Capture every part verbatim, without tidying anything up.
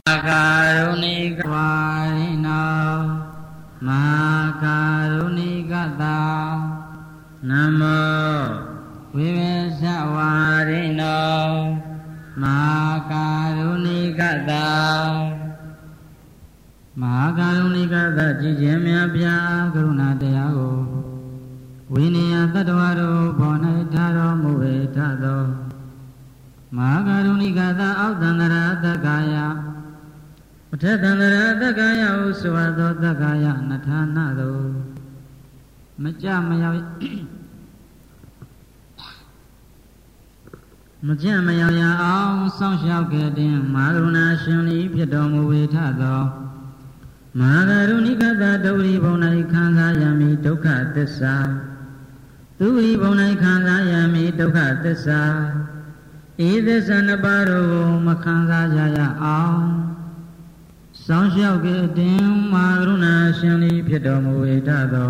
Karunika Varino Makarunikata Namo Vivesa Varino Makarunikata Makarunikata Jijemya Pya Karuna Dayago Vinaya Tadwaro Bonetaro Muvetado Makarunikata Audandara Dagaya Utadandara Dagaya Uswado Dagaya Natanado Majamaya Majamaya Aum Songshao Gedin Makaruna Shuni Pyadomu Vetado Makarunikata Dori Bonai Kanza Yami Dukha Tissa Duri Bonai Kanza Yami Dukha Tissa Idisa Nabaro Makanza Jaya Aum Songshao Gedin Makaruna Shuni Pyadomu Vetado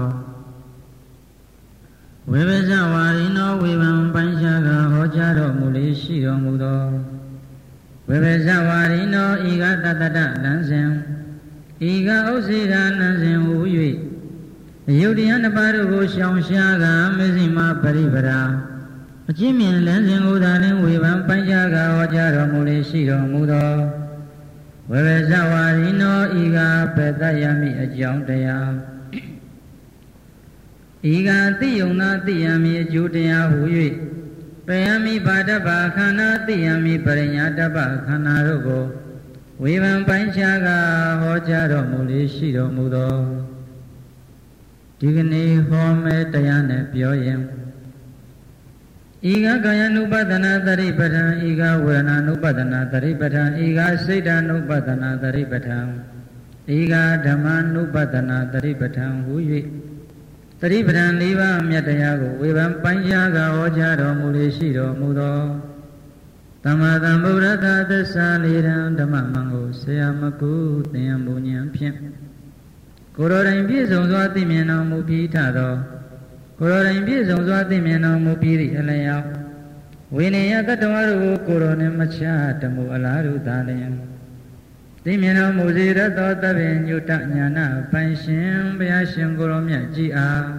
Vivesa Varino Vivam Panchaga Hojaro Muli Shiro Mudo Vivesa Varino Iga Tatata Dansen Iga Osira Nansen Uyui Yudiana Parugo Shanshaga Mizima Parivara Jimin Lensin Udanin Vivam Panchaga Hojaro Muli Shiro Mudo Vivesa Varino Iga Petayami Ajaundaya Iga Tiyuna Tiyami Judaya Huyi Payami Padaba Khana Tiyami Parinyataba Khana Rogo Vivam Panchaga Hojaro Muli Shiro Mudo Digni Home Dayane Pyoyem Iga Gayanupadana Daripatan Iga Vurana Nupadana Daripatan Iga Sita Nupadana Daripatan Iga Dhamma Nupadana Daripatan Huyi Taripadan Liva Myatayago, Vivam Panchaga Hojaro Muli Shiro Mudo Tamadam Buddha Saliram Dhammamango Sayamaku Tayambunyam Pim Kororain Piso Swati Meno Mupi Tado Kororain Piso Swati Meno Mupiri Alayao Vinaya Katamaru Korone Macha Tamu Alaru Dalim Dimeno Muzira Tota Venyuta Nyana Panshim Vyashim Goromya Jia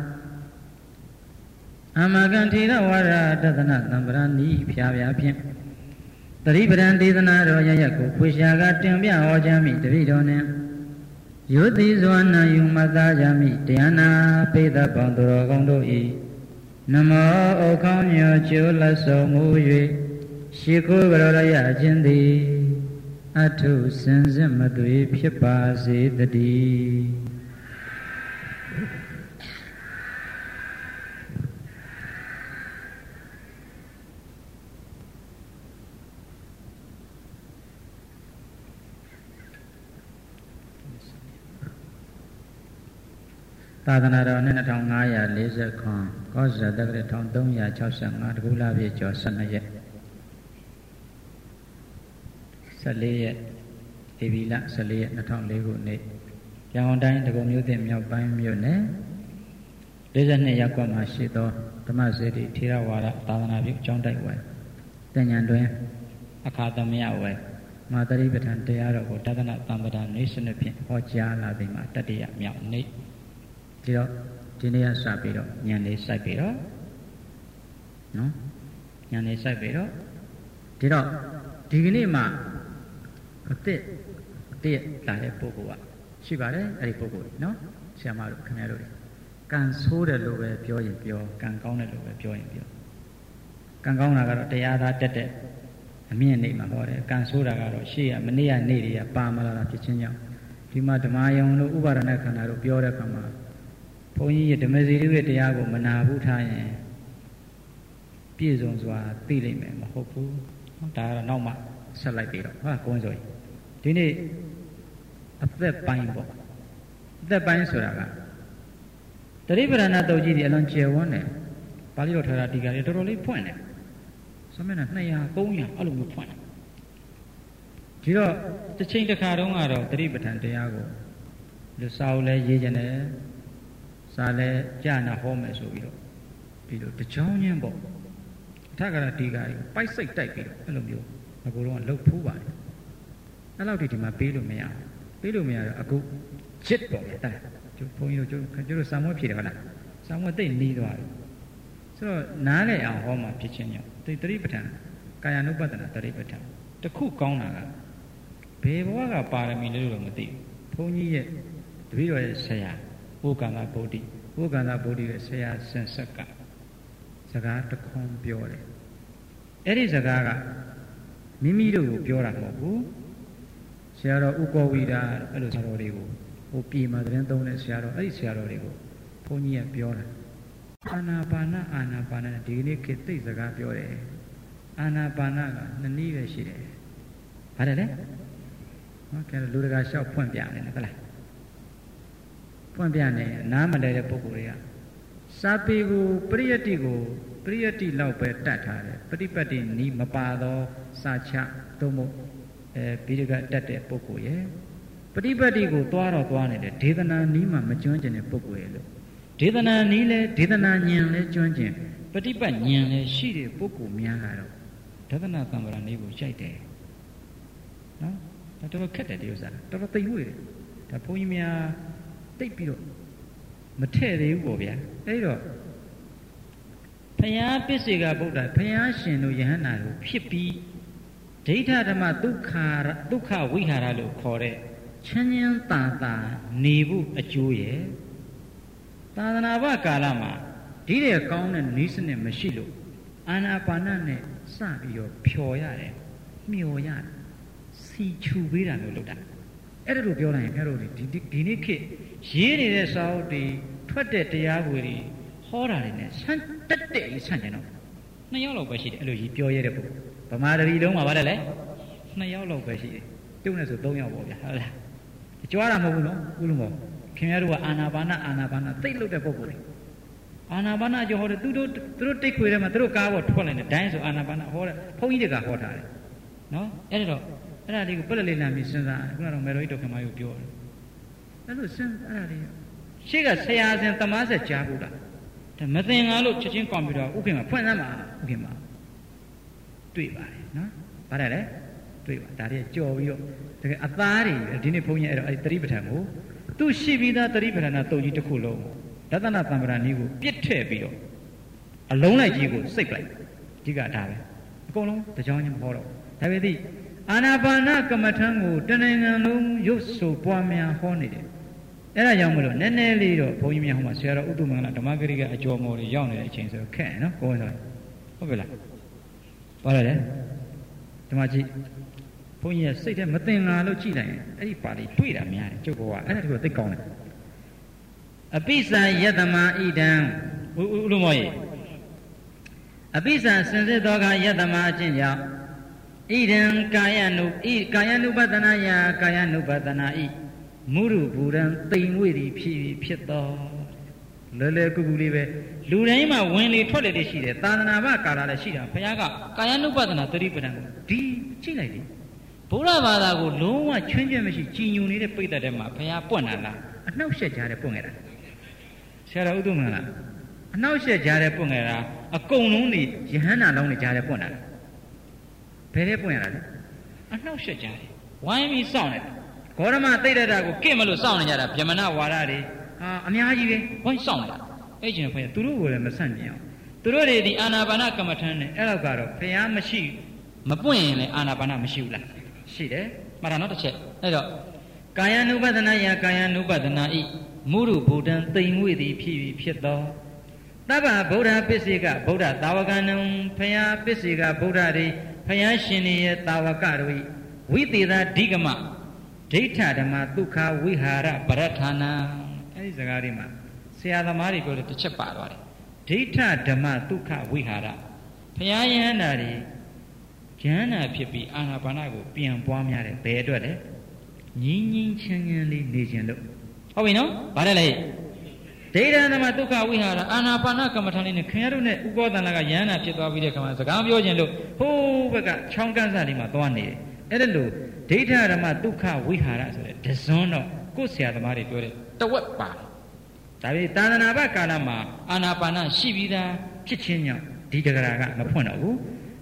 Amagantira Vara Tatana Nambrani Pyavya Pim Taripadan Tidana Royaku Pushaga Timbya Ojami Davidone Yuti Zwana Yumata Jami Diana Peda Panduro Gondo E Namo Okanyo Chula So Muye Shiku Garaya Jindi Atu Senzim Madui Pipazi the D. Tadanara Nenatangaya Lisa Khan, Kosa Dagreton Donya Chosang, Gula Vijo Sanaye. Salaya Evila Salaya Natang Lego Ne Yawandain the Gomutim Yabaim Yone Desane Yakoma Shito Tamasiti Tirawara Tadanavik John Daiway Danyanduan Akadamia Way Madari Betan Tearo Tadana Tambadan Nation Pin Hoja Labima Tadia Miao Ne Tiro Tinia Sapiro Yane Sapiro No Yane Sapiro Tiro Dignima A bit, a bit like a pogo. She got it, a pogo, no? Shamaru, Canary. Can soda lower pure in pure, can go lower pure in pure. Can go out the other dead. A mere name about it, can soda out she, a mania needy, a palmala kitchen. You might my own Uber and a canaro pure kama. Pony the Maziri Diago Manabu Tine. Piezons were feeling me, Hopu, Tara Noma, Salapiro, ah, Gonzoi. Dini a third pine book. The pine suraga. The river and Adoji the Alonche one, Palio Taratiga, literally point. Some men at Naya, Goya, Alumu point. Giro, the change the Carongaro, the river and Diago. The Saule Yene Sale Jana Homes Oviro. Pido, the Chonian book. Tagaratiga, by sight type, Alumio, a good one, look poor. အဲ့လောက်ဒီမှာပေးလို့မရပေးလို့မရတော့အခုချစ်ပေါ့ဗျာတဲ့ကျုပ်ဘုန်းကြီးတို့ကျုပ်ကျုပ်တို့စာမွေးဖြေတယ်ဟုတ်လားစာမွေးသိနေသွားတယ်ဆိုတော့နားလည်အောင်ဟောမှဖြစ်ချင်းကြောင့်တိတ္တိပဋ္ဌာန်ကာယ ानु ပတ္တနာတတိပဋ္ဌာန်တခုကောင်းတာကဘယ်ဘဝကပါရမီလဲလို့မသိဘူးဘုန်းကြီးရဲ့တပည့်တော်ရဲ့ဆရာဘုကန္တာဗုဒ္ဓဘုကန္တာဗုဒ္ဓရဲ့ဆရာဆင်ဆက်ကစကားတခွန်းပြောတယ်အဲ့ဒီစကားကမိမိတို့ကိုပြောတာမဟုတ်ဘူးဆရာတော်ဥကောဝိဒအဲ့လိုဆရာတော်တွေကိုဟိုပြည်မှာသတင်းသုံးတဲ့ဆရာတော်အဲ့ဒီဆရာတော်တွေကိုဘုန်းကြီးကပြောတာအာနာပါနအာနာပါနနဲ့ဒီနေ့ခေတ်သိစကားပြောတယ်အာနာပါနကနှစ်နည်းပဲရှိတယ်ဘာလဲလဲဟောကဲလူတကာလျှောက်ဖွင့်ပြနေတယ်ဟုတ်လားဖွင့်ပြနေနားမလဲတဲ့ပုဂ္ဂိုလ်တွေကစာပေကိုပရိယတ္တိကိုပရိယတ္တိလောက်ပဲတတ်ထားတယ်ပฏิပတ်တိနီးမပါသောစာချသို့မဟုတ်အဲဘိဒကတတ်တဲ့ပုဂ္ဂိုလ်ရဲ့ပฏิပတ်တိကိုသွားတော့သွားနေတယ်ဒေသနာနီးမှမကျွမ်းကျင်တဲ့ပုဂ္ဂိုလ်ရဲ့လို့ဒေသနာနီးလဲဒေသနာဉာဏ်လဲကျွမ်းကျင်ပฏิပတ်ဉာဏ်လဲရှိတဲ့ပုဂ္ဂိုလ်များကတော့ဒေသနာသံဃာနီးကိုရိုက်တယ်နော်ဒါတော့ခက်တယ်ဒီဥစ္စာတော်တော်သိဝေးတယ်ဒါဘုန်းကြီးများတိတ်ပြီးတော့မထည့်သေးဘူးပေါ့ဗျာအဲ့တော့ဘုရားပစ္စေကဗုဒ္ဓဘုရားရှင်တို့ယဟန္တာကိုဖြစ်ပြီးဒိဋ္ဌဓမ္မဒုက္ခဒုက္ခဝိဟာရလို့ခေါ်တဲ့ချမ်းချမ်းသာသာနေဖို့အကျိုးရဲ့သာသနာ့ဘကာလမှာဒီတဲ့ကောင်းတဲ့နည်းစနစ်မရှိလို့အာနာပါနနဲ့စပြီးတော့ဖြော်ရတယ်မျော်ရတယ်စီချူပေးတာမျိုးလုပ်တာအဲ့ဒါလိုပြောလိုက်ရင်ခင်ဗျားတို့ဒီဒီနေ့ခေတ်ရေးနေတဲ့စာအုပ်တွေထွက်တဲ့တရားကိုတွေဟောတာတွေနဲ့ဆန်းတက်တဲ့ကြီးဆန့်ကျင်တော့နှစ်ယောက်လောက်ပဲရှိတယ်အဲ့လိုကြီးပြောရတဲ့ပုဂ္ဂိုလ်ဗမာတရီလုံးမှာဗါတယ်လေနှစ်ယောက်လောက်ပဲရှိတယ်တုံးနေဆိုသုံးယောက်ပေါ့ဗျာဟုတ်လားကြွားတာမဟုတ်ဘူးနော်ဘူးလို့မဟုတ်ခင်ဗျားတို့ကအာနာပါနအာနာပါနသိလို့တဲ့ပုဂ္ဂိုလ်တွေအာနာပါနကြောဟောတယ်သူတို့သူတို့တိတ်ခွေထဲမှာသူတို့ကားပေါ်ထွက်လာနေဒိုင်းဆိုအာနာပါနဟောတယ်ဘုန်းကြီးတွေကဟောထားတယ်နော်အဲ့ဒါတော့အဲ့ဒါလေးကိုပလက်လေးလာပြီးစဉ်းစားခုနကတော့မေတော်ကြီးတော်ခင်မကြီးပြောတယ်အဲ့လိုစဉ်းအဲ့ဒါလေးရှေ့ကဆရာစဉ်သမားဆက်ကြားဖို့တာဒါမသိငါလို့ချက်ချင်းကွန်ပျူတာဥက္ကင်မှာဖွင့်စမ်းပါဥက္ကင်မှာတွေ့ပါတယ်နော်ဗါတယ်လေတွေ့ပါဒါတွေကြော်ပြီးတော့တကယ်အသားတွေဒီနေ့ဘုန်းကြီးအဲ့တော့အဲ့ဒီတတိပဋ္ဌာန်ကိုသူရှိပြီးသားတတိပဋ္ဌာန်တုတ်ကြီးတစ်ခုလုံးဒသနာသံဃာနီးကိုပြစ်ထည့်ပြီးတော့အလုံးလိုက်ကြီးကိုစိတ်လိုက်အဓိကဒါပဲအကုန်လုံးတကြောင်ချင်းမဟောတော့ဒါပေမဲ့အာနာပါနကမ္မထံကိုတဏ္ဍာန်လုံးရုပ်ဆိုပွားများဟောနေတယ်အဲ့ဒါကြောင့်မလို့နည်းနည်းလေးတော့ဘုန်းကြီးများဟောမှာဆရာတော်ဥတ္တမင်္ဂလာဓမ္မဂရိကအကျော်မော်တွေရောက်နေတဲ့အချိန်ဆိုခက်နော်ကိုယ်ဆိုဟုတ်ပြီလားပါလားလေဓမ္မကြီးဘုန်းကြီးကစိတ်ထဲမသိငါလို့ကြည့်လိုက်ရင်အဲ့ဒီပါဠိတွေ့တာများတယ်ကျုပ်ကအဲ့ဒါတခုသိကောင်းတယ်အပိစ္ဆာယတမဣဒံဥလူမောကြီးအပိစ္ဆာစင်စစ်သောကယတမအချင်းကြောင့်ဣဒံကာယ ानु ဣကာယ ानु ပတနာယကာယ ानु ပတနာဣမုရုဘူရံတိမ်ဝေသည်ဖြစ်ဖြစ်သောလဲလဲကူကူလေးပဲလူတိုင်းမှာဝင်လေထွက်လေတွေရှိတယ်သာသနာ့ဘကာလလည်းရှိတာဘုရားကကာယ ानु ပတနာသတိပဋ္ဌာန်ကိုဒီကြည့်လိုက်လေဘုရားဘာသာကိုလုံးဝချွင်းချက်မရှိကြည်ညိုနေတဲ့ပိဋကတ်ထဲမှာဘုရားပွင့်လာလားအနှောက်ယှက်ကြတဲ့ပွင့်ခဲ့တာဆရာတော်ဥဒ္ဓမင်္ဂလာအနှောက်ယှက်ကြတဲ့ပွင့်ခဲ့တာအကုန်လုံးနေယဟန္တာလုံးနေကြတဲ့ပွင့်လာတာဘယ်နဲ့ပွင့်ရတာလဲအနှောက်ယှက်ကြတယ်ဝိုင်းပြီးစောင့်နေတယ်ဂေါရမသိတဲ့တာကိုကင့်မလို့စောင့်နေကြတာဗျမနဝါဒတွေဟာအများကြီးပဲဝိုင်းစောင့်နေတာအဲ့ကျင်ဘုရားသူတို့ကိုလည်းမဆန့်ကျင်အောင်သူတို့တွေဒီအာနာပါနကမ္မထံနဲ့အဲ့လောက်ကတော့ဘုရားမရှိမပွင့်ရင်လည်းအာနာပါနမရှိဘူးလားရှိတယ်မှားတာနော်တစ်ချက်အဲ့တော့ကာယ ानु ပတနာယကာယ ानु ပတနာဣမုရုဗုဒ္ဓံတိမ်ဝေသည်ဖြစ်ဖြစ်သောသဗ္ဗဗုဒ္ဓပစ္စေကဗုဒ္ဓသာဝကနံဘုရားပစ္စေကဗုဒ္ဓတွေဘုရားရှင်ရဲ့သာဝကတို့ဝိသေသဓိကမဒိဋ္ဌဓမ္မဒုက္ခဝိဟာရပရဌာနာအဲဒီစကားလေးမှာဆရာသမားတွေပြောတဲ့တစ်ချက်ပါသွားတယ်ဒိဋ္ဌဓမ္မဒုက္ခဝိဟာရဘုရားယဟန္တာတွေဉာဏ်နာဖြစ်ပြီးအာနာပါနကိုပြန်ပွားများတယ်ဘယ်အတွက်လဲငြင်းငြင်းချမ်းချမ်းလေးနေခြင်းလို့ဟုတ်ပြီနော်ဗါတယ်လေဒိဋ္ဌဓမ္မဒုက္ခဝိဟာရအာနာပါနကမ္မထာလေးနဲ့ခင်ဗျားတို့နဲ့ဥပောသန္တာကယဟန္တာဖြစ်သွားပြီးတဲ့ခါမှာစကားပြောခြင်းလို့ဟိုးဘက်ကချောင်းကန်းစားလေးမှာသွားနေတယ်အဲ့ဒါလို့ဒိဋ္ဌဓမ္မဒုက္ခဝိဟာရဆိုတဲ့ဒဇွန်းတော့ကိုယ်ဆရာသမားတွေပြောတဲ့တဝက်ပါတယ်ဒါပေမဲ့သာသနာ့ဘကာလမှာအာနာပါနရှိပြီးသားဖြစ်ခြင်းကြောင့်ဒီတဂရကမဖွင့်တော့ဘူး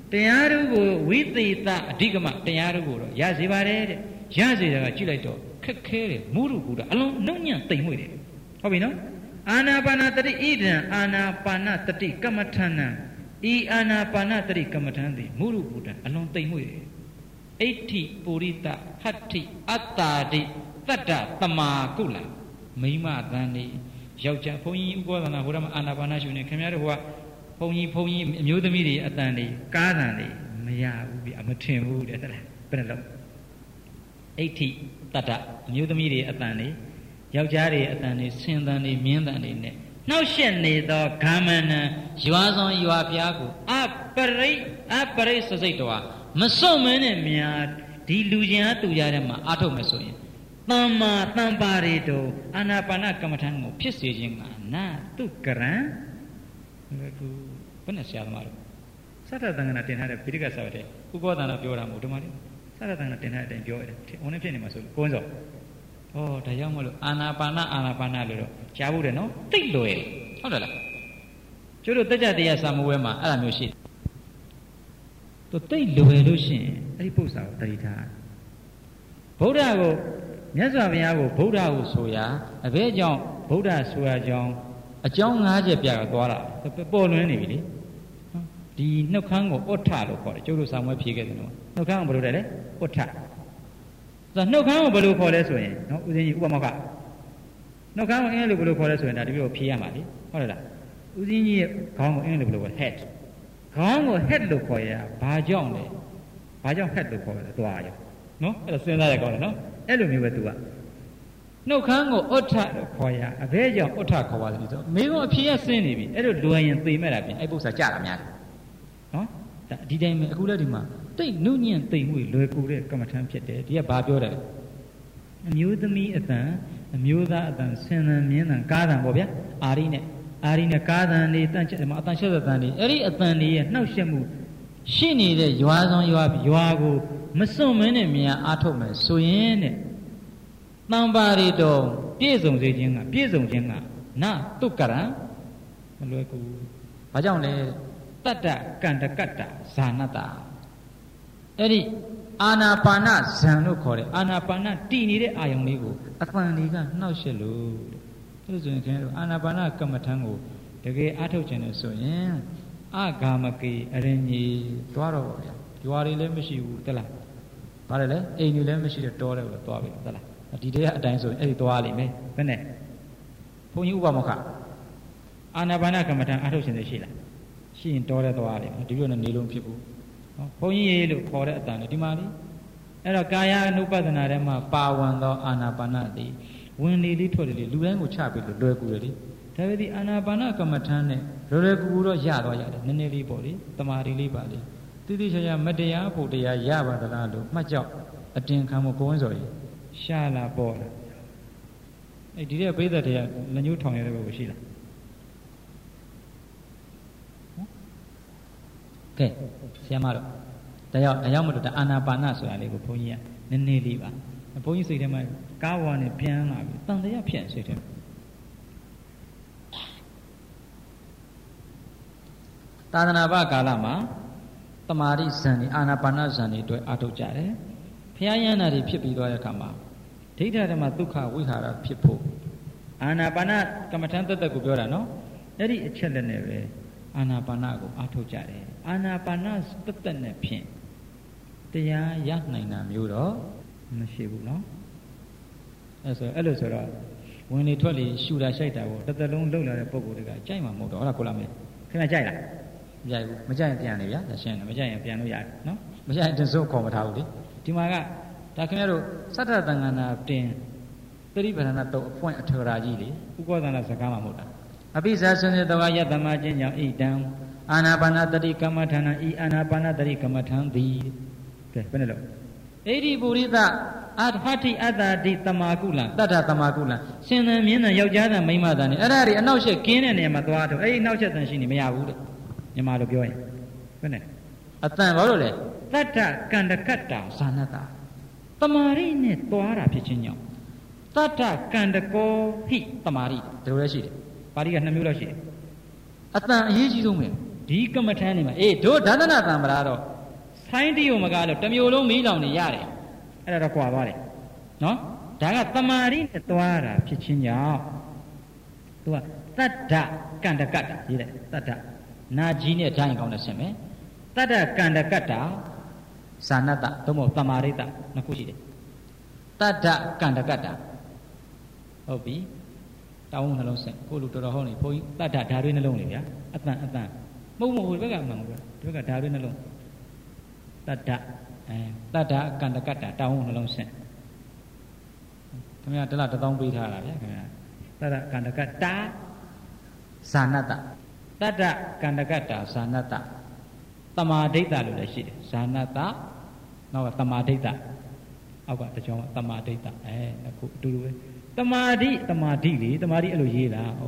တရားတို့ကိုဝိသေသအဓိကမတရားတို့ကိုတော့ရစေပါတယ်တဲ့ရစေတာကကြည့်လိုက်တော့ခက်ခဲတယ်မုရုကူတာအလုံးနှုံညံ့တိမ်မွေ့တယ်ဟုတ်ပြီနော်အာနာပါနတတိဣဒံအာနာပါနတတိကမ္မထဏံဤအာနာပါနတတိကမ္မထံသည်မုရုကူတာအလုံးတိမ်မွေ့တယ်အဋ္ဌိပုရိသဟတ္ထိအတ္တာတိတတ္တတမာကုလမိမသန်နေယောက်ျားဘုန်းကြီးဥပ္ပဒနာဟိုရမအာနာပါနရှုနေခင်ဗျားတို့ကဘုန်းကြီးဘုန်းကြီးအမျိုးသမီးတွေအတန်တွေကားတန်တွေမရဘူးဗျအမထင်ဘူးတဲ့ဟုတ်လားဘယ်လိုအဋ္ဌိတတ္တအမျိုးသမီးတွေအတန်တွေယောက်ျားတွေအတန်တွေဆင်တန်တွေမြင်းတန်တွေနဲ့နှောက်ရှက်နေသောဂမ္မနံရွာဆောင်ရွာပြားကိုအပရိအပရိစစိတ်တော်မစွန့်မင်းနဲ့များဒီလူချင်းအတူရတဲ့မှာအားထုတ်မယ်ဆိုရင်သမ္မာတမ္ပါရိတောအာနာပါနကမ္မထံကိုဖြစ်စေခြင်းကနာတုကရံကူဘယ်နဲ့ဆရာသမားတို့သတ္တသံဃနာတင်ထားတဲ့ပိဋကစာတဲ့ဥပ္ပဒါနာပြောတာမဟုတ်ဓမ္မလေးသတ္တသံဃနာတင်ထားတဲ့အတိုင်းပြောရတယ်။ဝင်နေဖြစ်နေမှာဆိုလို့ကိုန်းစောဩဒါကြောင့်မလို့အာနာပါနအာနာပါနလို့တော့ကြားဖို့တယ်နော်တိတ်လွယ်ဟုတ်တယ်လားကျတို့တက်ကြတရားစာမဝဲမှာအဲ့လိုမျိုးရှိသူတိတ်လွယ်လို့ရှိရင်အဲ့ဒီပု္ပ္ပာကိုတတိထားဗုဒ္ဓကိုမြတ်စွာဘုရားကိုဗုဒ္ဓကိုဆိုရာအဘဲကြောင့်ဗုဒ္ဓဆိုရကြောင်းအကြောင်း၅ချက်ပြတော့သွားတာပေါ်လွင်နေပြီလေဒီနှုတ်ခမ်းကိုဩဋ္ဌလို့ခေါ်တယ်ကျုပ်တို့စာမွဲဖြေခဲ့တယ်နော်နှုတ်ခမ်းကိုဘယ်လိုလဲလဲဩဋ္ဌဆိုနှုတ်ခမ်းကိုဘယ်လိုခေါ်လဲဆိုရင်နော်ဦးဇင်းကြီးဥပမာကနှုတ်ခမ်းကိုအင်္ဂလိပ်ဘယ်လိုခေါ်လဲဆိုရင်ဒါတပည့်ကိုဖြေရမှာလေဟုတ်တယ်လားဦးဇင်းကြီးရဲ့ခေါင်းကိုအင်္ဂလိပ်ဘယ်လိုခေါ် head ခေါင်းကို head လို့ခေါ်ရဘာကြောင့်လဲဘာကြောင့် head လို့ခေါ်လဲသွားရနော်အဲ့ဒါစဉ်းစားရကောင်းတယ်နော်အဲ့လိုမျိုးပဲ तू ကနှုတ်ခမ်းကိုဩဋ္ဌလို့ခေါ်ရအဘဲကြောင့်ဩဋ္ဌခေါ်ပါလိမ့်ဆိုမိကုံအဖြေရဆင်းနေပြီအဲ့လိုလွယ်ရင်သိမဲ့တာပြင်အဲ့ပု္ပ္ပာကြတာများတယ်နော်ဒါဒီတိုင်းပဲအခုလည်းဒီမှာတိတ်နုညံ့သိမ်မှုလွယ်ကူတဲ့ကမ္မထမ်းဖြစ်တယ်ဒီကဘာပြောတယ်အမျိုးသမီးအတန်အမျိုးသားအတန်ဆင်သန်မြင်းသန်ကားသန်ပေါ့ဗျာအာရိနဲ့အာရိနဲ့ကားသန်နေတန့်ချက်မှာအတန်ရှက်တဲ့တန်နေအဲ့ဒီအတန်တွေရဲ့နှောက်ယှက်မှုရှိနေတဲ့ရွာဆောင်ရွာရွာကိုမစွန့်မင်းနဲ့မြန်အားထုတ်မယ်ဆိုရင်တဲ့တံပါရီတော်ပြည့်စုံစေခြင်းကပြည့်စုံခြင်းကနာတုကရံမလွယ်ကူဘာကြောင့်လဲတတ္တကန္တကတ္တဇာနတအဲ့ဒီအာနာပါနဇံလို့ခေါ်တယ်အာနာပါနတည်နေတဲ့အာယုံလေးကိုအတန်လေးကနှောက်ရှက်လို့တဲ့ဆိုရင်ခင်ဗျားတို့အာနာပါနကမ္မထံကိုတကယ်အားထုတ်ခြင်းလို့ဆိုရင်အဂါမကေအရင်ကြီးသွားတော့ပါဗျာရွာတွေလည်းမရှိဘူးတလားဘာလဲလဲအိမ်တွေလည်းမရှိတော့တောတယ်ကိုသွားပြီတလားဒီတည်းကအတိုင်းဆိုရင်အဲ့ဒီသွားလိမ့်မယ်ဘယ်နဲ့ဘုန်းကြီးဥပမောက္ခအာနာပါနကမ္မထံအားထုတ်ခြင်းရှိလားရှိရင်တောတဲ့သွားလိမ့်မယ်ဒီလိုနဲ့နေလုံးဖြစ်ဘူးနော်ဘုန်းကြီးရေလို့ခေါ်တဲ့အတန်လေဒီမှာလေအဲ့တော့ကာယ ानु ပဒနာထဲမှာပါဝင်သောအာနာပါနသည်ဝင်လေလေးထွက်လေလူတိုင်းကိုချပြီးလို့လွယ်ကူတယ်လေဒါပေမဲ့ဒီအာနာပါနကမ္မထံနဲ့လွယ်လွယ်ကူကူတော့ရတော့ရတယ်နည်းနည်းလေးပေါ့လေတမာရီလေးပါလေတိတိကျကျမတရားဖို့တရားရပါသလားလို့မှတ်ကြောက်အတင်ခံမှုကိုဝင်းစော်ကြီးရှာလာပေါ်လာအဲ့ဒီတဲ့ပိဿတရားလက်ညှိုးထောင်ရတဲ့ဘက်ကိုရှိလားကဲဆရာမတို့ဒါကြောင့်ဒါကြောင့်မလို့ဒါအာနာပါနဆိုတာလေးကိုဘုန်းကြီးကနည်းနည်းလေးပါဘုန်းကြီးစိတ်ထဲမှာကားဝါနဲ့ပြန်လာပြီတန်တရားဖြစ်စိတ်ထဲသာသနာ့ဘကာလမှာတမာရိဇန်ဒီအာနာပါနဇန်ဒီအတွက်အားထုတ်ကြတယ်ဘုရားယန္တာတွေဖြစ်ပြီးသွားတဲ့အခါမှာဒိဋ္ဌဓမ္မဒုက္ခဝိဟာရဖြစ်ဖို့အာနာပါနကမ္မထံတသက်ကိုပြောတာနော်အဲ့ဒီအချက်လက်နဲ့ပဲအာနာပါနကိုအားထုတ်ကြတယ်အာနာပါနတသက်နဲ့ဖြင့်တရားရနိုင်တာမျိုးတော့မရှိဘူးနော်အဲ့ဆိုအဲ့လိုဆိုတော့ဝင်လေထွက်လေရှူတာရှိုက်တာကိုတစ်သက်လုံးလှုပ်လာတဲ့ပုံကိုယ်တွေကကြိုက်မှာမဟုတ်တော့ဟုတ်လားကိုလာမေခင်ဗျကြိုက်လားမကြိုက်ဘူးမကြိုက်ရင်ပြန်လေဗျာဒါရှင်းတယ်မကြိုက်ရင်ပြန်လို့ရတယ်နော်မကြိုက်ရင်တစိုးခေါ်မထားဘူးလေဒီမှာကဒါခင်ဗျားတို့သတ္တသံဃာနာတင်သတိပဋ္ဌာန်တုတ်အဖွင့်အထော်ရာကြီးလေဥပ္ပဒနာစကားမှာမဟုတ်တာအပိစ္ဆာဆွေသဝါယတမချင်းကြောင့်ဣတံအာနာပါနတတိကမ္မထာနဤအာနာပါနတတိကမ္မထံသည်ကဲဘယ်နဲ့လို့ဣတိပုရိသအာဟတိအတ္တတိတမာကုလတတ္ထတမာကုလရှင်သန်မြင်းသန်ယောက်ျားသန်မိန်းမသန်နေအဲ့ဒါတွေအနောက်ရှက်ကင်းတဲ့နေရာမှာသွားတော့အဲ့ဒီနောက်ရှက်သန်ရှိနေမရဘူးတဲ့မြန်မာလိုပြောရင်ဘယ်နဲ့အတန်ဘာလို့လဲတတ္ထကန္တကတ္တဇာနတတမာရိနဲ့သွားတာဖြစ်ခြင်းကြောင့်တတ္ထကန္တကောဟိတမာရိဒီလိုလည်းရှိတယ်ပါဠိကနှစ်မျိုးလောက်ရှိတယ်အတန်အရေးကြီးဆုံးပဲဒီကမ္မထမ်းနေမှာအေးတို့ဒါသနာတံပရာတော့ဆိုင်းတရုံမကားလို့တစ်မျိုးလုံးမီးလောင်နေရတယ်အဲ့ဒါတော့ကြွာသွားတယ်နော်ဒါကတမာရီနဲ့သွားတာဖြစ်ချင်းကြောင့်သူကတတ္တကန္တကတ္တရေးတယ်တတ္တနာကြီးနဲ့ဓာတ်ရင်ကောင်းတဲ့ဆင်မယ်တတ္တကန္တကတ္တဇာနတ္တသို့မဟုတ်တမာရိတ္တနှစ်ခုရှိတယ်တတ္တကန္တကတ္တဟုတ်ပြီတောင်းနှလုံးဆင်ကိုလူတော်တော်ဟောနေဘုန်းကြီးတတ္တဓာတွေနှလုံးလေဗျာအတန်အတန်မဟုတ်မဟုတ်ဒီဘက်ကမှန်ဘူးဒီဘက်ကဓာတွေနှလုံးတတ္တအဲတတ္တကန္တကတ္တတောင်းနှလုံးဆင်ခင်ဗျာတလားတစ်သောင်းပေးထားတာဗျာခင်ဗျာတတ္တကန္တကတ္တဇာနတ္တတတ္တကန္တကတ္တဇာနတ္တတမာဒိဋ္ဌလို့လည်းရှိတယ်ဇာနတ္တနောက်ကတမာဒိဋ္ဌအောက်ကတကြောင်တမာဒိဋ္ဌအဲအခုအတူတူပဲတမာဒိတမာဒိလေတမာဒိအဲ့လိုရေးလားဩ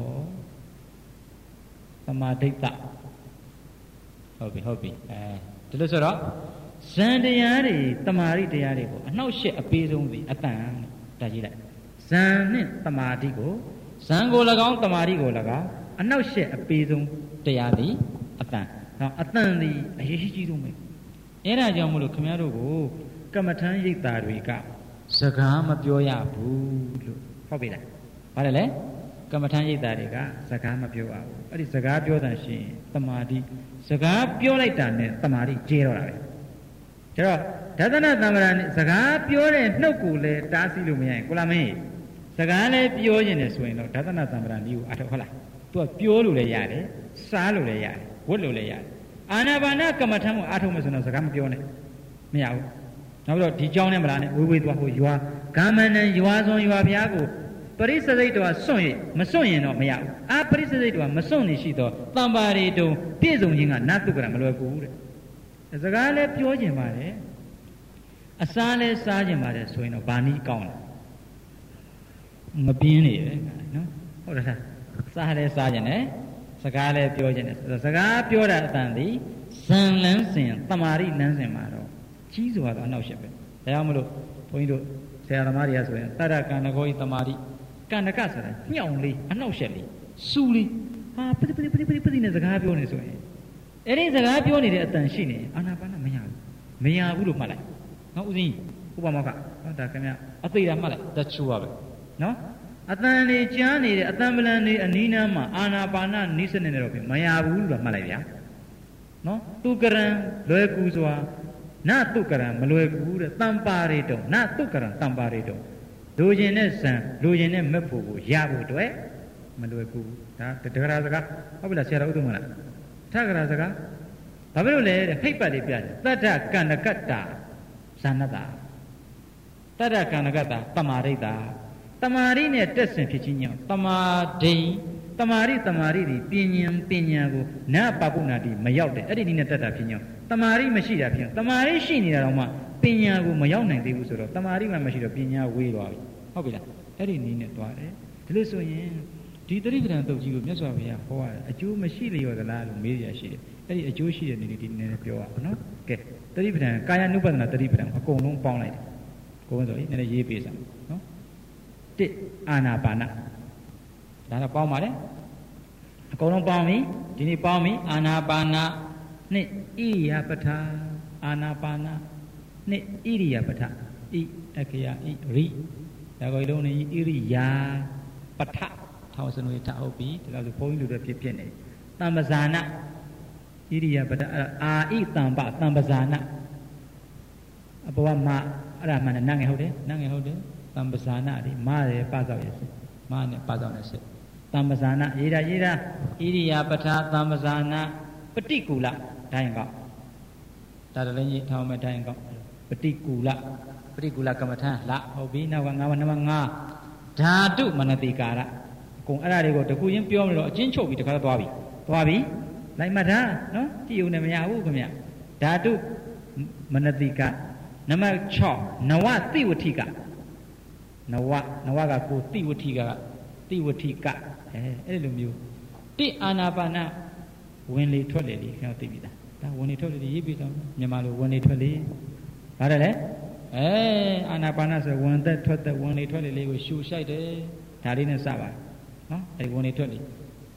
တမာဒိဋ္ဌဟုတ်ပြီဟုတ်ပြီအဲဒီလိုဆိုတော့ဇန်တရားတွေတမာဒိတရားတွေကိုအနှောက်အယှက်အပေးဆုံးသည်အတန်ဒါကြည့်လိုက်ဇန်နဲ့တမာဒိကိုဇန်ကို၎င်းတမာဒိကို၎င်းအနှောက်အယှက်အပေးဆုံးတရားသည်အတန်နော်အတန်သည်အရေးကြီးဆုံးပဲအဲ့ဒါကြောင့်မလို့ခင်ဗျားတို့ကိုကမ္မထမ်းရိပ်သာတွေကစကားမပြောရဘူးလို့ဟုတ်ပြီလားဘာလဲလဲကမ္မထမ်းရိပ်သာတွေကစကားမပြောရဘူးအဲ့ဒီစကားပြောတဲ့ရှင်တမာတိစကားပြောလိုက်တာနဲ့တမာတိကျဲတော့တာပဲကျတော့ဒသနသံဃာနဲ့စကားပြောတဲ့နှုတ်ကိုလည်းတားဆီးလို့မရရင်ကိုလာမင်းစကားလည်းပြောခြင်းနဲ့ဆိုရင်တော့ဒသနသံဃာနီးကိုအထောက်ဟုတ်လားသူကပြောလို့လည်းရတယ်စားလို့လည်းရတယ်ဝတ်လို့လည်းရတယ်အာနာပါနကမ္မထမ်းကိုအားထုတ်မယ်ဆိုတော့စကားမပြောနဲ့မရဘူးနောက်ပြီးတော့ဒီကြောင်းနဲ့မလားနဲ့ဝေးဝေးသွားဟိုရွာဂမန္တန်ရွာစွန်ရွာဘုရားကိုပရိစ္ဆေစိတ်တော်စွန့်ရမစွန့်ရင်တော့မရဘူးအာပရိစ္ဆေစိတ်တော်မစွန့်နေရှိတော့တမ္ပါရီတုံပြည့်စုံခြင်းကနတ်တုကရမလွယ်ကူတဲ့စကားလည်းပြောခြင်းပါတယ်အစားလည်းစားခြင်းပါတယ်ဆိုရင်တော့ဗာနီးကောင်းလားမပြင်းနေပဲနော်ဟုတ်တယ်လားစားလည်းစားခြင်းနဲ့စကားလည်းပြောခြင်းနဲ့စကားပြောတာအတန်သည်ဇန်လန်းစဉ်တမာရီလန်းစဉ်မှာတော့ကြီးစွာသောအနောက်ရှက်ပဲဒါကြောင့်မလို့ဘုန်းကြီးတို့ဆရာသမားတွေကဆိုရင်တတ္တကန္တကောဤတမာရီကန္တကဆိုတာညှောင်လေးအနောက်ရှက်လေးစူလေးဟာပတိပတိပတိပတိပတိနဲ့စကားပြောနေဆိုရင်အဲ့ဒီစကားပြောနေတဲ့အတန်ရှိနေအာနာပါနမရဘူးမရဘူးလို့မှတ်လိုက်နော်ဦးစင်းဥပမာကဟောဒါခင်ဗျအသိတာမှတ်လိုက်တချူပါပဲနော်အတန်နေကြားနေတဲ့အတန်ပလန်နေအနီးနားမှာအာနာပါနနိစ္စနေတော့ပြင်မရဘူးလို့မှတ်လိုက်ဗျာနော်သူကရံလွယ်ကူစွာနတုကရံမလွယ်ကူတဲ့တံပါရီတုံနတုကရံတံပါရီတုံလူရင်နဲ့ဇံလူရင်နဲ့မက်ဖို့ကိုရဖို့အတွက်မလွယ်ကူဒါတဂရစကားဟုတ်ပြီလားဆရာတော်ဥဒ္ဓမလားထဂရစကားဘာဖြစ်လို့လဲတဲ့ဖိတ်ပတ်လေးပြတယ်တတ္တကန္နကတ္တာဇာနတ္တာတတ္တကန္နကတ္တာတမာရိတ္တာတမာရိနဲ့တက်ဆင်ဖြစ်ခြင်းကြောင့်တမာဒိတမာရိတမာရိဒီပညာပညာကိုနပပုဏ္ဏတိမရောက်တယ်အဲ့ဒီနည်းနဲ့တက်တာဖြစ်ကြောင်းတမာရိမရှိတာဖြစ်တမာရိရှိနေတာတော့မှပညာကိုမရောက်နိုင်သေးဘူးဆိုတော့တမာရိမှမရှိတော့ပညာဝေးသွားပြီဟုတ်ပြီလားအဲ့ဒီနည်းနဲ့သွားတယ်ဒီလိုဆိုရင်ဒီတတိပဒံတုတ်ကြီးကိုမြတ်စွာဘုရားဟောရတယ်အကျိုးမရှိလျော်သလားလို့မေးရရှိတယ်အဲ့ဒီအကျိုးရှိတဲ့နည်းလေးဒီနည်းနဲ့ပြောရအောင်နော်ကဲတတိပဒံကာယ ानु ပဒနာတတိပဒံအကုန်လုံးပေါင်းလိုက်တယ်ကိုယ်ဆိုရင်နည်းနည်းရေးပေးစမ်းနော်တစ်အာနာပါနဒါတော့ပေါင်းပါလေအကုန်လုံးပေါင်းပြီဒီနေ့ပေါင်းပြီအာနာပါနနှစ်ဣရိယာပဋ္ဌာအာနာပါနနှစ်ဣရိယာပဋ္ဌာဣအခရာဣရိဒါကိုလုံးနေဣရိယာပဋ္ဌာထောင်းစနွေထဟုတ်ပြီဒါဆိုဘုန်းကြီးလူတွေဖြစ်ဖြစ်နေတမ္ပဇာနဣရိယာပဋ္ဌာအာဣတံပတမ္ပဇာနအဘဝမှာအဲ့ဒါမှလည်းနတ်ငယ်ဟုတ်တယ်နတ်ငယ်ဟုတ်တယ်တမ္ပဇာနဒီမာရယ်ပသောက်ရယ်စစ်မာနဲ့ပသောက်နဲ့စစ်တမ္ပဇာနရေးတာရေးတာဣရိယာပဋ္ဌာတမ္ပဇာနပฏิကူလဒိုင်းကောက်ဒါတလည်းကြီးထောင်းမဲ့ဒိုင်းကောက်ပฏิကူလပฏิကူလကမ္မထလဟုတ်ပြီနောက်ကငါးပါးနံပါတ်ငါးဓာတုမနတိကာရအကုန်အဲ့ဒါတွေကိုတကူချင်းပြောမလို့အချင်းချုပ်ပြီးတခါတော့သွားပြီသွားပြီလိုက်မှတ်ထားနော်ကြည့်ဦးနဲ့မရဘူးခင်ဗျဓာတုမနတိကနံပါတ်၆နဝတိဝတိကနဝနဝကကိုတိဝတိကတိဝတိကအဲအဲ့လိုမျိုးတိအာနာပါနဝင်လေထွက်လေဒီခင်ဗျသိပြီလားဒါဝင်လေထွက်လေရေးပြီးတော့မြန်မာလိုဝင်လေထွက်လေဘာလဲလဲအဲအာနာပါနဆိုဝင်သက်ထွက်သက်ဝင်လေထွက်လေလေးကိုရှူရှိုက်တယ်ဒါလေးနဲ့စပါနော်အဲဝင်လေထွက်လေ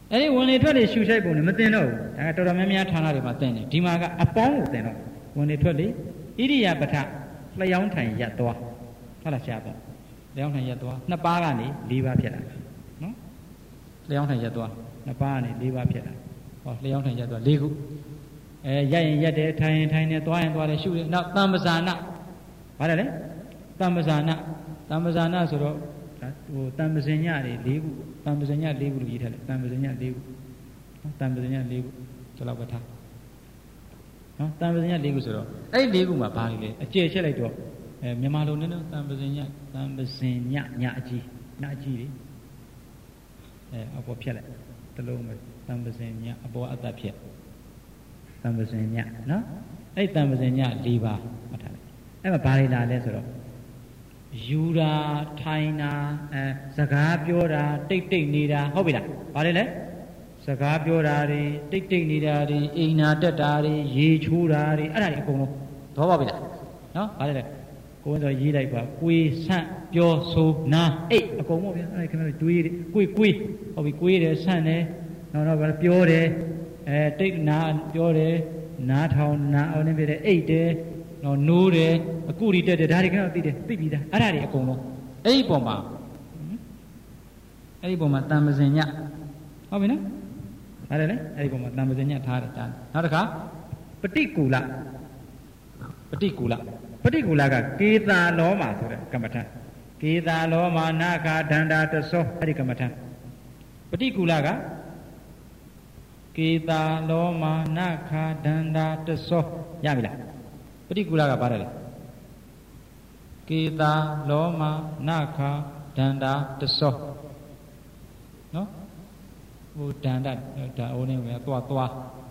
အဲ့ဒီဝင်လေထွက်လေရှူရှိုက်ပုံနဲ့မတင်တော့ဘူးဒါကတော်တော်များများဌာနတွေမှာတင်တယ်ဒီမှာကအပေါင်းကိုတင်တော့ဝင်လေထွက်လေဣရိယာပထလျှောင်းထိုင်ရက်သွားဟုတ်လားဆရာပေါ့လျှောင်းထိုင်ရက်သွားနှစ်ပါးကနေ၄ပါးဖြစ်လာနော်လျှောင်းထိုင်ရက်သွားနှစ်ပါးကနေ၄ပါးဖြစ်လာဟောလျှောင်းထိုင်ရက်သွား၄ခုအဲရက်ရင်ရက်တယ်ထိုင်ရင်ထိုင်တယ်သွားရင်သွားတယ်ရှုတယ်နောက်တမ္ပဇာနာဘာလဲလဲတမ္ပဇာနာတမ္ပဇာနာဆိုတော့ဟိုတမ္ပဇင်ညတွေ၄ခုတမ္ပဇင်ည၄ခုလို့ရေးထားတယ်တမ္ပဇင်ည၄ခုနော်တမ္ပဇင်ည၄ခုဒီလောက်ကထားနော်တမ္ပဇင်ည၄ခုဆိုတော့အဲ့ဒီ၄ခုမှာဘာလဲလဲအကျယ်ချက်လိုက်တော့အဲမြန်မာလိုနဲ့တမ္ပဇင်ညတမ္ပဇင်ညညအကြီးညအကြီးလေအဲအပေါ်ဖြတ်လိုက်တလုံးပဲတမ္ပဇင်ညအပေါ်အသက်ဖြတ်တမ္ပဇင်ညနော်အဲ့တမ္ပဇင်ည၄ပါးမှတ်ထားလိုက်အဲ့မှာဘာတွေလာလဲဆိုတော့ယူတာထိုင်တာအဲစကားပြောတာတိတ်တိတ်နေတာဟုတ်ပြီလားဘာလဲလဲစကားပြောတာတွေတိတ်တိတ်နေတာတွေအိမ်နာတက်တာတွေရေချိုးတာတွေအဲ့ဒါတွေအကုန်လုံးသဘောပေါက်ပြီလားနော်ဘာလဲလဲကိုယ်ဆိုရေးလိုက်ပါကိုယ်ဆန့်ပြောဆိုနာအိတ်အကုန်ပေါ့ဗျာအဲ့ဒါခင်ဗျားတို့တွေးတယ်ကိုယ်ကိုယ်ဟုတ်ပြီကိုယ်တယ်ဆန့်တယ်နောက်တော့ပြောတယ်အဲတိတ်နာပြောတယ်နားထောင်နားအောင်နေပြတယ်အိတ်တယ်နော်နိုးတယ်အကုရီတက်တယ်ဒါတွေကတော့သိတယ်သိပြီးသားအဲ့ဒါတွေအကုန်လုံးအဲ့ဒီပုံမှာအဲ့ဒီပုံမှာတမ္ပဇင်ညဟုတ်ပြီနော်အဲ့ဒါလေအဲ့ဒီပုံမှာတမ္ပဇင်ညထားတယ်ဒါနောက်တစ်ခါပฏิကူလပฏิကူလပฏิကူလကကေတာလောမာဆိုတဲ့ကမ္မထကေတာလောမာနာခာဒန္တာတသောအဲ့ဒီကမ္မထပฏิကူလကကေတာလောမာနာခာဒန္တာတသောရပြီလားပฏิကူလကဘာလဲကေတာလောမာနာခာဒန္တာတသောနော်ဟိုဒန္တာဒါအိုးနေဝင်သွားသွား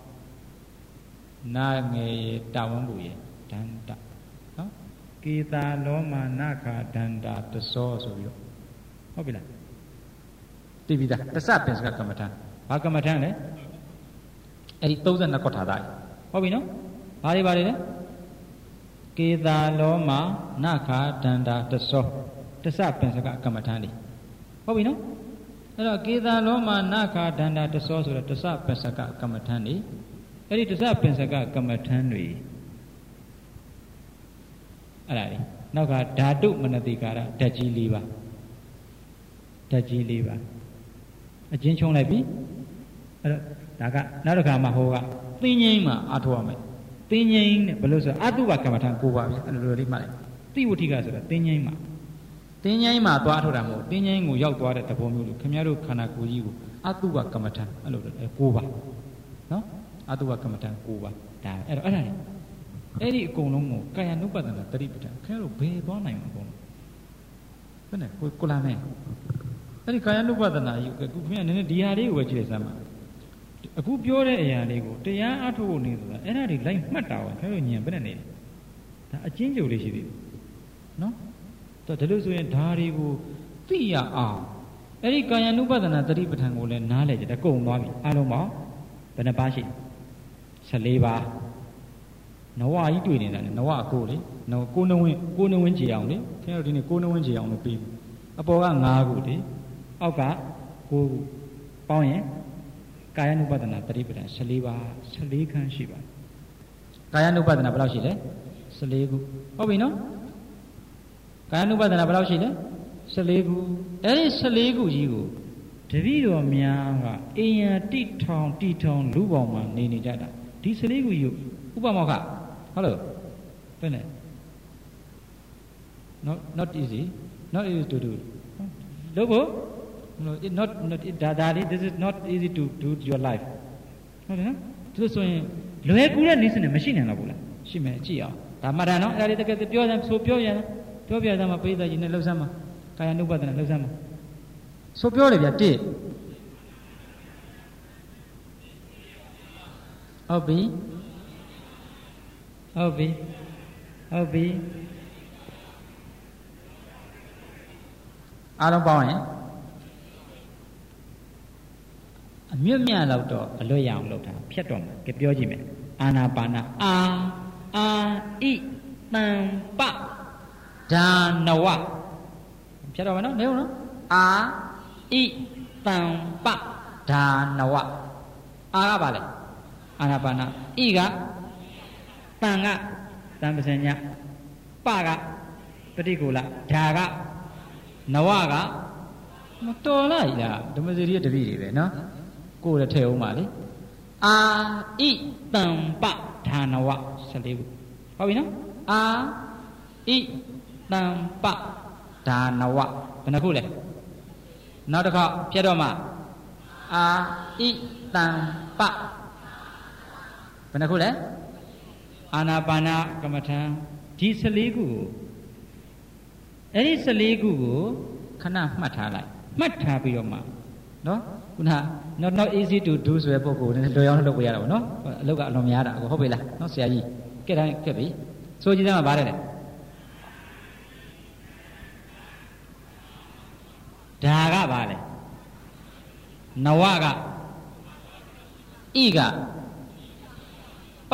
နာငယ်တာဝန်ဘူးရေဒန္တာနော်ကေတာလောမာနာခာဒန္တာတသောဆိုပြီးတော့ဟုတ်ပြီလားသိပြီလားတသပင်စကကမ္မထဘာကမ္မထလဲအဲ့ဒီ၃၂ခုထာတာဟုတ်ပြီနော်ဘာတွေဘာတွေလဲကေတာလောမာနာခာဒန္တာတသောတသပင်စကကမ္မထနေဟုတ်ပြီနော်အဲ့တော့ကေတာလောမာနာခာဒန္တာတသောဆိုတော့တသပင်စကကမ္မထနေအဲ့ဒီတသပင်စကကမ္မထတွေအဲ့ဒါလေနောက်ကဓာတုမနတိကာရဓာတ်ကြီး၄ပါးဓာတ်ကြီး၄ပါးအချင်းချုံလိုက်ပြီအဲ့တော့ဒါကနောက်တစ်ခါမှဟိုကသင်္ငိမ့်မှာအာထောရမယ်သင်္ငိမ့်နဲ့ဘယ်လိုဆိုအတုပကမ္မထ၉ပါးပြီအဲ့လိုလိုလေးမှတ်လိုက်တိဝဋ္ဌိကဆိုတာသင်္ငိမ့်မှာသင်္ငိမ့်မှာသွားထောတာမဟုတ်သင်္ငိမ့်ကိုရောက်သွားတဲ့သဘောမျိုးလို့ခင်ဗျားတို့ခန္ဓာကိုယ်ကြီးကိုအတုပကမ္မထအဲ့လို၉ပါးနော်အတုပကမ္မထ၉ပါးဒါအဲ့တော့အဲ့ဒါလေအဲ့ဒီအကုန်လုံးကိုကာယ ानु ပဒနာတတိပဋ္ဌာန်ခင်ဗျားတို့ဘယ်သွားနိုင်မှာအကုန်လုံးဘယ်နဲ့ကိုကိုလာမယ်အဲ့ဒီကာယ ानु ပဒနာယူအခုခင်ဗျားနည်းနည်းဒီဟာလေးကိုပဲကြည့်လိုက်စမ်းပါအခုပြောတဲ့အရာလေးကိုတရားအထုတ်ဖို့နေဆိုတာအဲ့ဒါတွေလိုက်မှတ်တာပါခင်ဗျားတို့ညံဘယ်နဲ့နေလဲဒါအချင်းကြိုလေးရှိသေးတယ်နော်တော့ဒါလို့ဆိုရင်ဓာတွေကိုသိရအောင်အဲ့ဒီကာယ ानु ပဒနာတတိပဋ္ဌာန်ကိုလည်းနားလည်ကြတယ်ကုန်သွားပြီအားလုံးပေါင်းဘယ်နှပါရှိ၁၄ပါးနဝကြီးတွေ့နေတာလေနဝအကိုလေနကိုနဝင်းကိုနဝင်းကြည်အောင်လေခင်ဗျားတို့ဒီနေ့ကိုနဝင်းကြည်အောင်လို့ပြီးအပေါ်က၅ခုလေအောက်က၉ခုပေါင်းရင်ကာယ ानु ပဒနာတတိပဋ္ဌာန်၁၄ပါး၁၄ခန်းရှိပါကာယ ानु ပဒနာဘယ်လောက်ရှိလဲ၁၄ခုဟုတ်ပြီနော်ကာယ ानु ပဒနာဘယ်လောက်ရှိလဲ၁၄ခုအဲ့ဒီ၁၄ခုကြီးကိုတပည့်တော်များကအိမ်ရတိထောင်တိထောင်လူပေါင်းမှာနေနေကြတာဒီ၁၄ခုကြီးဥပမောက္ခဟုတ်လို့ဘယ်နဲ့ not not easy not easy to do လို့ကို no it not not it ဒါဒါလေး this is not easy to do your life ဟုတ်တယ်နော်သူဆိုရင်လွယ်ကူတဲ့နည်းစနစ်မရှိနိုင်တော့ဘူးလားရှိမယ်ကြည့်အောင်ဒါမှတ်တာနော်အဲ့ဒါလေးတကယ်ပြောရင်ဆိုပြောရင်ပြောပြစမ်းမပိဿကြီးနဲ့လှုပ်စမ်းမကာယ ानु ပဒနာလှုပ်စမ်းမဆိုပြောလေဗျတိဟုတ်ပြီဟုတ်ပြီဟုတ်ပြီအားလုံးပေါင်းရင်အမြတ်မြတ်လောက်တော့အလွတ်ရအောင်လုပ်တာဖြတ်တော့မှာကြပြောကြည့်မယ်အာနာပါနာအာအာဣတံပဒါနဝဖြတ်တော့မယ်နော်နေဦးနော်အာဣတံပဓာနဝအာကပါလေအာနာပါနာဣကတန်ကတန်ပစညပကပฏิကူလဓာကနဝကမတော်လိုက်လားဓမ္မစရိယတပည့်တွေပဲနော်ကိုယ်လည်းထည့်အောင်ပါလေအာဣတံပဓာနဝဆယ်လေးခုဟုတ်ပြီနော်အာဣတံပဓာနဝဘယ်နှခုလဲနောက်တစ်ခါဖြတ်တော့မှအာဣတံပဘယ်နှခုလဲအာနာပါနာကမ္မထံဒီဆယ်လေးခုကိုအဲ့ဒီဆယ်လေးခုကိုခဏမှတ်ထားလိုက်မှတ်ထားပြီးတော့မှနော်ခုန not not easy to do ဆိုတဲ့ပုံကိုလွယ်အောင်လုပ်ပေးရတာပေါ့နော်အလုပ်ကအလွန်များတာအခုဟုတ်ပြီလားနော်ဆရာကြီးကဲတိုင်းကဲပြီဆိုကြည့်သားမှာပါတယ်လေဒါကပါလေနဝကဣကပ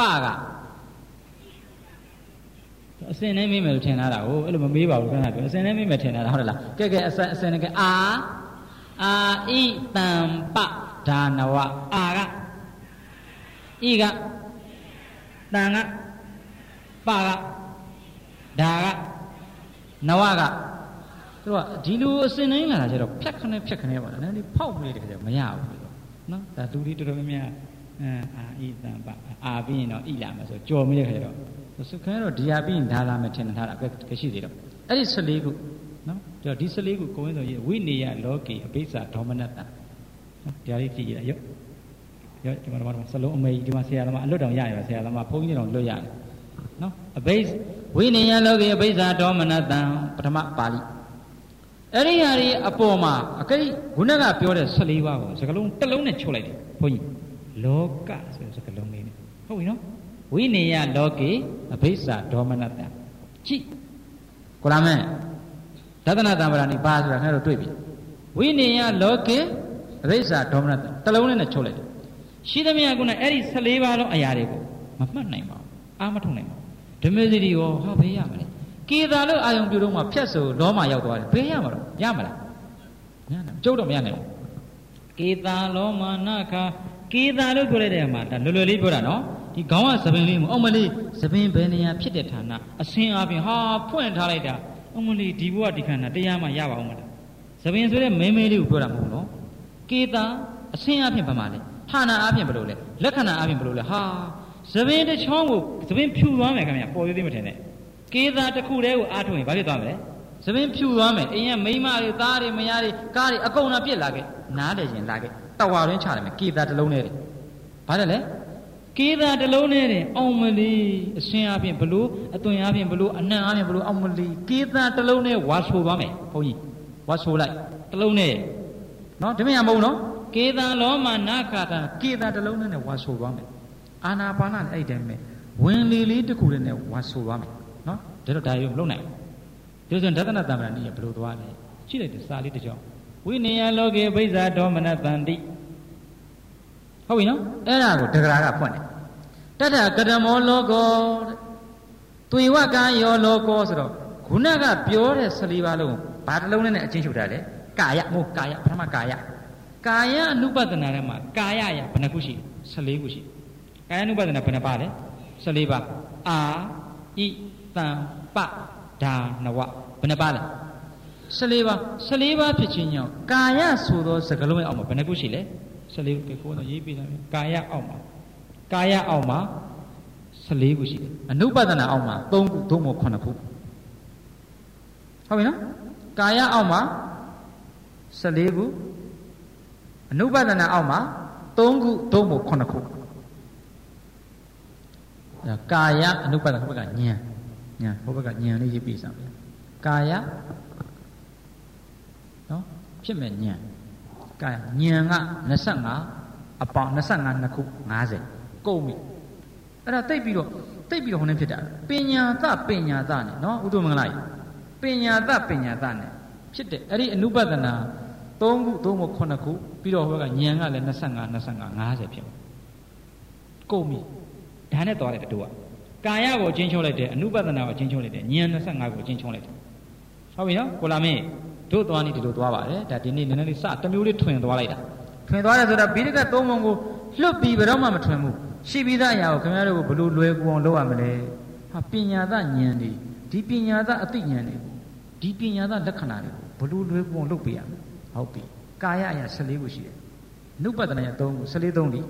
ကအစင်နဲ့မေးမယ်လို့ထင်ထားတာကိုအဲ့လိုမမေးပါဘူးခဏပြောအစင်နဲ့မေးမယ်ထင်ထားတာဟုတ်လားကဲကဲအစအစင်နဲ့ကဲအာအာဣတံပဒါနဝအာကဣကတံကပကဒါကနဝကသူကဒီလိုအစင်တိုင်းလာတာကျတော့ဖြတ်ခနဲ့ဖြတ်ခနဲ့ပါလားဒီဖောက်ပြီးတဲ့ခါကျမရဘူးနော်ဒါလူတွေတော်တော်များများအာဣတံပအာပြီးရင်တော့ဣလာမယ်ဆိုကြော်မိတဲ့ခါကျတော့စခန်းတော့ဒီဟာပြီးရင်ဒါလာမယ်ထင်ထားတာကရှိသေးတော့အဲ့ဒီဆယ်လေးခုနော်ကြောဒီဆယ်လေးခုကိုဝင်းဆိုရေးဝိနေယလောကေအဘိဇ္ဇာဒေါမနတ္တနော်တရားလေးကြည့်ရရောရောဒီမှာတော့စလုံးအမေဒီမှာဆရာသမားအလွတ်တောင်ရရပါဆရာသမားဘုန်းကြီးတောင်လွတ်ရတယ်နော်အဘိဇ္ဇဝိနေယလောကေအဘိဇ္ဇာဒေါမနတ္တပထမပါဠိအဲ့ဒီဟာဒီအပေါ်မှာအကိခုနကပြောတဲ့ဆယ်လေးပါးကိုစကလုံးတစ်လုံးနဲ့ချုပ်လိုက်တယ်ဘုန်းကြီးလောကဆိုတဲ့စကလုံးလေးနဲ့ဟုတ်ပြီနော်ဝိနေယလောကေအဘိဇ္ဇာဒေါမနတ္တကြည့်ကိုလာမဲဒသနာတံပရာနိပါဆိုတာခင်ဗျားတို့တွေ့ပြီဝိနေယလောကေအဘိဇ္ဇာဒေါမနတ္တတစ်လုံးနဲ့ချုပ်လိုက်တယ်ရှိသမျှကုနဲ့အဲ့ဒီဆယ်လေးပါးလုံးအရာတွေကိုမမှတ်နိုင်ပါဘူးအာမထုတ်နိုင်ပါဘူးဓမ္မစရိရောဟောဘေးရမလဲကေသာလို့အာယုံပြုတော့မှဖြတ်ဆိုလောမရောက်သွားတယ်ဘေးရမှာတော့ရမလားညနာကျုပ်တော့မရနိုင်ဘူးကေသာလောမနာခာကေသာလို့ပြောလိုက်တဲ့မှာဒါလွယ်လွယ်လေးပြောတာနော်ဒီခေါင်းကသပင်လေးမအောင်မလေးသပင်ဘယ်နေရာဖြစ်တဲ့ဌာနအစင်းအပြင်ဟာဖွင့်ထားလိုက်တာအမလေးဒီဘဝဒီခန္ဓာတရားမှရပါအောင်မလားသပင်ဆိုတဲ့မဲမဲလေးကိုပြောတာမဟုတ်နော်ကေတာအစင်းအပြင်ဘာမှလဲဌာနအပြင်ဘယ်လိုလဲလက္ခဏာအပြင်ဘယ်လိုလဲဟာသပင်တစ်ချောင်းကိုသပင်ဖြူသွားမယ်ခင်ဗျပေါ်သေးသေးမထင်နဲ့ကေတာတစ်ခုတည်းကိုအားထုတ်ရင်ဘာဖြစ်သွားမလဲသပင်ဖြူသွားမယ်အိမ်ကမိန်းမတွေသားတွေမယားတွေကားတွေအကုန်လုံးပြစ်လာခဲ့နားတယ်ရင်လာခဲ့တဝါရင်းချတယ်မယ်ကေတာတစ်လုံးနဲ့ဘာလဲလဲကေသာတလုံးနဲ့တင်အောင်မလီအရှင်အပြင်ဘလို့အသွင်အပြင်ဘလို့အနံ့အပြင်ဘလို့အောင်မလီကေသာတလုံးနဲ့ဝါဆိုပါမယ်ဘုန်းကြီးဝါဆိုလိုက်တလုံးနဲ့နော်ဒီမရမဟုတ်နော်ကေသာလောမနာခတာကေသာတလုံးနဲ့ဝါဆိုပါမယ်အာနာပါနလည်းအဲ့တိုင်းပဲဝင်လေလေးတစ်ခုတည်းနဲ့ဝါဆိုပါမယ်နော်ဒါတော့ဒါရုံမလုပ်နိုင်ဘူးဒီဆိုရင်ဒသနာတံပရာနိယဘလို့သွားလဲရှိလိုက်တဲ့စာလေးတစ်ကြောင်းဝိနေယလောကေဘိဇ္ဇာဒေါမနတန္တိဟုတ်ပြီနော်အဲ့ဒါကိုတဂရာကဖွင့်တယ်တတ္ထကတမောလောကောသွေဝကံယောလောကောဆိုတော့ခုနကပြောတဲ့ဆယ်လေးပါးလုံးဘာတစ်လုံးနဲ့အချင်းချုပ်ထားလဲကာယမို့ကာယပထမကာယကာယအနုပဒနာထဲမှာကာယရဘယ်နှခုရှိဆယ်လေးခုရှိကာယအနုပဒနာဘယ်နှပါလဲဆယ်လေးပါအာဣတံပဒါနဝဘယ်နှပါလဲဆယ်လေးပါဆယ်လေးပါဖြစ်ခြင်းကြောင့်ကာယဆိုသောစကားလုံးရဲ့အောက်မှာဘယ်နှခုရှိလဲဆယ်လေးခုကိုတော့ရေးပြတာကာယအောက်မှာကာယအောက်မှာဆယ်လေးခုရှိတယ်အနုပဒနာအောက်မှာသုံးခုသို့မဟုတ်ခုနှစ်ခုဟုတ်ပြီနော်ကာယအောက်မှာဆယ်လေးခုအနုပဒနာအောက်မှာသုံးခုသို့မဟုတ်ခုနှစ်ခုဒါကာယအနုပဒနာဟိုဘက်ကဉာဏ်ဉာဏ်ဟိုဘက်ကဉာဏ်လေးရေးပြစားမယ်ကာယနော်ဖြစ်မဲ့ဉာဏ်ကာယဉာဏ်က၂၅အပေါင်း၂၅နှစ်ခု၅၀ကုန်ပြီအဲ့ဒါတိတ်ပြီးတော့တိတ်ပြီးတော့ဟိုနေဖြစ်တာပညာသပညာသနဲ့နော်ဥဒ္ဓမင်္ဂလာကြီးပညာသပညာသနဲ့ဖြစ်တယ်အဲ့ဒီအနုပဒနာသုံးခုသုံးခုခုနှစ်ခုပြီးတော့ဟိုကဉာဏ်ကလည်း၂၅ ၂၅ ၅၀ဖြစ်မှာကုန်ပြီဒါနဲ့သွားတယ်တူကကာယကိုအချင်းချုပ်လိုက်တယ်အနုပဒနာကိုအချင်းချုပ်လိုက်တယ်ဉာဏ်၂၅ကိုအချင်းချုပ်လိုက်တယ်ဟုတ်ပြီနော်ကိုလာမင်းတို့သွားနေဒီလိုသွားပါတယ်ဒါဒီနေ့နည်းနည်းလေးစတစ်မျိုးလေးထွင်သွားလိုက်တာဖထွင်သွားတယ်ဆိုတာဘိဓကသုံးပုံကိုလွတ်ပြီးဘယ်တော့မှမထွင်ဘူးရှိပြီးသားအရာကိုခင်ဗျားတို့ကိုဘလို့လွယ်ကူအောင်လုပ်ရမလဲဟာပညာသဉာဏ်တွေဒီပညာသအသိဉာဏ်တွေဒီပညာသလက္ခဏာတွေကိုဘလို့လွယ်ကူအောင်လုပ်ပေးရမယ်ဟုတ်ပြီကာယအရာ十四ခုရှိတယ်နုပဒနာရသုံးခု十四သုံးလီ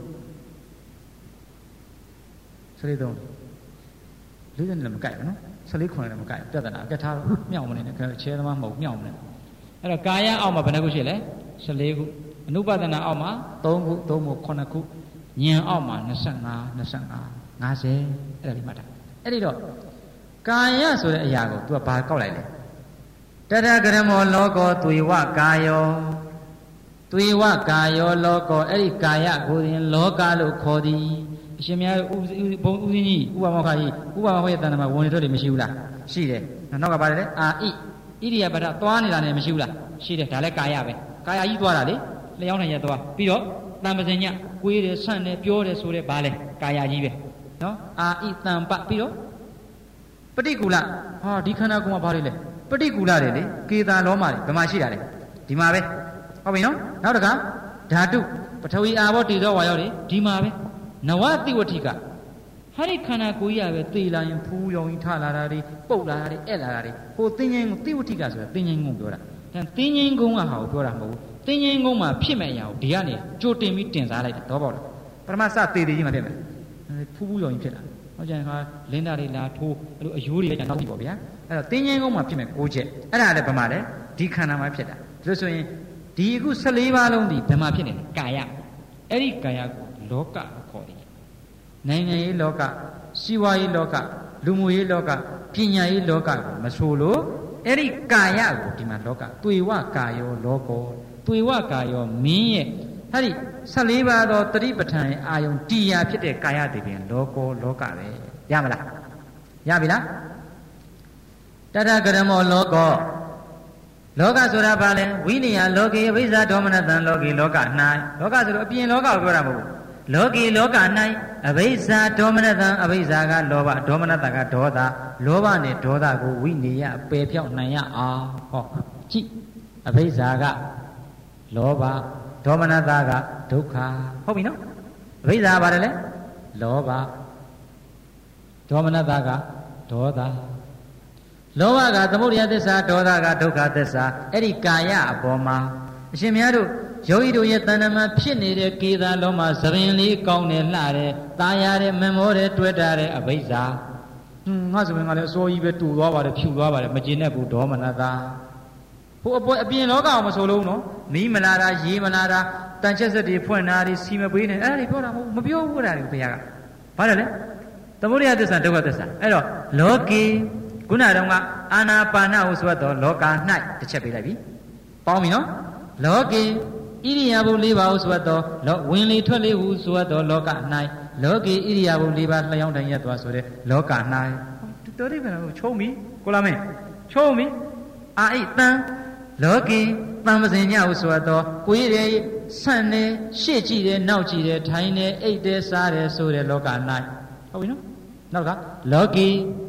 十四သုံးလေးနဲ့လည်းမကြိုက်ဘူးနော်十四ခုနဲ့လည်းမကြိုက်ပြဿနာအကထားမြောက်မနေနဲ့ချဲသမားမဟုတ်မြောက်မနေအဲ့တော့ကာယအောက်မှာဘယ်နှခုရှိလဲ十四ခုအနုပဒနာအောက်မှာသုံးခုသုံးခုခုနှစ်ခုဉာဏ်အောက်မှာ二十五 二十五 ၅၀အဲ့ဒါလေးမှတ်တာအဲ့ဒီတော့ကာယဆိုတဲ့အရာကို तू ကဘာကောက်လိုက်လဲတတဂရမောလောကောသွေဝကာယောသွေဝကာယောလောကောအဲ့ဒီကာယကိုရင်လောကလို့ခေါ်သည်အရှင်များဥဘုံဥစဉ်ကြီးဥပမောခကြီးဥပမောခရဲ့တဏ္ဍမှာဝင်ထွက်တယ်မရှိဘူးလားရှိတယ်နောက်ကပါတယ်လေအာဣဣရိယာပဒသွားနေတာနဲ့မရှိဘူးလားရှိတယ်ဒါလည်းကာယပဲကာယကြီးသွားတာလေလျှောင်းနိုင်ရသွားပြီးတော့တံပစင်ညကွေးတယ်ဆန့်တယ်ပြောတယ်ဆိုတယ်ဘာလဲကာယကြီးပဲနော်အာဣတံပပြီးတော့ပဋိကူလဟာဒီခန္ဓာကိုယ်မှာဘာတွေလဲပဋိကူလတယ်လေကေတာလောမတွေဘယ်မှာရှိတာလဲဒီမှာပဲဟုတ်ပြီနော်နောက်တစ်ခါဓာတုပထဝီအာဘောတေဇောဝါယောတွေဒီမှာပဲနဝတိဝဋ္ဌိကဟာဒီခန္ဓာကိုယ်ကြီးရပဲသေလာရင်ဖူးရောင်ကြီးထလာတာတွေပုတ်လာတာတွေအဲ့လာတာတွေဟိုသင်္ញင်းကိုတိဝဋ္ဌိကဆိုတာသင်္ញင်းကုန်းပြောတာဒါသင်္ញင်းကုန်းကဟာကိုပြောတာမဟုတ်ဘူးသင်္ញင်းကုန်းမှာဖြစ်မဲ့အရာကိုဒီကနေကြိုတင်ပြီးတင်စားလိုက်တာတော့ပေါ့လားပထမစသေသေးကြီးမှာဖြစ်မယ်ဖူးဖူးရောင်ကြီးဖြစ်လာဟုတ်ကြရင်ဟာလင်းတာတွေလာထိုးအဲ့လိုအယိုးတွေလည်းနောက်ပြီပေါ့ဗျာအဲ့တော့သင်္ញင်းကုန်းမှာဖြစ်မဲ့ကိုးချက်အဲ့ဒါလည်းဘယ်မှာလဲဒီခန္ဓာမှာဖြစ်တာဒါလို့ဆိုရင်ဒီအခု十四ပါးလုံးဒီဘယ်မှာဖြစ်နေလဲကာယအဲ့ဒီကာယကိုလောကလို့ခေါ်တယ်နိုင်ငံရေးလောကစီးပွားရေးလောကလူမှုရေးလောကပညာရေးလောကကိုမဆိုလို့အဲ့ဒီကာယကိုဒီမှာလောကသွေဝကာယောလောကောသွေဝကာယောမင်းရဲ့အဲ့ဒီ十四ပါးသောတတိပဋ္ဌာန်ရဲ့အာယုံတရားဖြစ်တဲ့ကာယတည်ပြင်လောကောလောကပဲရမလားရပြီလားတတဂရမောလောကောလောကဆိုတာဘာလဲဝိနည်းလောကေအဘိဇာဒေါမနတံလောကေလောက၌လောကဆိုတော့အပြင်လောကကိုပြောတာမဟုတ်ဘူးလောကေလောက၌အဘိဇာဒေါမနတံအဘိဇာကလောဘဒေါမနတကဒေါသလောဘနဲ့ဒေါသကိုဝိနည်းပယ်ဖြောက်နိုင်ရအောင်ဟောကြည့်အဘိဇာကလောဘဒေါမနတကဒုက္ခဟုတ်ပြီနော်အဘိဇာဘာလဲလဲလောဘဒေါမနတကဒေါသလောဘကသမုဒယသစ္စာဒေါသကဒုက္ခသစ္စာအဲ့ဒီကာယအပေါ်မှာအရှင်များတို့ယောဂီတို့ရဲ့တဏ္ဍမှာဖြစ်နေတဲ့ကေသာလောမှာသရင်လေးကောင်းတယ်လှတယ်ตาရတဲ့မမောတယ်တွေ့တာတဲ့အဘိဇာဟွန်းငါဆိုရင်ကလည်းအစိုးကြီးပဲတူသွားပါတယ်ဖြူသွားပါတယ်မကျင်တဲ့ဘူးဒေါမနတာဟိုအပေါ်အပြင်လောကအောင်မဆိုလို့နော်မီးမလာတာရေမလာတာတန်ချက်စက်တွေဖွင့်တာတွေစီမပေးနေအဲ့ဒါတွေပြောတာမဟုတ်မပြောဘူးအဲ့ဒါတွေဘုရားကဘာလဲလဲသမုဒယသစ္စာဒုက္ခသစ္စာအဲ့တော့လောကေခုနတုန်းကအာနာပါနဟုဆိုတော့လောက၌တစ်ချက်ပေးလိုက်ပြီပေါင်းပြီနော်လောကေဣရိယာပု၄ပါးဟုဆိုတော့လောဝင်လေထွက်လေဟုဆိုတော့လောက၌လောကေဣရိယာပု၄ပါးလျှောင်းတိုင်ရက်သွားဆိုတဲ့လောက၌တော်တယ်ဗျာချုံပြီကိုလာမင်းချုံပြီအာဣတံလောကေတံပစင်ညဟုဆိုတော့ကိုယ်ရည်ဆန့်နေရှေ့ကြည့်တယ်နောက်ကြည့်တယ်ထိုင်နေအိတ်တယ်စားတယ်ဆိုတဲ့လောက၌ဟုတ်ပြီနော်နောက်ကလောကေ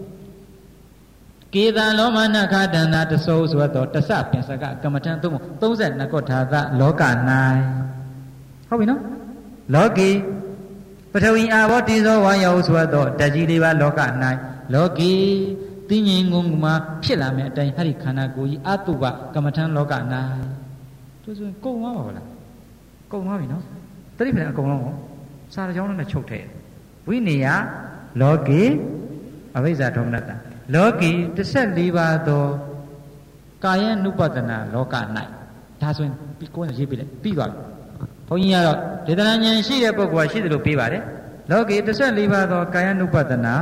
ကေတံလောမနခတန္တာတဆိုးဆိုတော့တဆပင်စကကမ္မထံသုံးသုံး၂ခုထာသလောက၌ဟုတ်ပြီနော်လောကေပထဝီအာဘောတိဇောဝါယောဆိုတော့တကြီးလေးပါလောက၌လောကေသိငြိမ်ငုံမှာဖြစ်လာမယ်အတိုင်းဟာဒီခန္ဓာကိုယ်ကြီးအတုပကမ္မထံလောက၌တို့ဆိုရင်ကုန်သွားပါဗလားကုန်သွားပြီနော်တတိပ္ပံအကုန်လုံးကိုစာရကြောင်းနဲ့ချုပ်ထည့်ဝိနည်းလောကေအဘိဇ္ဇာဒေါမနတလောကီတစ်ဆက်၄ပါးသောကာယ ानु ပဒနာလောက၌ဒါဆိုရင်ကိုယ်နဲ့ရေးပြလိုက်ပြီးသွားပြီဘုန်းကြီးကတော့ဒေသနာဉာဏ်ရှိတဲ့ပုဂ္ဂိုလ်ကရှိသလိုပြီးပါတယ်လောကီတစ်ဆက်၄ပါးသောကာယ ानु ပဒနာ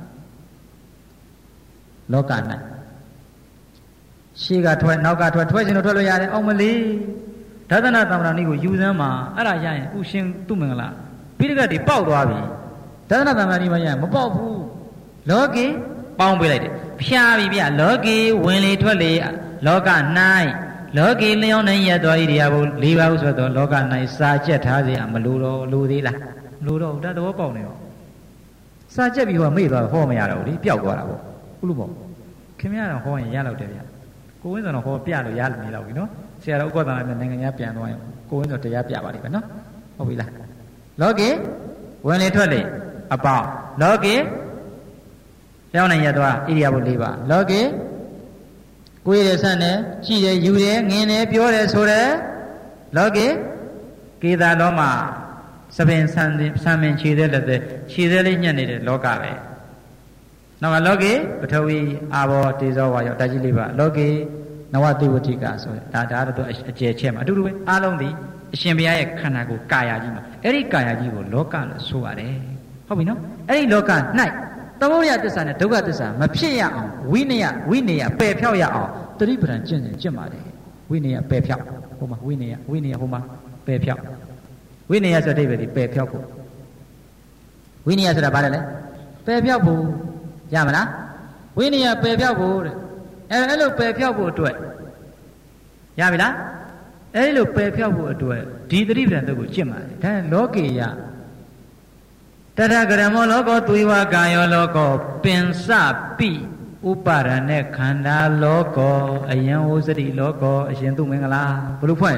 လောက၌ရှေ့ကထွက်နောက်ကထွက်ထွက်ရှင်တို့ထွက်လို့ရတယ်အောင်မလေးဒသနာသမ္မာနိကိုယူစမ်းမှာအဲ့ဒါရရင်ဥရှင်သူမင်္ဂလာပိဋကတ်တွေပေါက်သွားပြီဒသနာသမ္မာနိမရရင်မပေါက်ဘူးလောကီပေါင်းပေးလိုက်တယ်ဖြားပြီဗျလောကေဝင်လေထွက်လေလောက၌လောကေလျောင်းနိုင်ရတော်ဣရိယာပု၄ပါးဟုဆိုတော့လောက၌စာကျက်ထားစေမလိုတော့လိုသေးလားမလိုတော့ဒါတော့ပေါက်နေရောစာကျက်ပြီးဟောမေ့သွားဟောမရတော့ဘူးလေပျောက်သွားတာပေါ့ဟုတ်လို့ပေါ့ခင်ဗျားတော့ဟောရင်ရလောက်တယ်ဗျကိုဝင်းစံတော့ဟောပြလို့ရလို့နေတော့ပြီနော်ဆရာတော်ဥပဒနာနဲ့နိုင်ငံသားပြန်သွားရင်ကိုယ်ဝင်ဆိုတရားပြပါလိမ့်မယ်နော်ဟုတ်ပြီလားလောကေဝင်လေထွက်လေအပေါင်းလောကေရောက်နိုင်ရသွားဣရိယာပု၄ပါးလောကေကိုယ်ရဆန့်တယ်ကြည်တယ်ယူတယ်ငင်တယ်ပြောတယ်ဆိုတယ်လောကေကေသာလောမှာစပင်ဆန်ဆံမင်ခြေသေးလက်သေးခြေသေးလေးညှက်နေတဲ့လောကပဲနောက်ကလောကေပထဝီအာဘောတေဇောဝါယောဓာတ်ကြီးလေးပါလောကေနဝတိဝတိကဆိုဒါဒါတော့အကျယ်ချက်မှာအတူတူပဲအားလုံးဒီအရှင်ဘုရားရဲ့ခန္ဓာကိုယ်ကာယကြီးမှာအဲ့ဒီကာယကြီးကိုလောကလို့ဆိုရတယ်ဟုတ်ပြီနော်အဲ့ဒီလောက၌သမုဒယသစ္စာနဲ့ဒုက္ခသစ္စာမဖြစ်ရအောင်ဝိနည်းဝိနည်းပယ်ဖြောက်ရအောင်တတိပဒံကျင့်စဉ်ကျင့်ပါတယ်ဝိနည်းပယ်ဖြောက်ဟိုမှာဝိနည်းဝိနည်းဟိုမှာပယ်ဖြောက်ဝိနည်းဆိုတဲ့အဓိပ္ပာယ်ဒီပယ်ဖြောက်ဖို့ဝိနည်းဆိုတာဘာလဲလဲပယ်ဖြောက်ဖို့ရမလားဝိနည်းပယ်ဖြောက်ဖို့တဲ့အဲအဲ့လိုပယ်ဖြောက်ဖို့အတွက်ရပြီလားအဲ့လိုပယ်ဖြောက်ဖို့အတွက်ဒီတတိပဒံတုတ်ကိုကျင့်ပါတယ်ဒါလောကေယတထဂရမောလောကောသွေဝကာယောလောကောပင်စပိဥပါရณะခန္ဓာလောကောအယံဝစတိလောကောအရှင်သူမင်္ဂလာဘလို့ဖွင့်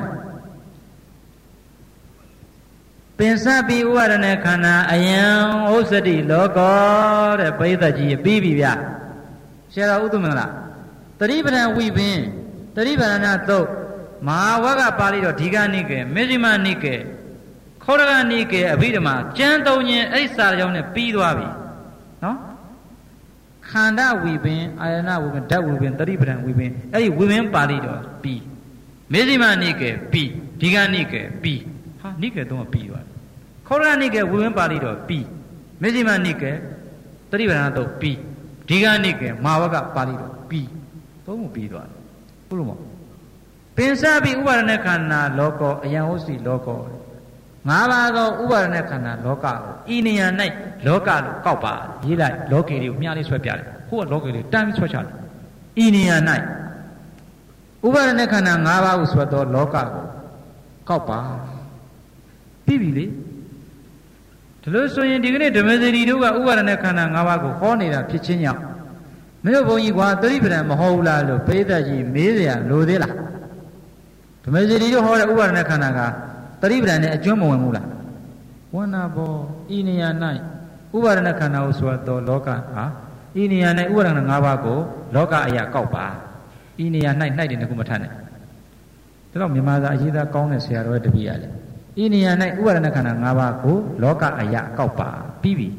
ပင်စပိဥပါရณะခန္ဓာအယံဝစတိလောကောတဲ့ပရိသတ်ကြီးပြီးပြီဗျဆရာတော်ဥသူမင်္ဂလာတတိပဒံဝိပင်တတိပဒနာသုတ်မဟာဝကပါဠိတော်ဒီကနိကေမေဇိမနိကေခောရကနိကေအဘိဓမ္မာကျမ်းသုံးခြင်းအဲ့စာကြောင်းနဲ့ပြီးသွားပြီနော်ခန္ဓာဝိပင်အာယနာဝိပင်ဓာတ်ဝိပင်တတိပဒံဝိပင်အဲ့ဒီဝိပင်ပါဠိတော်ပြီးမေဇိမနိကေပြီးဒီကနိကေပြီးဟာနိကေတော့ပြီးသွားခောရကနိကေဝိပင်ပါဠိတော်ပြီးမေဇိမနိကေတတိပဒနာတော့ပြီးဒီကနိကေမဟာဝကပါဠိတော်ပြီးသုံးခုပြီးသွားတယ်ဟုတ်လို့မပင်စပိဥပါဒณะခန္ဓာလောကောအယံဟုတ်စီလောကောငါးပါးသောဥပါဒณะခန္ဓာလောကကိုဤနေရာ၌လောကလို့ကောက်ပါရေးလိုက်လောကေတွေကိုမြားလေးဆွဲပြတယ်ဟိုကလောကေတွေတန်းပြီးဆွဲချတယ်ဤနေရာ၌ဥပါဒณะခန္ဓာငါးပါးကိုဆွဲသောလောကကိုကောက်ပါပြီးပြီလေဒီလိုဆိုရင်ဒီကနေ့ဓမ္မစရိတို့ကဥပါဒณะခန္ဓာငါးပါးကိုဟောနေတာဖြစ်ချင်းကြောင့်မင်းတို့ဘုန်းကြီးကွာသတိပ္ပံမဟုတ်ဘူးလားလို့ပိဋကကြီးမေးเสียလိုသေးလားဓမ္မစရိတို့ဟောတဲ့ဥပါဒณะခန္ဓာကသတိပ္ပံနဲ့အကျွမ်းမဝင်ဘူးလားဝန်နာဘောဤနေရာ၌ဥပါဒณะခန္ဓာကိုဆိုတော့လောကဟာဤနေရာ၌ဥပါဒณะငါးပါးကိုလောကအရာကောက်ပါဤနေရာ၌၌တယ်တခုမထမ်းနဲ့ဒါတော့မြန်မာစာအရေးသားကောင်းတဲ့ဆရာတော်ရဲ့တပည့်ရတယ်ဤနေရာ၌ဥပါဒณะခန္ဓာငါးပါးကိုလောကအရာကောက်ပါပြီးပြီ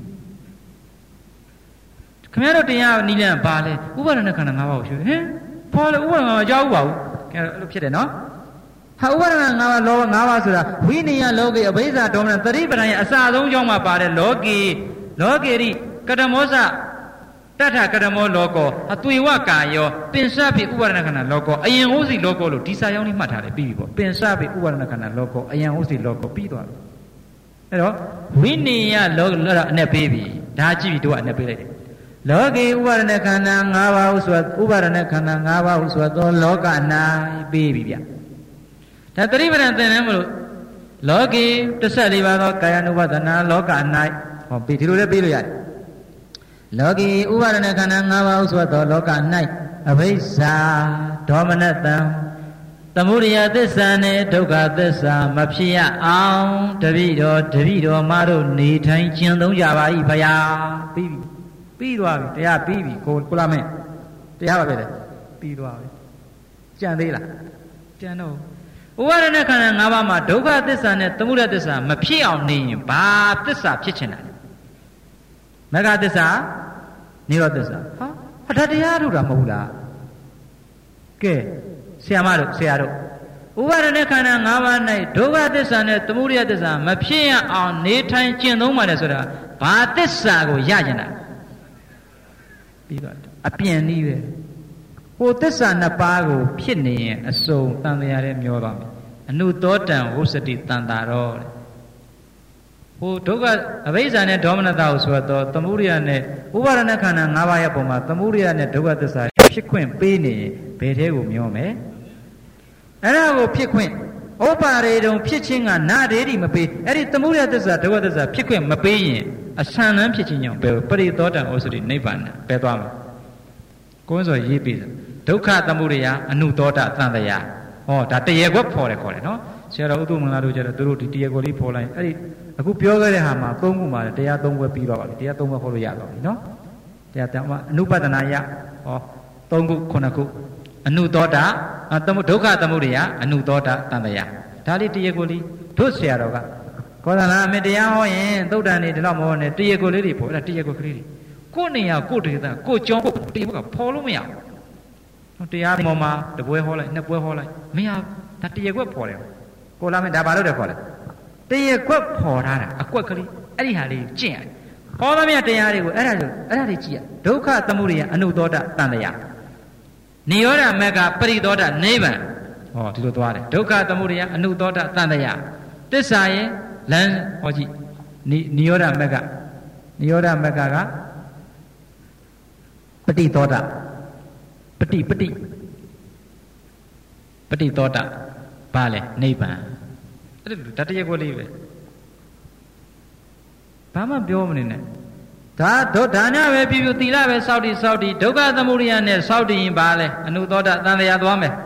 ခင်ဗျားတို့တရားနီးလန်းပါလဲဥပါဒณะခန္ဓာငါးပါးကိုရှုဟင်ဘာလဲဥပါဒณะငါးပါးကြောက်ဘူးပါဘူးခင်ဗျားတို့အဲ့လိုဖြစ်တယ်နော်ဟာဥပါဒณะငါးပါးလောငါးပါးဆိုတာဝိနည်းလောကေအဘိဓါဒေါမနသတိပ္ပံရဲ့အစဆုံးကြောင့်မှပါတယ်လောကေလောကေရိကတမောစတထကတမောလောကောအသွေဝကာယောပင်စပိဥပါဒณะခန္ဓာလောကောအယံဟုတ်စီလောကောလို့ဒီစာကြောင်းလေးမှတ်ထားတယ်ပြီးပြီပေါ့ပင်စပိဥပါဒณะခန္ဓာလောကောအယံဟုတ်စီလောကောပြီးသွားပြီအဲ့တော့ဝိနည်းလောလောအနဲ့ပေးပြီဒါကြည့်ပြီးတို့ကအနဲ့ပေးလိုက်တယ်လောကေဥပါဒณะခန္ဓာငါးပါးဟုဆိုဥပါဒณะခန္ဓာငါးပါးဟုဆိုသောလောက၌ပြီးပြီဗျဒါသတိပ္ပံသင်တယ်မလို့လောကေတစ်ဆက်လေးပါသောကာယ ानु ဘဒနာလောက၌ဟောပြီးဒီလိုလည်းပြီးလို့ရတယ်လောကေဥပါဒณะခန္ဓာငါးပါးဟုဆိုသောလောက၌အဘိဇ္ဇာဒေါမနတံသမုဒယသစ္စာနဲ့ဒုက္ခသစ္စာမဖြစ်ရအောင်တပိတော်တပိတော်မတို့နေထိုင်ကျင့်သုံးကြပါ၏ဘုရားပြီးပြီပြီးသွားပြီတရားပြီးပြီကိုကိုလာမင်းတရားပါပဲလေပြီးသွားပြီကြံသေးလားကြံတော့ဥပါဒณะခန္ဓာ၅ပါးမှာဒုက္ခသစ္စာနဲ့သမုဒယသစ္စာမဖြစ်အောင်နေရင်ဘာသစ္စာဖြစ်ချင်တာလဲမဂ္ဂသစ္စာနိရောဓသစ္စာဟာဟာဒါတရားထုတ်တာမဟုတ်ဘူးလားကဲဆရာမတို့ဆရာတို့ဥပါဒณะခန္ဓာ၅ပါး၌ဒုက္ခသစ္စာနဲ့သမုဒယသစ္စာမဖြစ်ရအောင်နေထိုင်ကျင့်သုံးပါတယ်ဆိုတာဘာသစ္စာကိုရကျင်တာပြီးတော့အပြင်နည်းပဲဟိုသစ္စာနှစ်ပါးကိုဖြစ်နေရင်အစုံတန်တရားနဲ့မျောသွားမယ်အနုသောတံဝုစတိတန်တာရောတဲ့ဟိုဒုက္ခအဘိဇ္ဇာနဲ့ဒေါမနတာကိုဆိုတော့သမုဒယနဲ့ဥပါဒณะခန္ဓာ၅ပါးရဲ့ပုံမှာသမုဒယနဲ့ဒုက္ခသစ္စာဖြစ်ခွင့်ပေးနေရင်ဘယ်ထဲကိုမျောမယ်အဲ့ဒါကိုဖြစ်ခွင့်ဩပါရေတုံဖြစ်ခြင်းကနာဒေတိမပေးအဲ့ဒီသမုဒယသစ္စာဒုက္ခသစ္စာဖြစ်ခွင့်မပေးရင်အဆန်လန်းဖြစ်ခြင်းကြောင့်ဘယ်ပရိသောတံဩစတိနိဗ္ဗာန်ပဲသွားမှာကိုယ်ဆိုရေးပြီးဒုက္ခသမုဒယအနုသောတသံတရာဟောဒါတရေခွက်ဖော်တယ်ခေါ်တယ်နော်ဆရာတော်ဥဒ္ဓမင်္ဂလာတို့ကျတော့သူတို့ဒီတရားကိုလေးပေါ်လိုက်အဲ့ဒီအခုပြောခဲ့တဲ့ဟာမှာသုံးခုမှာတရားသုံးပွဲပြီးတော့ပါပြီတရားသုံးပွဲဟောလို့ရတော့ပြီနော်တရားတောင်းအနုပဒနာယဟောသုံးခုခုနှစ်ခုအနုသောတာသမုဒုက္ခသမုဒယအနုသောတာတန်တရားဒါလေးတရားကိုလေးတို့ဆရာတော်ကကောသလအမေတရားဟောရင်သုတ်တန်နေဒီလောက်မဟောနဲ့တရားကိုလေးတွေပေါ်အဲ့ဒါတရားကိုကလေးတွေကိုယ်နေရကိုယ်ဒေသကိုယ်ကြောင်းကိုတရားကဖော်လို့မရဘူးတရားပေါ်မှာတပွဲဟောလိုက်နှစ်ပွဲဟောလိုက်မရဒါတရားကွက်ဖော်တယ်ကိုလာမင်းဒါဘာလို့တယ်ခေါ်လဲတရားကွက်ဖော်ထားတာအကွက်ကလေးအဲ့ဒီဟာလေးကျင့်ရတယ်ဟောသမျှတရားတွေကိုအဲ့ဒါလိုအဲ့ဒါတွေကြည့်ရဒုက္ခသမုဒယအနုသောတာတန်တရားနိရောဓမဂ္ဂပရိသောတာနိဗ္ဗာန်ဟောဒီလိုသွားတယ်ဒုက္ခသမုဒယအနုသောတာတန်တရားသစ္စာရဲ့လမ်းဟောကြည့်နိရောဓမဂ္ဂနိရောဓမဂ္ဂကပฏิသောတာပฏิပฏิပฏิသောတာဘာလဲနိဗ္ဗာန်အဲ့ဒါတတရားကိုလေးပဲဘာမှပြောမနေနဲ့ဒါဒုဒါနပဲပြပြသီလပဲစောင့်တည်စောင့်တည်ဒုက္ခသမုဒယနဲ့စောင့်တည်ရင်ဘာလဲအနုသောတာတန်တရားသွားမယ်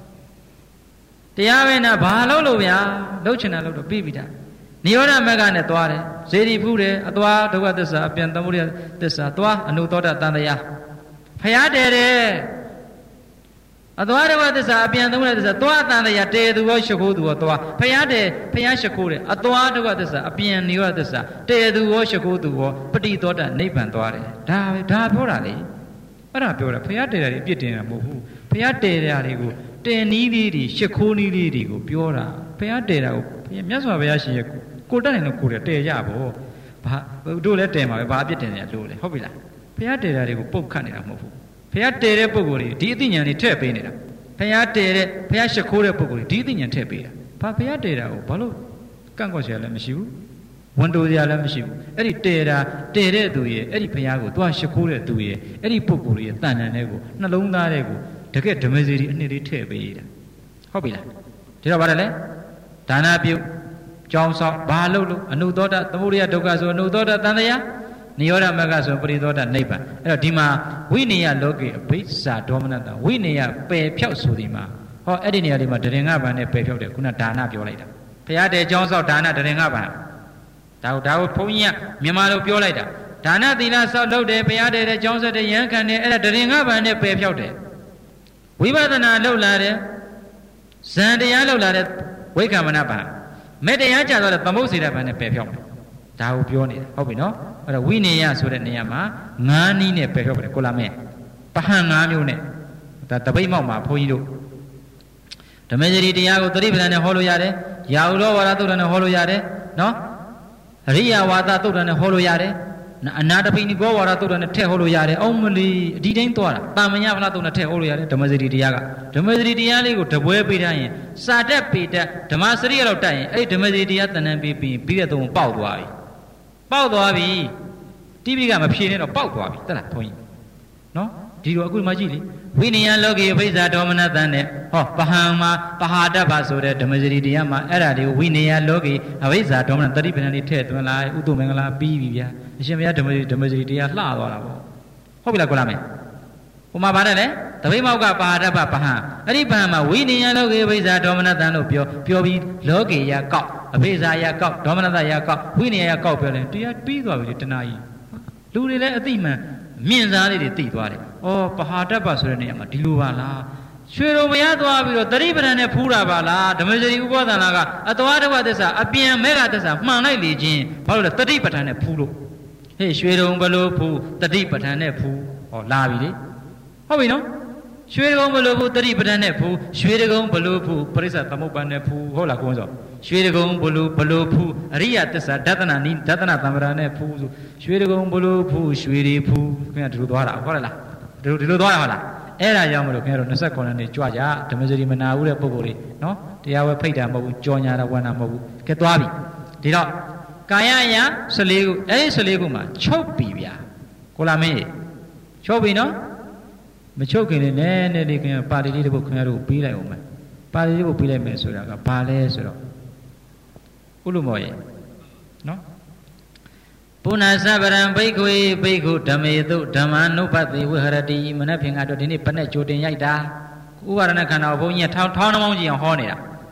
တရားပဲနဲ့ဘာလို့လို့ဗျာလှုပ်ချင်တာလှုပ်တော့ပြီးပြီတာနိရောဓမဂ္ဂနဲ့သွားတယ်ဇေဒီဖူးတယ်အသွားဒုက္ခသစ္စာအပြန်သမုဒယသစ္စာသွားအနုသောတာတန်တရားဖျားတယ်တယ်အသွားဒုက္ခသစ္စာအပြန်သမုဒယသစ္စာသွားတန်တရားတေသူရောရှ िख ိုးသူရောသွားဖျားတယ်ဖျားရှ िख ိုးတယ်အသွားဒုက္ခသစ္စာအပြန်နိရောဓသစ္စာတေသူရောရှ िख ိုးသူရောပฏิသောတာနိဗ္ဗာန်သွားတယ်ဒါပဲဒါပြောတာလေအဲ့ဒါပြောတာဖျားတယ်တယ်ပြစ်တင်တာမဟုတ်ဘူးဖျားတယ်တယ်တွေကိုတင်နီးလေးတွေရှ िख ိုးနီးလေးတွေကိုပြောတာဖျားတယ်တာကိုမြတ်စွာဘုရားရှင်ရဲ့ကိုတက်နေလို့ကိုတယ်တယ်ရပါဘောဘာတို့လည်းတယ်မှာပဲဘာအပြစ်တင်နေလို့လေဟုတ်ပြီလားဖျားတယ်တာတွေကိုပုတ်ခတ်နေတာမဟုတ်ဘူးဖျားတယ်တဲ့ပုဂ္ဂိုလ်တွေဒီအသိဉာဏ်တွေထည့်ပေးနေတာဖျားတယ်တဲ့ဖျားရှ िख ိုးတဲ့ပုဂ္ဂိုလ်တွေဒီအသိဉာဏ်ထည့်ပေးတာဘာဖျားတယ်တာကိုဘာလို့ကန့်ကွက်เสียလည်းမရှိဘူးဝန်တိုစရာလည်းမရှိဘူးအဲ့ဒီတယ်တာတယ်တဲ့သူရဲ့အဲ့ဒီဖျားကိုသွားရှ िख ိုးတဲ့သူရဲ့အဲ့ဒီပုဂ္ဂိုလ်ရဲ့တန်တန်တဲ့ကိုနှလုံးသားတဲ့ကိုတကယ်ဓမ္မစီရီအနှစ်လေးထည့်ပေးတာဟုတ်ပြီလားဒီတော့ဗါတယ်လေဒါနပြုကြောင်းဆောင်ဘာလို့လို့အနုသောတာသမုဒယဒုက္ခဆိုအနုသောတာတန်တရားနိရောဓမဂ္ဂဆိုပရိသောတာနိဗ္ဗာန်အဲ့တော့ဒီမှာဝိနည်းလောကေအဘိဇာဒေါမနတဝိနည်းပယ်ဖြောက်ဆိုဒီမှာဟောအဲ့ဒီနေရာလေးမှာဒရင်ငါးပါးနဲ့ပယ်ဖြောက်တယ်ခုနဒါနပြောလိုက်တာဘုရားတဲ့ကြောင်းဆောင်ဒါနဒရင်ငါးပါးဒါကိုဒါကိုဘုန်းကြီးကမြန်မာလိုပြောလိုက်တာဒါနသီလဆောက်လုပ်တယ်ဘုရားတဲ့ကြောင်းဆက်တဲ့ယဟန်ခံတယ်အဲ့ဒါဒရင်ငါးပါးနဲ့ပယ်ဖြောက်တယ်ဝိပဿနာလှုပ်လာတယ်ဇန်တရားလှုပ်လာတဲ့ဝိက္ခမနပါမေတ္တရားကြတော့လေသမုတ်စေတပံနဲ့ပယ်ဖြောက်မယ်ဒါကိုပြောနေတာဟုတ်ပြီနော်အဲ့တော့ဝိနည်းဆိုတဲ့နေရာမှာငါးနည်းနဲ့ပယ်ဖြောက်ပါတယ်ကိုလာမဲပဟံငါးမျိုးနဲ့ဒါတပိတ်မောက်မှာဘုန်းကြီးတို့ဓမ္မစရိတရားကိုသတိပဋ္ဌာန်နဲ့ဟောလို့ရတယ်ရာဟုလောဝါဒသုတ်တန်နဲ့ဟောလို့ရတယ်နော်အရိယဝါဒသုတ်တန်နဲ့ဟောလို့ရတယ်အနာတပိဏိကောဝါဒသုတ်တန်နဲ့ထည့်ဟောလို့ရတယ်အောင်မလီအဒီတိုင်းသွားတာတာမညဖလားသုတ်နဲ့ထည့်ဟောလို့ရတယ်ဓမ္မစရိတရားကဓမ္မစရိတရားလေးကိုတပွဲပေးထားရင်စာတက်ပေတက်ဓမ္မစရိရတော့တက်ရင်အဲ့ဒီဓမ္မစရိတရားတဏ္ဍန်ပေးပြီးပြီးတဲ့သုံးပေါက်သွားပြီပေါက်သွားပြီတိပိကမဖြေနဲ့တော့ပေါက်သွားပြီတက်လားဘုန်းကြီးနော်ဒီလိုအခုမှကြည့်လေဝိနည်းလောကေအဘိဇာဒေါမနတန်နဲ့ဟောပဟံမှာပဟာတ္တပါဆိုတဲ့ဓမ္မစရိတရားမှာအဲ့ဒါတွေကိုဝိနည်းလောကေအဘိဇာဒေါမနတတိပဏ္ဏလေးထည့်သွင်းလာဥတုမင်္ဂလာပြီးပြီဗျာအရှင်ဘုရားဓမ္မဓမ္မစရိတရားလှသွားတာပေါ့ဟုတ်ပြီလားကိုလာမယ်ဟိုမှာဗါတယ်လေတပိမောက်ကပဟာတ္တပပဟံအဲ့ဒီပဟံမှာဝိနည်းလောကေအဘိဇာဒေါမနတန်လို့ပြောပြောပြီးလောကေယကောက်အဘိဇာယကောက်ဒေါမနတယကောက်ဝိနည်းယကောက်ပြောတယ်တရားပြီးသွားပြီတဏှာကြီးလူတွေလည်းအသိမှန်မြင့်စားလေးတွေသိသွားတယ်။အော်ပဟာတ္တပဆိုတဲ့နေရာမှာဒီလိုပါလား။ရွှေတော်မရသွားပြီးတော့တတိပဒံနဲ့ဖူးတာပါလား။ဓမ္မစရိဥပဒနာကအတဝါဒဝသစ္စာအပြန်မေဃသစ္စာမှန်လိုက်လေခြင်းဘာလို့လဲတတိပဒံနဲ့ဖူးလို့ဟေးရွှေတော်ဘလို့ဖူးတတိပဒံနဲ့ဖူးဟောလာပြီလေ။ဟုတ်ပြီနော်။ရွှေတော်ဘလို့ဖူးတတိပဒံနဲ့ဖူးရွှေတော်ဘလို့ဖူးပရိစ္ဆသမုပ္ပါနဲ့ဖူးဟုတ်လားကိုင်းစောရွှေတော်ဘလို့ဘလို့ဖူးအရိယသစ္စာဒသနာနိဒသနာသံဃာနဲ့ဖူးဆိုရွှေတော်ဘလို့ဖူးရွှေတွေဖူးခင်ဗျာဒီလိုသွားတာဟုတ်လားဒီလိုဒီလိုသွားရဟုတ်လားအဲ့ဒါကြောင့်မလို့ခင်ဗျားတို့နှစ်ခုနှစ်ကြွကြဓမ္မစရိမနာဘူးတဲ့ပုဂ္ဂိုလ်တွေနော်တရားဝဲဖိတ်တာမဟုတ်ဘူးကြော်ညာတာဝန္တာမဟုတ်ဘူးကဲသွားပြီဒီတော့ကာယယဆလေးခုအဲ့ဒီဆလေးခုမှာချုပ်ပြီဗျာကိုလာမင်းချုပ်ပြီနော်မချုပ်ခင်လည်းနည်းနည်းလေးခင်ဗျာပါဠိလေးတစ်ပုဒ်ခင်ဗျားတို့ပြီးလိုက်အောင်မယ်ပါဠိလေးတစ်ပုဒ်ပြီးလိုက်မယ်ဆိုတာကဘာလဲဆိုတော့ဥလူမောရဲ့နော်ပုဏ္ဏသဗ္ဗရံဘိက္ခွေဘိက္ခုဓမ္မေတုဓမ္မနုပတိဝိဟရတိမနက်ဖြင်ကတော့ဒီနေ့ဘယ်နဲ့ကြိုတင်ရိုက်တာဥပါဒနာခန္ဓာကိုဘုန်းကြီးထောင်းထောင်းနှမောင်းကြည့်အောင်ဟောနေတာ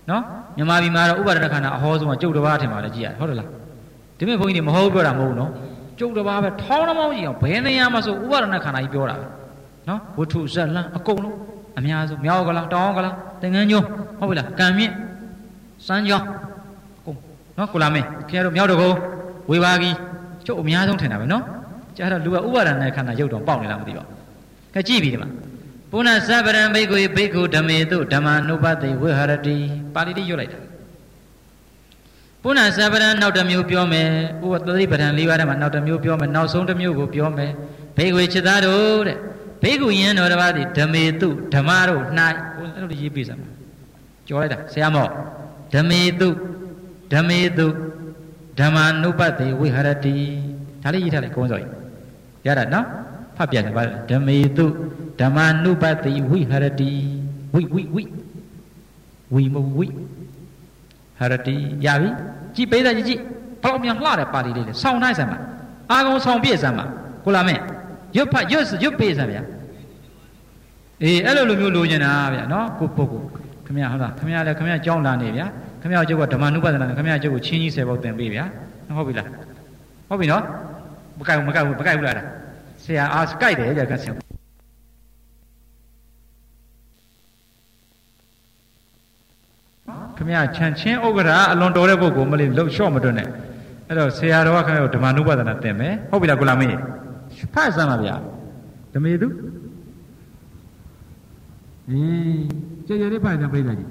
နော်မြန်မာပြည်မှာတော့ဥပါဒနာခန္ဓာအဟောဆုံးကကျုပ်တစ်ပါးထင်ပါလေကြည့်ရဟုတ်တယ်လားဒီမဲ့ဘုန်းကြီးတွေမဟုတ်ပြောတာမဟုတ်ဘူးနော်ကျုပ်တစ်ပါးပဲထောင်းနှမောင်းကြီးအောင်ဘယ်နေရာမှာဆိုဥပါဒနာခန္ဓာကြီးပြောတာနော်ဝတ္ထုဇက်လန်းအကုန်လုံးအများဆုံးမြောက်ကလားတောင်ကလားသင်္ကန်းကျွန်းဟုတ်ပြီလားကံမြင့်စမ်းကြောင်းကုန်နော်ကိုလာမင်းခင်ဗျားတို့မြောက်တကုန်းဝေဘာဂီကျုပ်အများဆုံးထင်တာပဲနော်ကြားတော့လူကဥပါဒနာခန္ဓာရုပ်တော်ပေါက်နေလားမသိပါဘူးကဲကြည့်ပြီဒီမှာပုဏ္ဏသဗ္ဗရံဘိက္ခုဘိက္ခုဓမေတုဓမ္မနုပတိဝိဟရတိပါဠိတိရွတ်လိုက်တာပုဏ္ဏသဗ္ဗရံနောက်တစ်မျိုးပြောမယ်ဥပသတိပဋ္ဌာန်၄ပါးထဲမှာနောက်တစ်မျိုးပြောမယ်နောက်ဆုံးတစ်မျိုးကိုပြောမယ်ဘိက္ခုခြေသားတို့တဲ့ဘိက္ခုယံတော်တစ်ပါးသည်ဓမေတုဓမ္မတို့၌အဲ့လိုရေးပေးစမ်းကြော်လိုက်တာဆရာမောဓမေတုဓမေတုဓမ္မနုပတိဝိဟရတိဒါလေးရေးထားလိုက်ကိုယ်စောကြီးရတာနော်ဖတ်ပြတယ်ဗါဓမေတုဓမ္မနုပတိဝိဟရတိဝိဝိဝိဝိမဝိဟရတိရပြီကြည့်ပေးတယ်ကြည့်ဘလောက်မြန်လှတယ်ပါဠိလေးလေဆောင်းနိုင်စမ်းပါအာကုံဆောင်းပြည့်စမ်းပါကိုလာမင်းရွတ်ဖတ်ရွတ်ရွတ်ပေးစမ်းဗျာအေးအဲ့လိုလိုမျိုးလိုချင်တာဗျာနော်ကိုပုဂ္ဂိုလ်ခမရဟုတ်လားခမရလည်းခမရကြောင်းလာနေဗျာခမရကျုပ်ကဓမ္မနုပဒနာခမရကျုပ်ကိုချင်းကြီးဆယ်ပေါက်သင်ပေးဗျာဟုတ်ပြီလားဟုတ်ပြီနော်မကိုက်ဘူးမကိုက်ဘူးမကိုက်ဘူးလားဆရာအားကိုက်တယ်ကြကဆရာခမရခြံချင်းဥက္ကရာအလွန်တော်တဲ့ပုဂ္ဂိုလ်မလေးလှုပ်လျှော့မတွန်းနဲ့အဲ့တော့ဆရာတော်ကခမရဓမ္မနုပဒနာသင်မယ်ဟုတ်ပြီလားကိုလာမင်းဖတ်စမ်းပါဗျာဓမေတုအေးကြည်ကြည်လေးဖတ်စမ်းပြလိုက်ကြည့်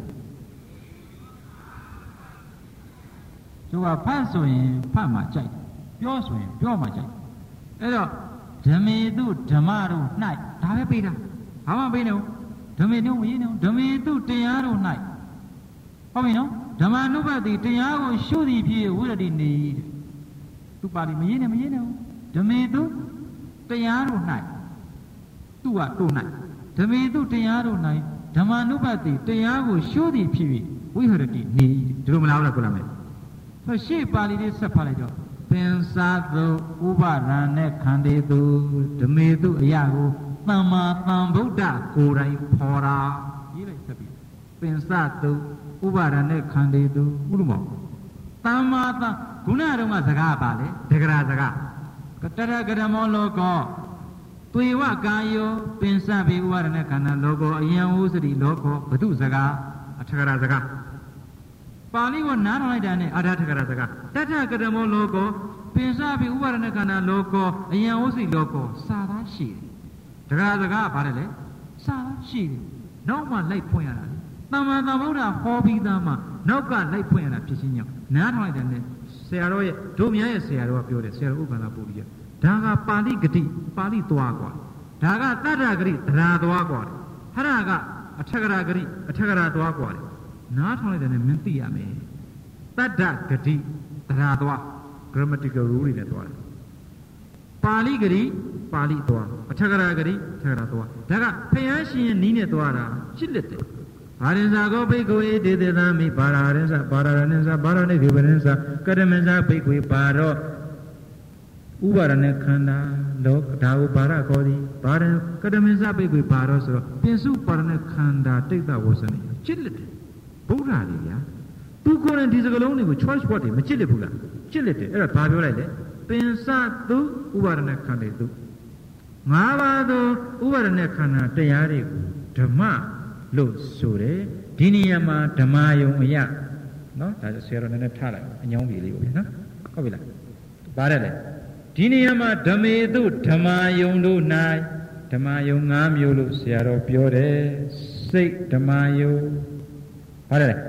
သူကဖတ်ဆိုရင်ဖတ်မှကြိုက်ပြောဆိုရင်ပြောမှကြိုက်အဲ့တော့ဓမေတုဓမ္မတို့၌ဒါပဲပေးတာဘာမှပေးနေဘူးဓမေတုမရင်းနေဘူးဓမေတုတရားတို့၌ဟုတ်ပြီနော်ဓမ္မနုပတိတရားကိုရှုသည်ဖြစ်ဝိရတိနေသူပါဠိမရင်းနေမရင်းနေဘူးဓမေတုတရားတို့၌သူကတို့၌ဓမေတုတရားတို့၌ဓမ္မနုပတိတရားကိုရှုသည်ဖြစ်၍ဝိဟရတိနေဒီလိုမလားလားကိုလာမယ်ဆိုရှေ့ပါဠိလေးဆက်ဖတ်လိုက်တော့ပင်စားသူဥပါဒဏ်နဲ့ခန္တေသူဓမေတုအရာကိုသမ္မာသမ္ဗုဒ္ဓကိုယ်တိုင်ဖော်တာရေးလိုက်ဆက်ပြီးပင်စားသူဥပါဒဏ်နဲ့ခန္တေသူဥလို့မဟုတ်သမ္မာသမ္ခုနတုန်းကစကားပါလေတဂရစကားကတရကရမောလောကောသွေဝကာယောပင်စပိဥပါဒနဲ့ခန္ဓာလောကောအယံဝုစတိလောကောဘုသူစကားအထကရစကားပါဠိကိုနားထောင်လိုက်တာနဲ့အာထကရစကားတထကရမောလောကောပင်စပိဥပါဒနဲ့ခန္ဓာလောကောအယံဝုစတိလောကောစာသားရှိတယ်တဂရစကားပါတယ်လေစာသားရှိတယ်နောက်မှလိုက်ဖွင့်ရတာသမ္မာသမ္ဗုဒ္ဓဟောပြီးသားမှနောက်ကလိုက်ဖွင့်ရတာဖြစ်ချင်းကြောင့်နားထောင်လိုက်တဲ့နဲ့ဆရာတော်ရဲ့ဒုမြတ်ရဲ့ဆရာတော်ကပြောတယ်ဆရာတော်ဥက္ကန္တပုရိယဒါကပါဠိဂတိပါဠိသွားกว่าဒါကတတ္တဂတိသရာသွားกว่าဟရကအထကရာဂတိအထကရာသွားกว่าနားထောင်လိုက်တဲ့နဲ့မင်းသိရမယ်တတ္တဂတိသရာသွား grammatical rule တွေနဲ့သွားတယ်ပါဠိဂတိပါဠိသွားအထကရာဂတိအထကရာသွားဒါကဖယားရှင်ရဲ့နီးနဲ့သွားတာရှစ်လက်တယ်ဘာရင်စာကိုဘိက္ခုဧတေတေသမိဘာရာရင်စာဘာရာရင်စာဘာရာနေဒီဝရင်စာကရမင်စာဘိက္ခုဘာရောဥပါဒနဲ့ခန္ဓာလောဒါကိုဘာရခေါ်သည်ဘာရကရမင်စာဘိက္ခုဘာရောဆိုတော့ပင်စုပါဒနဲ့ခန္ဓာတိတ်တဝဆနေချစ်လက်တယ်ဗုဒ္ဓလေဗျာသူကိုယ်နဲ့ဒီစကလုံးတွေကို choice word တွေမချစ်လက်ဘူးလားချစ်လက်တယ်အဲ့ဒါဘာပြောလိုက်လဲပင်စသူဥပါဒနဲ့ခန္ဓာသူငါးပါးသောဥပါဒနဲ့ခန္ဓာတရားတွေကိုဓမ္မလို့ဆိုတယ်ဒီနေရာမှာဓမ္မယုံအယနော်ဒါဆရာတော်နည်းနည်းထားလိုက်အညောင်းပြီလေးပေါ့ဗျာနော်ဟုတ်ပြီလားပါတယ်လေဒီနေရာမှာဓမေတုဓမ္မယုံတို့၌ဓမ္မယုံ၅မျိုးလို့ဆရာတော်ပြောတယ်စိတ်ဓမ္မယုံပါတယ်လေ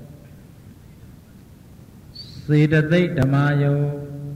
စေတသိက်ဓမ္မယုံ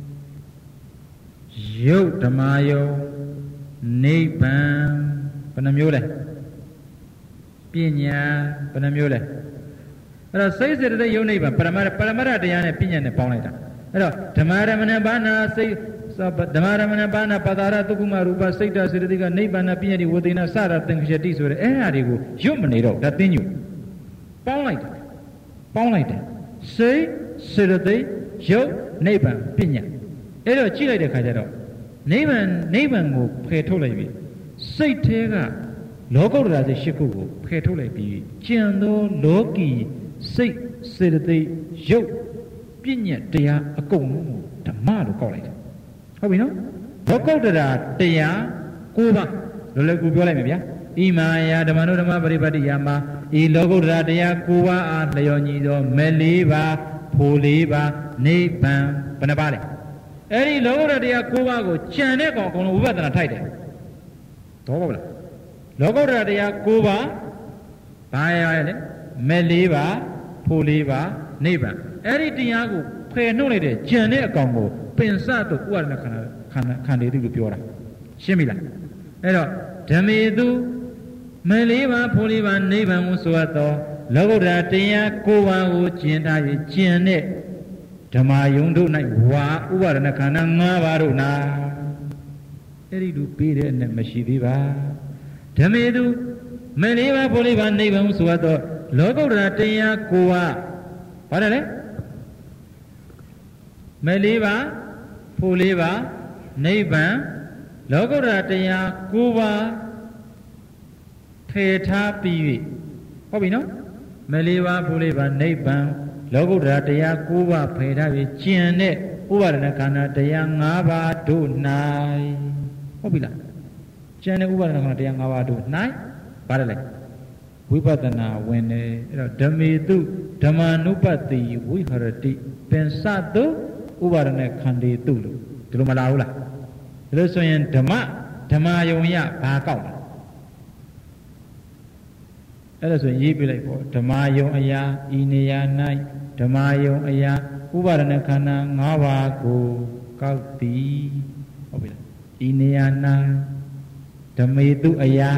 ယုတ်ဓမ္မယုံနိဗ္ဗာန်ဘယ်နှမျိုးလဲပညာဘယ်နှမျိုးလဲအဲ့တော့စိတ်စေတသိက်ယုတ်နိဗ္ဗာန်ပရမပရမရတရားနဲ့ပညာနဲ့ပေါင်းလိုက်တာအဲ့တော့ဓမ္မရမဏဘာနာစိတ်ဓမ္မရမဏဘာနာပတာရသုကုမရူပစိတ်တစေတသိက်ကနိဗ္ဗာန်ပညာတိဝေဒနာစရသင်္ခယတိဆိုတဲ့အဲ့ဟာတွေကိုရွတ်မနေတော့ဒါသိညူပေါင်းလိုက်တယ်ပေါင်းလိုက်တယ်စိတ်စေတသိက်ယုတ်နိဗ္ဗာန်ပညာအဲ့တော့ကြည့်လိုက်တဲ့ခါကျတော့နိဗ္ဗာန်နိဗ္ဗာန်ကိုဖယ်ထုတ်လိုက်ပြီစိတ်ထဲကလောကုတ္တရာစိတ်ရှိခုကိုဖယ်ထုတ်လိုက်ပြီးကျန်သောလောကီစိတ်စေတသိက်ရုပ်ပြည့်ညက်တရားအကုန်လုံးကိုဓမ္မလို့ကောက်လိုက်တယ်ဟုတ်ပြီနော်လောကုတ္တရာတရားကိုးပါးလောလောကူပြောလိုက်မယ်ဗျာဣမာယဓမ္မနုဓမ္မပရိပတ်တိယမှာဤလောကုတ္တရာတရားကိုးပါးအားလျော်ညီသောမဲ့လေးပါးဖို့လေးပါးနိဗ္ဗာန်ဘယ်နှပါးလဲအဲ့ဒီလောကုတ္တရာတရားကိုးပါးကိုကြံတဲ့ကောင်အကုန်လုံးဝိပဿနာထိုက်တယ်တော့ဟုတ်လားလောကုတ္တရာတရားကိုးပါးဘာရရလဲမဲ့လေးပါးဖို့လေးပါးနိဗ္ဗာန်အဲ့ဒီတရားကိုဖယ်နှုတ်လိုက်တဲ့ကြံတဲ့အကောင်ကိုပင်စတို့ဥပါဒနာခန္ဓာခန္ဓာခန္ဓာတိလို့ပြောတာရှင်းပြီလားအဲ့တော့ဓမေတုမဲ့လေးပါးဖို့လေးပါးနိဗ္ဗာန်ကိုဆိုရတော့လောကုတ္တရာတရားကိုးပါးကိုကျင့်ထား၍ကျင့်တဲ့ဓမ္မယုံတို့၌ဝါဥပါဒနာခန္ဓာ၅ပါးတို့နာအဲ့ဒီလိုပြီးတဲ့အနဲ့မရှိသေးပါဓမေတုမဲ့လေးပါးဖို့လေးပါးနိဗ္ဗာန်ကိုဆိုရတော့လောကုတ္တရာတရားကိုးပါးဘာလဲလဲမဲ့လေးပါးဖို့လေးပါးနိဗ္ဗာန်လောကုတ္တရာတရားကိုးပါးဖယ်ထားပြီး၍ဟုတ်ပြီနော်မဲ့လေးပါးဖို့လေးပါးနိဗ္ဗာန်လောကုတ္တရာတရားကိုးပါးဖယ်ထားပြီးကျင့်တဲ့ဥပါဒနာခန္ဓာတရား၅ပါးတို့၌ဟုတ်ပြီလားကျင့်တဲ့ဥပါဒနာခန္ဓာတရား၅ပါးတို့၌ဘာလဲလဲဝိပဿနာဝင်တယ်အဲ့တော့ဓမေတုဓမ္မာနုပတ္တိဝိဟရတိပင်စတုဥပါဒနာခန္ဓေတုလို့ဒီလိုမလားဘူးလားဒါလို့ဆိုရင်ဓမ္မဓမ္မယုံရဘာကောက်လဲအဲ့ဒါဆိုရင်ရေးပြလိုက်ပေါ့ဓမ္မယုံအရာဤနေရာ၌ဓမ္မယုံအရာဥပါဒနာခန္ဓာ၅ပါးကိုကောက်သည်ဟုတ်ပြီလားဤနေရာ၌ဓမေတုအရာ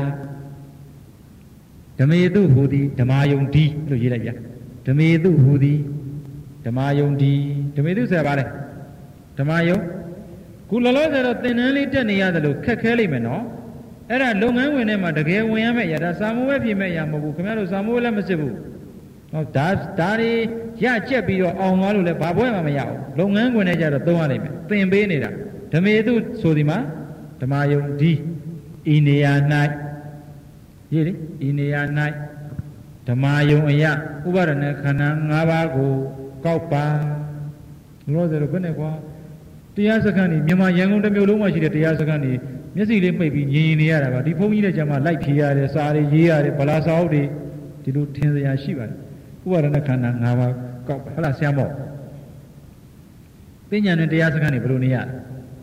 ဓမေတုဟူသည်ဓမ္မယုံဒီလို့ရေးလိုက်ဗျာဓမေတုဟူသည်ဓမ္မယုံဒီဓမေတုဆိုတာဘာလဲဓမ္မယုံခုလောလောဆယ်တော့သင်တန်းလေးတက်နေရတယ်လို့ခက်ခဲလိမ့်မယ်နော်အဲ့ဒါလုပ်ငန်းဝင်ထဲမှာတကယ်ဝင်ရမယ့်ရတာစာမိုးပဲပြင်မဲ့ရမဟုတ်ဘူးခင်ဗျားတို့စာမိုးလည်းမစစ်ဘူးဟောဒါဒါတွေရကြက်ပြီးတော့အောင်သွားလို့လည်းဘာပွဲမှမရဘူးလုပ်ငန်းဝင်ထဲကျတော့သုံးရလိမ့်မယ်သင်ပေးနေတာဓမေတုဆိုဒီမှာဓမ္မယုံဒီဤနေရာ၌ရေးလေဤနေရာ၌ဓမ္မယုံအယဥပါဒနာခန္ဓာ၅ပါးကိုကောက်ပါလို့ဆိုတော့ဘယ်နဲ့ကွာတရားစခန်းนี่မြန်မာရန်ကုန်တစ်မြို့လုံးမှာရှိတဲ့တရားစခန်းนี่မျက်စိလေးမှိတ်ပြီးညင်ရင်နေရတာပါဒီဘုန်းကြီးတဲ့ကျမ်းမှာလိုက်ဖြေရတယ်စာတွေရေးရတယ်ဗလာစာအုပ်တွေဒီလိုထင်စရာရှိပါတယ်ဥပါဒနာခန္ဓာ၅ပါးကောက်ဟုတ်လားဆရာမောပညာနဲ့တရားစခန်းนี่ဘယ်လိုနေရလဲ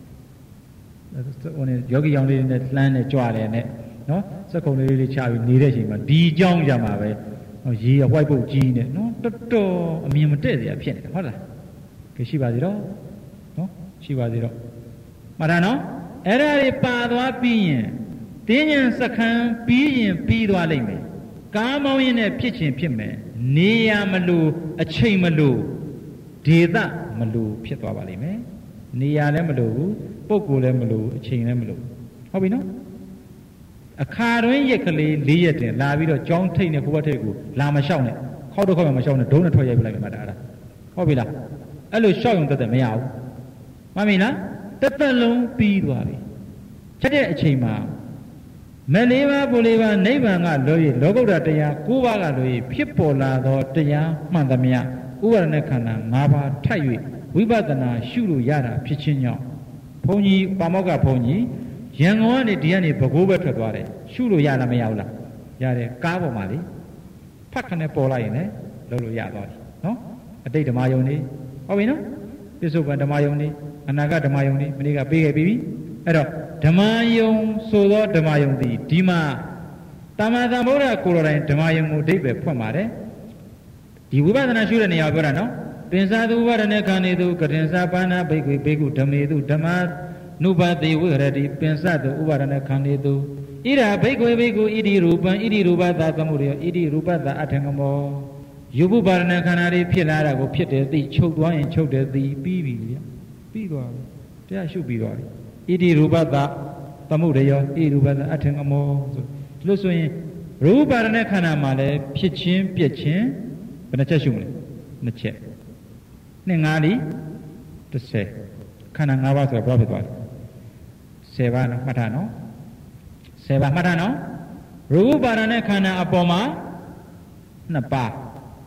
ဟိုနဲ့ယောဂီရောင်လေးနဲ့လှမ်းနဲ့ကြွတယ်နဲ့နော်စက်ကုံလေးလေးချပြီးနေတဲ့အချိန်မှာဒီအကြောင်းကြမှာပဲရေအဝိုက်ပုတ်ကြီးနဲ့နော်တော်တော်အမြင်မတည့်စရာဖြစ်နေတယ်ဟုတ်လားကြရှိပါသေးတော့နော်ရှိပါသေးတော့မှတ်တာနော်အဲ့ဒါတွေပါသွားပြီးရင်တင်းညံစခန်းပြီးရင်ပြီးသွားလိမ့်မယ်ကားမောင်းရင်နဲ့ဖြစ်ချင်းဖြစ်မယ်နေရမလို့အချိန်မလို့ဒေသမလို့ဖြစ်သွားပါလိမ့်မယ်နေရလည်းမလို့ဘူးပုဂ္ဂိုလ်လည်းမလို့အချိန်လည်းမလို့ဟုတ်ပြီနော်အခါတွင်ရက်ကလေး၄ရက်တင်လာပြီးတော့ကြောင်းထိတ်နဲ့ဘုရားထိတ်ကိုလာမလျှောက်နဲ့ခေါက်တော့ခေါက်မှမလျှောက်နဲ့ဒုံးနဲ့ထွက်ရိုက်ပြလိုက်မှတာအဲ့ဒါဟုတ်ပြီလားအဲ့လိုလျှောက်ရုံတက်တယ်မရဘူးမှန်ပြီလားတစ်သက်လုံးပြီးသွားပြီချက်တဲ့အချိန်မှာမဲ့လေးပါးပုလေးပါးနိဗ္ဗာန်ကလွယ်ရလောကုတ္တရာတရား၉ပါးကလွယ်ရဖြစ်ပေါ်လာသောတရားမှန်သမျှဥပါဒနာခန္ဓာ၅ပါးထပ်၍ဝိပဿနာရှုလို့ရတာဖြစ်ခြင်းကြောင့်ဘုန်းကြီးပါမောက္ခဘုန်းကြီးရန်ကုန်ကနေဒီကနေဘကိုးပဲထွက်သွားတယ်ရှုလို့ရလားမရဘူးလားရတယ်ကားပေါ်မှာလေဖတ်ခနဲ့ပေါ်လိုက်ရင်လည်းလုပ်လို့ရသွားပြီနော်အတိတ်ဓမ္မယုံနေဟုတ်ပြီနော်ပြစ္ဆုတ်ပံဓမ္မယုံနေအနာဂတ်ဓမ္မယုံနေမနေ့ကပေးခဲ့ပြီးပြီအဲ့တော့ဓမ္မယုံဆိုသောဓမ္မယုံသည်ဒီမှာတမ္မာသမ္ဗုဒ္ဓကိုယ်တော်တိုင်ဓမ္မယုံကိုအဓိပ္ပာယ်ဖွင့်ပါတယ်ဒီဝိပဿနာရှုတဲ့နေရာပြောတာနော်ပင်စာသူဝရဏေခန္ဓေသူကတင်္စာပါဏဘိက္ခွေဘေကုဓမေသူဓမ္မနုပတိဝိရတိပင်စတုဥပါဒနာခန္ဓေတုဣရာဘိက္ခွေဘေကုဣတိရူပံဣတိရူပသသမှုရဣတိရူပသအထင်ကမောယုပုပါဒနာခန္ဓာတွေဖြစ်လာတာကိုဖြစ်တယ်သိချုပ်သွားရင်ချုပ်တယ်သိပြီးပြီဗျပြီးသွားပြီတရားရှုပြီးသွားပြီဣတိရူပသသမှုရယောဣတိရူပသအထင်ကမောဆိုဒီလိုဆိုရင်ရူပပါဒနာခန္ဓာမှာလည်းဖြစ်ချင်းပြက်ချင်းဘယ်နှချက်ရှုမလဲနှစ်ချက်နှစ်ငါးလီတစ်ဆယ်ခန္ဓာ၅ပါးဆိုတာဘာဖြစ်သွားလဲဆယ်ပါးနော်မှတ်ထားနော်ဆယ်ပါးမှတ်ထားနော်ရူပပါဒနာခန္ဓာအပေါ်မှာနှစ်ပါး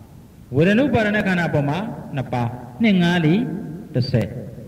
ဝေဒနုပါဒနာခန္ဓာပေါ်မှာနှစ်ပါးနှစ်ငါးလီတစ်ဆယ်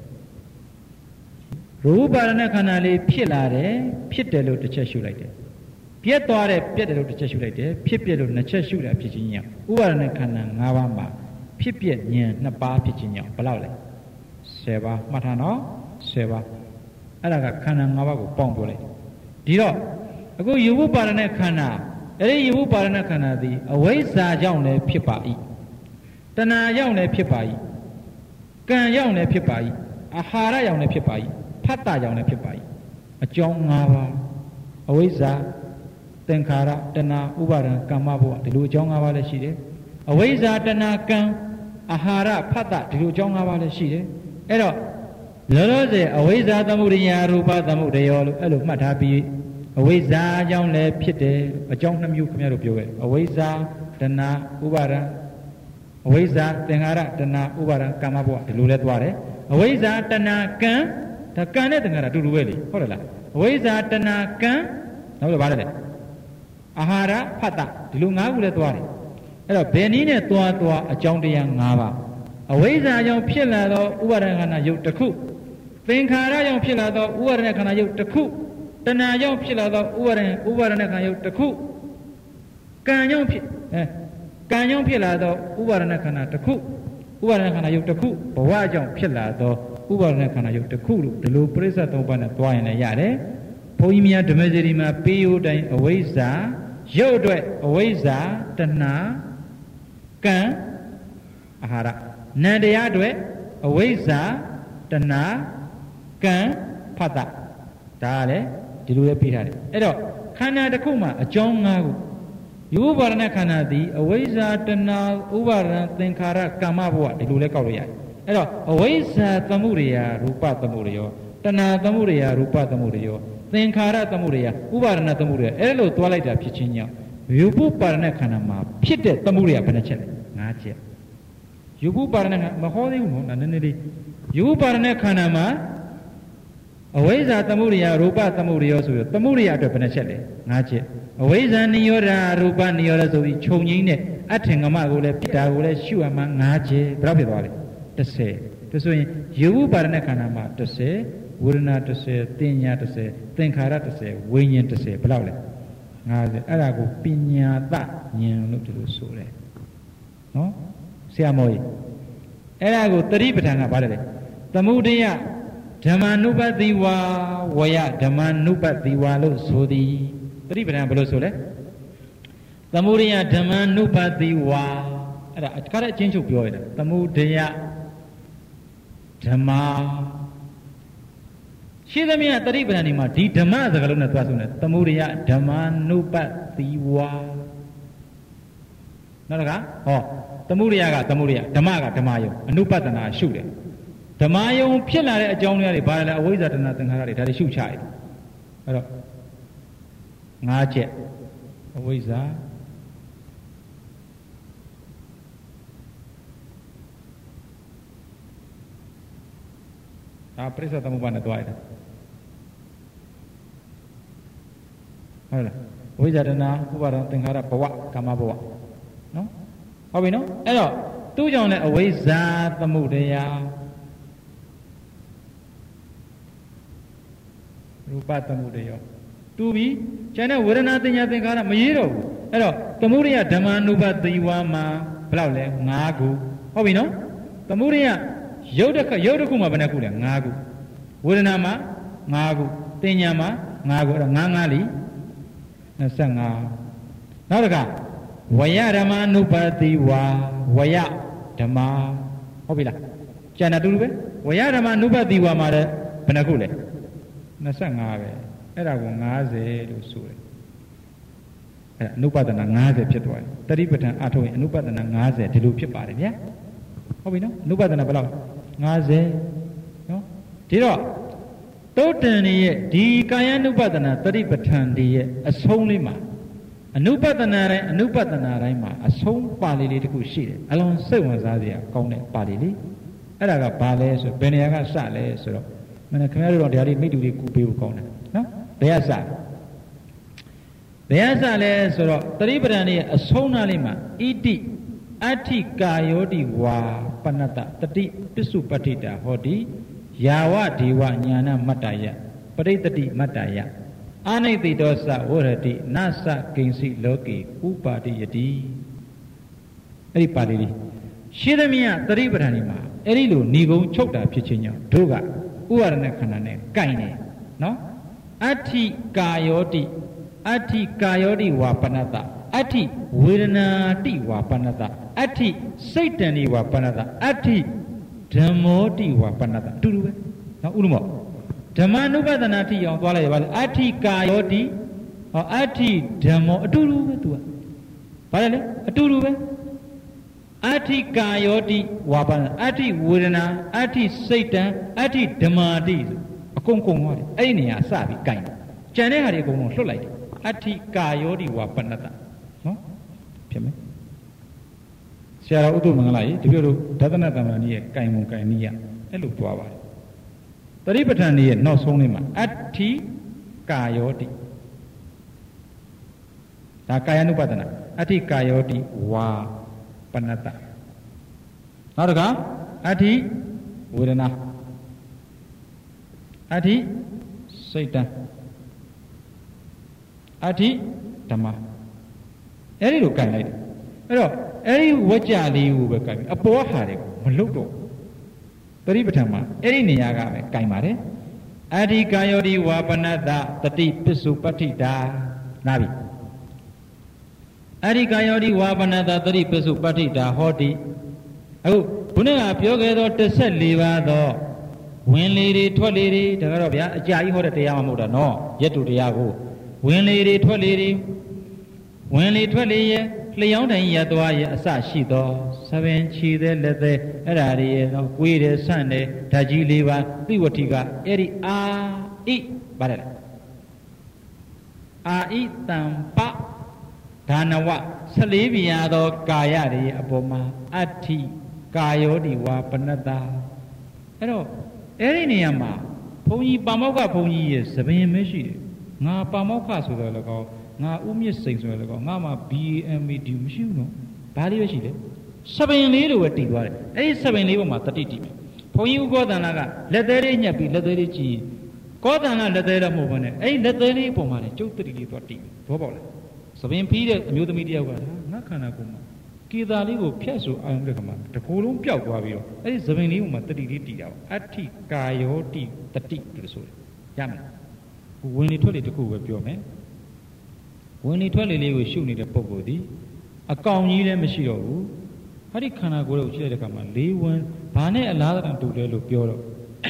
ရူပပါဒနာခန္ဓာလေးဖြစ်လာတယ်ဖြစ်တယ်လို့တစ်ချက်ရှုလိုက်တယ်ပြက်သွားတယ်ပြက်တယ်လို့တစ်ချက်ရှုလိုက်တယ်ဖြစ်ပြက်လို့နှစ်ချက်ရှုတာဖြစ်ခြင်းညောင်ဥပါဒနာခန္ဓာ၅ပါးမှာဖြစ်ပြက်ဉာဏ်နှစ်ပါးဖြစ်ခြင်းညောင်ဘယ်လောက်လဲဆယ်ပါးမှတ်ထားနော်ဆယ်ပါးအဲ့ဒါကခန္ဓာ၅ပါးကိုပေါင်းပြောလိုက်ဒီတော့အခုယူဝပါဒနာခန္ဓာအဲ့ဒီယူဝပါဒနာခန္ဓာသည်အဝိဇ္ဇာကြောင့်လည်းဖြစ်ပါ၏တဏှာကြောင့်လည်းဖြစ်ပါ၏ကံကြောင့်လည်းဖြစ်ပါ၏အာဟာရကြောင့်လည်းဖြစ်ပါ၏ဖတ်တာကြောင့်လည်းဖြစ်ပါ၏အကြောင်း၅ပါးအဝိဇ္ဇာသင်္ခါရတဏှာဥပါဒံကမ္မဘဝဒီလိုအကြောင်း၅ပါးလည်းရှိတယ်အဝိဇ္ဇာတဏှာကံအာဟာရဖတ်တာဒီလိုအကြောင်း၅ပါးလည်းရှိတယ်အဲ့တော့လောလောဆယ်အဝိဇ္ဇာသမုဒယရူပသမုဒယောလို့အဲ့လိုမှတ်ထားပြီးအဝိဇ္ဇာအကြောင်းလည်းဖြစ်တယ်အကြောင်းနှမျိုးခင်ဗျားတို့ပြောခဲ့အဝိဇ္ဇာတဏှာဥပါဒံအဝိဇ္ဇာသင်္ခါရတဏှာဥပါဒံကမ္မဘဝဒီလိုလဲသွားတယ်အဝိဇ္ဇာတဏှာကံဒါကံနဲ့သင်္ခါရအတူတူပဲလေဟုတ်တယ်လားအဝိဇ္ဇာတဏှာကံနောက်တော့ဗါတယ်လေအာဟာရဖတ်တာဒီလို၅ခုလဲသွားတယ်အဲ့တော့ဘယ်နည်းနဲ့သွားသွားအကြောင်းတရား၅ပါးအဝိဇ္ဇာကြောင့်ဖြစ်လာသောဥပါဒณခန္ဓာယုတ်တစ်ခုသင်္ခါရကြောင့်ဖြစ်လာသောဥပါဒณခန္ဓာယုတ်တစ်ခုတဏှာကြောင့်ဖြစ်လာသောဥပါဒณဥပါဒณခန္ဓာယုတ်တစ်ခုကံကြောင့်ဖြစ်အဲကံကြောင့်ဖြစ်လာသောဥပါဒณခန္ဓာတစ်ခုဥပါဒณခန္ဓာယုတ်တစ်ခုဘဝကြောင့်ဖြစ်လာသောဥပါဒณခန္ဓာယုတ်တစ်ခုလို့ဒီလိုပရိစ္ဆေသုံးပါးနဲ့တွားရင်လည်းရတယ်ဘုန်းကြီးများဓမ္မစရိမှာပေးရိုးတိုင်းအဝိဇ္ဇာရုပ်အတွက်အဝိဇ္ဇာတဏှာကံအာဟာရနံတရားအတွက်အဝိဇ္ဇာတဏှာကံဖတ်တာဒါကလည်းဒီလိုပဲပြထားတယ်အဲ့တော့ခန္ဓာတစ်ခုမှာအကြောင်း၅ခုယူပါဒณခန္ဓာသည်အဝိဇ္ဇာတဏှာဥပါဒံသင်္ခါရကမ္မဘဝဒီလိုလဲကောက်လို့ရတယ်အဲ့တော့အဝိဇ္ဇာသမုဒယရူပသမုဒယောတဏှာသမုဒယရူပသမုဒယောသင်္ခါရသမုဒယဥပါဒณသမုဒယအဲ့လိုသွားလိုက်တာဖြစ်ချင်းကြောင့်ယူပုပါဒณခန္ဓာမှာဖြစ်တဲ့သမုဒယဘယ်နှချက်လဲ၅ချက်ယူပုပါဒณမဟောသေးဘူးနော်နည်းနည်းလေးယူပုပါဒณခန္ဓာမှာအဝိဇ္ဇာသမုဒယရူပသမုဒယောဆိုရသမုဒယအတွက်ဘယ်နှချက်လဲ၅ချက်အဝိဇ္ဇာနိရောဓရူပနိရောဓဆိုပြီးခြုံငိမ့်နဲ့အထင်ကမကိုလည်းပြတာကိုလည်းရှုရမှာ၅ချက်ဘယ်တော့ဖြစ်သွားလဲတစ်ဆယ်ဒါဆိုရင်ယူပုပါဒณခန္ဓာမှာတစ်ဆယ်ဝေဒနာတစ်ဆယ်တင်ညာတစ်ဆယ်သင်္ခါရတစ်ဆယ်ဝိညာဉ်တစ်ဆယ်ဘယ်လောက်လဲ၅ဆယ်အဲ့ဒါကိုပညာတဉာဏ်လို့ဒီလိုဆိုတယ်နော်ဆရာမောကြီးအဲ့ဒါကိုတတိပဋ္ဌာန်ကပါတယ်လေသမုဒယဓမ္မနုပတိဝါဝယဓမ္မနုပတိဝါလို့ဆိုသည်တတိပဋ္ဌာန်ဘယ်လိုဆိုလဲသမုဒယဓမ္မနုပတိဝါအဲ့ဒါအခါတဲ့အချင်းချုပ်ပြောရတာသမုဒယဓမ္မရှိသမျှတတိပဋ္ဌာန်ဒီမှာဒီဓမ္မစကားလုံးနဲ့သွားဆုံးတယ်သမုဒယဓမ္မနုပတိဝါနောက်တစ်ခါဟောသမုဒယကသမုဒယဓမ္မကဓမ္မယုံအနုပတနာရှုတယ်ဓမ္မယုံဖြစ်လာတဲ့အကြောင်းတွေဘာလဲအဝိဇ္ဇာတဏှာသင်္ခါရတွေဒါတွေရှုချရတယ်အဲ့တော့၅ချက်အဝိဇ္ဇာဒါပရိစ္ဆေသမုပ္ပါဒ်နဲ့တွားရတယ်ဟုတ်လားဝိဇ္ဇာတဏှာဥပါဒံသင်္ခါရဘဝကာမဘဝနော်ဟုတ်ပြီနော်အဲ့တော့သူ့ကြောင့်လည်းအဝိဇ္ဇာသမုဒယရူပသမုဒယောတူပြီးကျန်တဲ့ဝေဒနာသင်ညာသင်္ခါရမရေးတော့ဘူးအဲ့တော့သမုဒယဓမ္မနုပတိဝါမှာဘယ်လောက်လဲ၅ခုဟုတ်ပြီနော်သမုဒယရုပ်တစ်ခရုပ်တစ်ခုမှာဘယ်နှခုလဲ၅ခုဝေဒနာမှာ၅ခုသင်ညာမှာ၅ခုအဲ့တော့၅၅လီ၂၅နောက်တစ်ခါဝယဓမ္မနုပတိဝါဝယဓမ္မဟုတ်ပြီလားကျန်တာတူတူပဲဝယဓမ္မနုပတိဝါမှာလည်းဘယ်နှခုလဲ၂၅ပဲအဲ့ဒါကို၅၀လို့ဆိုတယ်အဲ့ဒါအနုပဒနာ၅၀ဖြစ်သွားတယ်တတိပဋ္ဌာန်အထုတ်ရင်အနုပဒနာ၅၀ဒီလိုဖြစ်ပါတယ်ဗျာဟုတ်ပြီနော်အနုပဒနာဘယ်လောက်၅၀နော်ဒီတော့တုတ်တန်ရဲ့ဒီကာယ ानु ပဒနာတတိပဋ္ဌာန်ဒီရဲ့အဆုံးလေးမှာအနုပဒနာတိုင်းအနုပဒနာတိုင်းမှာအဆုံးပါဠိလေးတစ်ခုရှိတယ်အလွန်စိတ်ဝင်စားစရာကောင်းတဲ့ပါဠိလေးအဲ့ဒါကဘာလဲဆိုဘယ်နေရာကစလဲဆိုတော့မင်းခင်ဗျားတို့တော့ဒါလေးမိတူလေးကူပေးဖို့ကောင်းတယ်နော်ဘယ်ကစဘယ်ကစလဲဆိုတော့တတိပဋ္ဌာန်ရဲ့အဆုံးနာလေးမှာဣတိ Ati kayodi wa panata tadi pisu patita hodi yawa dewa nyana mataya paritati mataya aniti dosa warati nasa gengsi loki upadi yadi eri padiri shidamiya tari padanima eri lo nigong chokta phichinya doga uwarane khanane kaine no ati kayodi ati kayodi wa panata ati vedanati wa panata ati saitani wa panata ati dhammoti wa panata turu be no urumo dhammanupadanati yaw twa lai ba ati kayodi ati dhammo aturu be tu ba le aturu be ati kayodi wa panata ati vedana ati saitan ati dhammati akong kong hwa ai ai ne ya sa bi kain chan de ha de akong long hlut lai ati kayodi wa panata no phit me Siara utu mengalai, tapi orang datang datang ni kain mung kain ni ya, elu tua bah. Tadi petang ni no song ni mah, ati kayodi, tak kaya nu patana, ati kayodi wa panata. Ada kan? Ati vedana, ati saitan, ati dhamma. Ini lu kain lagi. Ero, eri wajah liu berkami. Apa hari meluk tu. Teri pertama, eri ni agak me kain mare. Adi kayodi wapanada tati pisu patida nabi. Adi kayodi wapanada tati pisu patida hodi. Aku punya apa yang kita terset liwa tu. Wen liri, thua liri, dengar apa ya? Jai hora tiada mamuda no. Jatuh dia aku. Wen liri, thua liri, wen liri, thua liri. Liyang dan ia tua ia asal sido, saben cide lete, erari, kuire sande, taji liwa, tiwatiga, eri a i badal. A i tanpa danawa, selebihnya do kaya di aboma, ati kayo di wa penata. Ero, eri ni ama, punyi pamoka punyi ye, saben mesti, ngapa pamoka sudah lekau. Nga umi sing so le ko nga ma B M E D မရှိဘူးနော်ဘာလေးပဲရှိတယ်စပင်လေးလိုပဲတည်သွားတယ်အဲ့ဒီစပင်လေးပေါ်မှာတတိတည်မယ်ဘုန်းကြီးဥကောသန္တာကလက်သေးလေးညက်ပြီးလက်သေးလေးကြည့်ကောသန္တာလက်သေးတော့မဟုတ်ဘဲနဲ့အဲ့ဒီလက်သေးလေးပေါ်မှာလည်းကျုပ်တတိလေးသွားတည်ဘောပေါက်လားစပင်ဖီးတဲ့အမျိုးသမီးတယောက်ကငါခန္ဓာကိုယ်မှာကေသာလေးကိုဖြတ်ဆိုအောင်တဲ့ခါမှာတကူလုံးပျောက်သွားပြီးတော့အဲ့ဒီစပင်လေးပေါ်မှာတတိလေးတည်တာအဋ္ဌိကာယောတိတတိလို့ဆိုတယ်ရမယ်ဝင်လေထွက်လေတခုပဲပြောမယ်ဝင်လေထွက်လေလေးကိုရှုနေတဲ့ပုံကိုဒီအကောင်ကြီးလည်းမရှိတော့ဘူးဟာဒီခန္ဓာကိုယ်ကိုကြည့်လိုက်တဲ့အခါမှာလေးဝင်ဘာနဲ့အလားတူလဲလို့ပြောတော့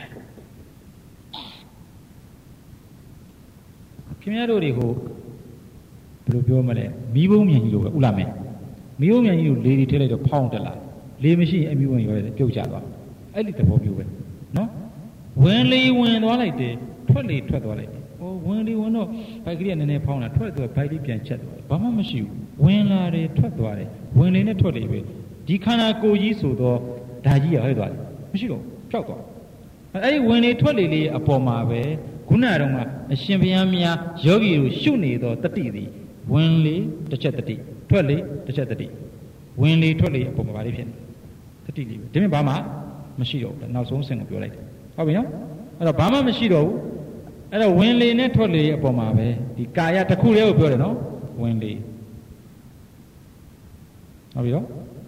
ခင်ဗျားတို့တွေဟိုဘယ်လိုပြောမလဲမီးဘုံမြန်ကြီးလိုပဲဥလာမယ်မီးဘုံမြန်ကြီးကိုလေတွေထည့်လိုက်တော့ဖောင်းတက်လာလေမရှိရင်အမီးဘုံရောတယ်ပြုတ်ကျသွားအဲ့ဒီသဘောမျိုးပဲနော်ဝင်လေဝင်သွားလိုက်တယ်ထွက်လေထွက်သွားလိုက်တယ်ဟိုဝင်လေဝင်တော့ဘိုက်ကလေးကနည်းနည်းဖောင်းလာထွက်သွားဘိုက်လေးပြန်ချက်သွားဘာမှမရှိဘူးဝင်လာတယ်ထွက်သွားတယ်ဝင်လေနဲ့ထွက်လေပဲဒီခန္ဓာကိုယ်ကြီးဆိုတော့ဓာကြီးရဟဲ့သွားတယ်မရှိတော့ဖြောက်သွားအဲ့ဒီဝင်လေထွက်လေလေးအပေါ်မှာပဲခုနကတော့ကအရှင်ဘုရားများယောဂီတို့ရှုနေတော့တတိသည်ဝင်လေတစ်ချက်တတိထွက်လေတစ်ချက်တတိဝင်လေထွက်လေအပေါ်မှာဘာလေးဖြစ်နေတတိလေးပဲဒီမြင်ဘာမှမရှိတော့ဘူးနောက်ဆုံးဆင့်ကိုပြောလိုက်တယ်ဟုတ်ပြီနော်အဲ့တော့ဘာမှမရှိတော့ဘူးအဲ့တော့ဝင်လေနဲ့ထွက်လေအပေါ်မှာပဲဒီကာယတစ်ခုလေးကိုပြောတယ်နော်ဝင်လေဟုတ်ပြီနော်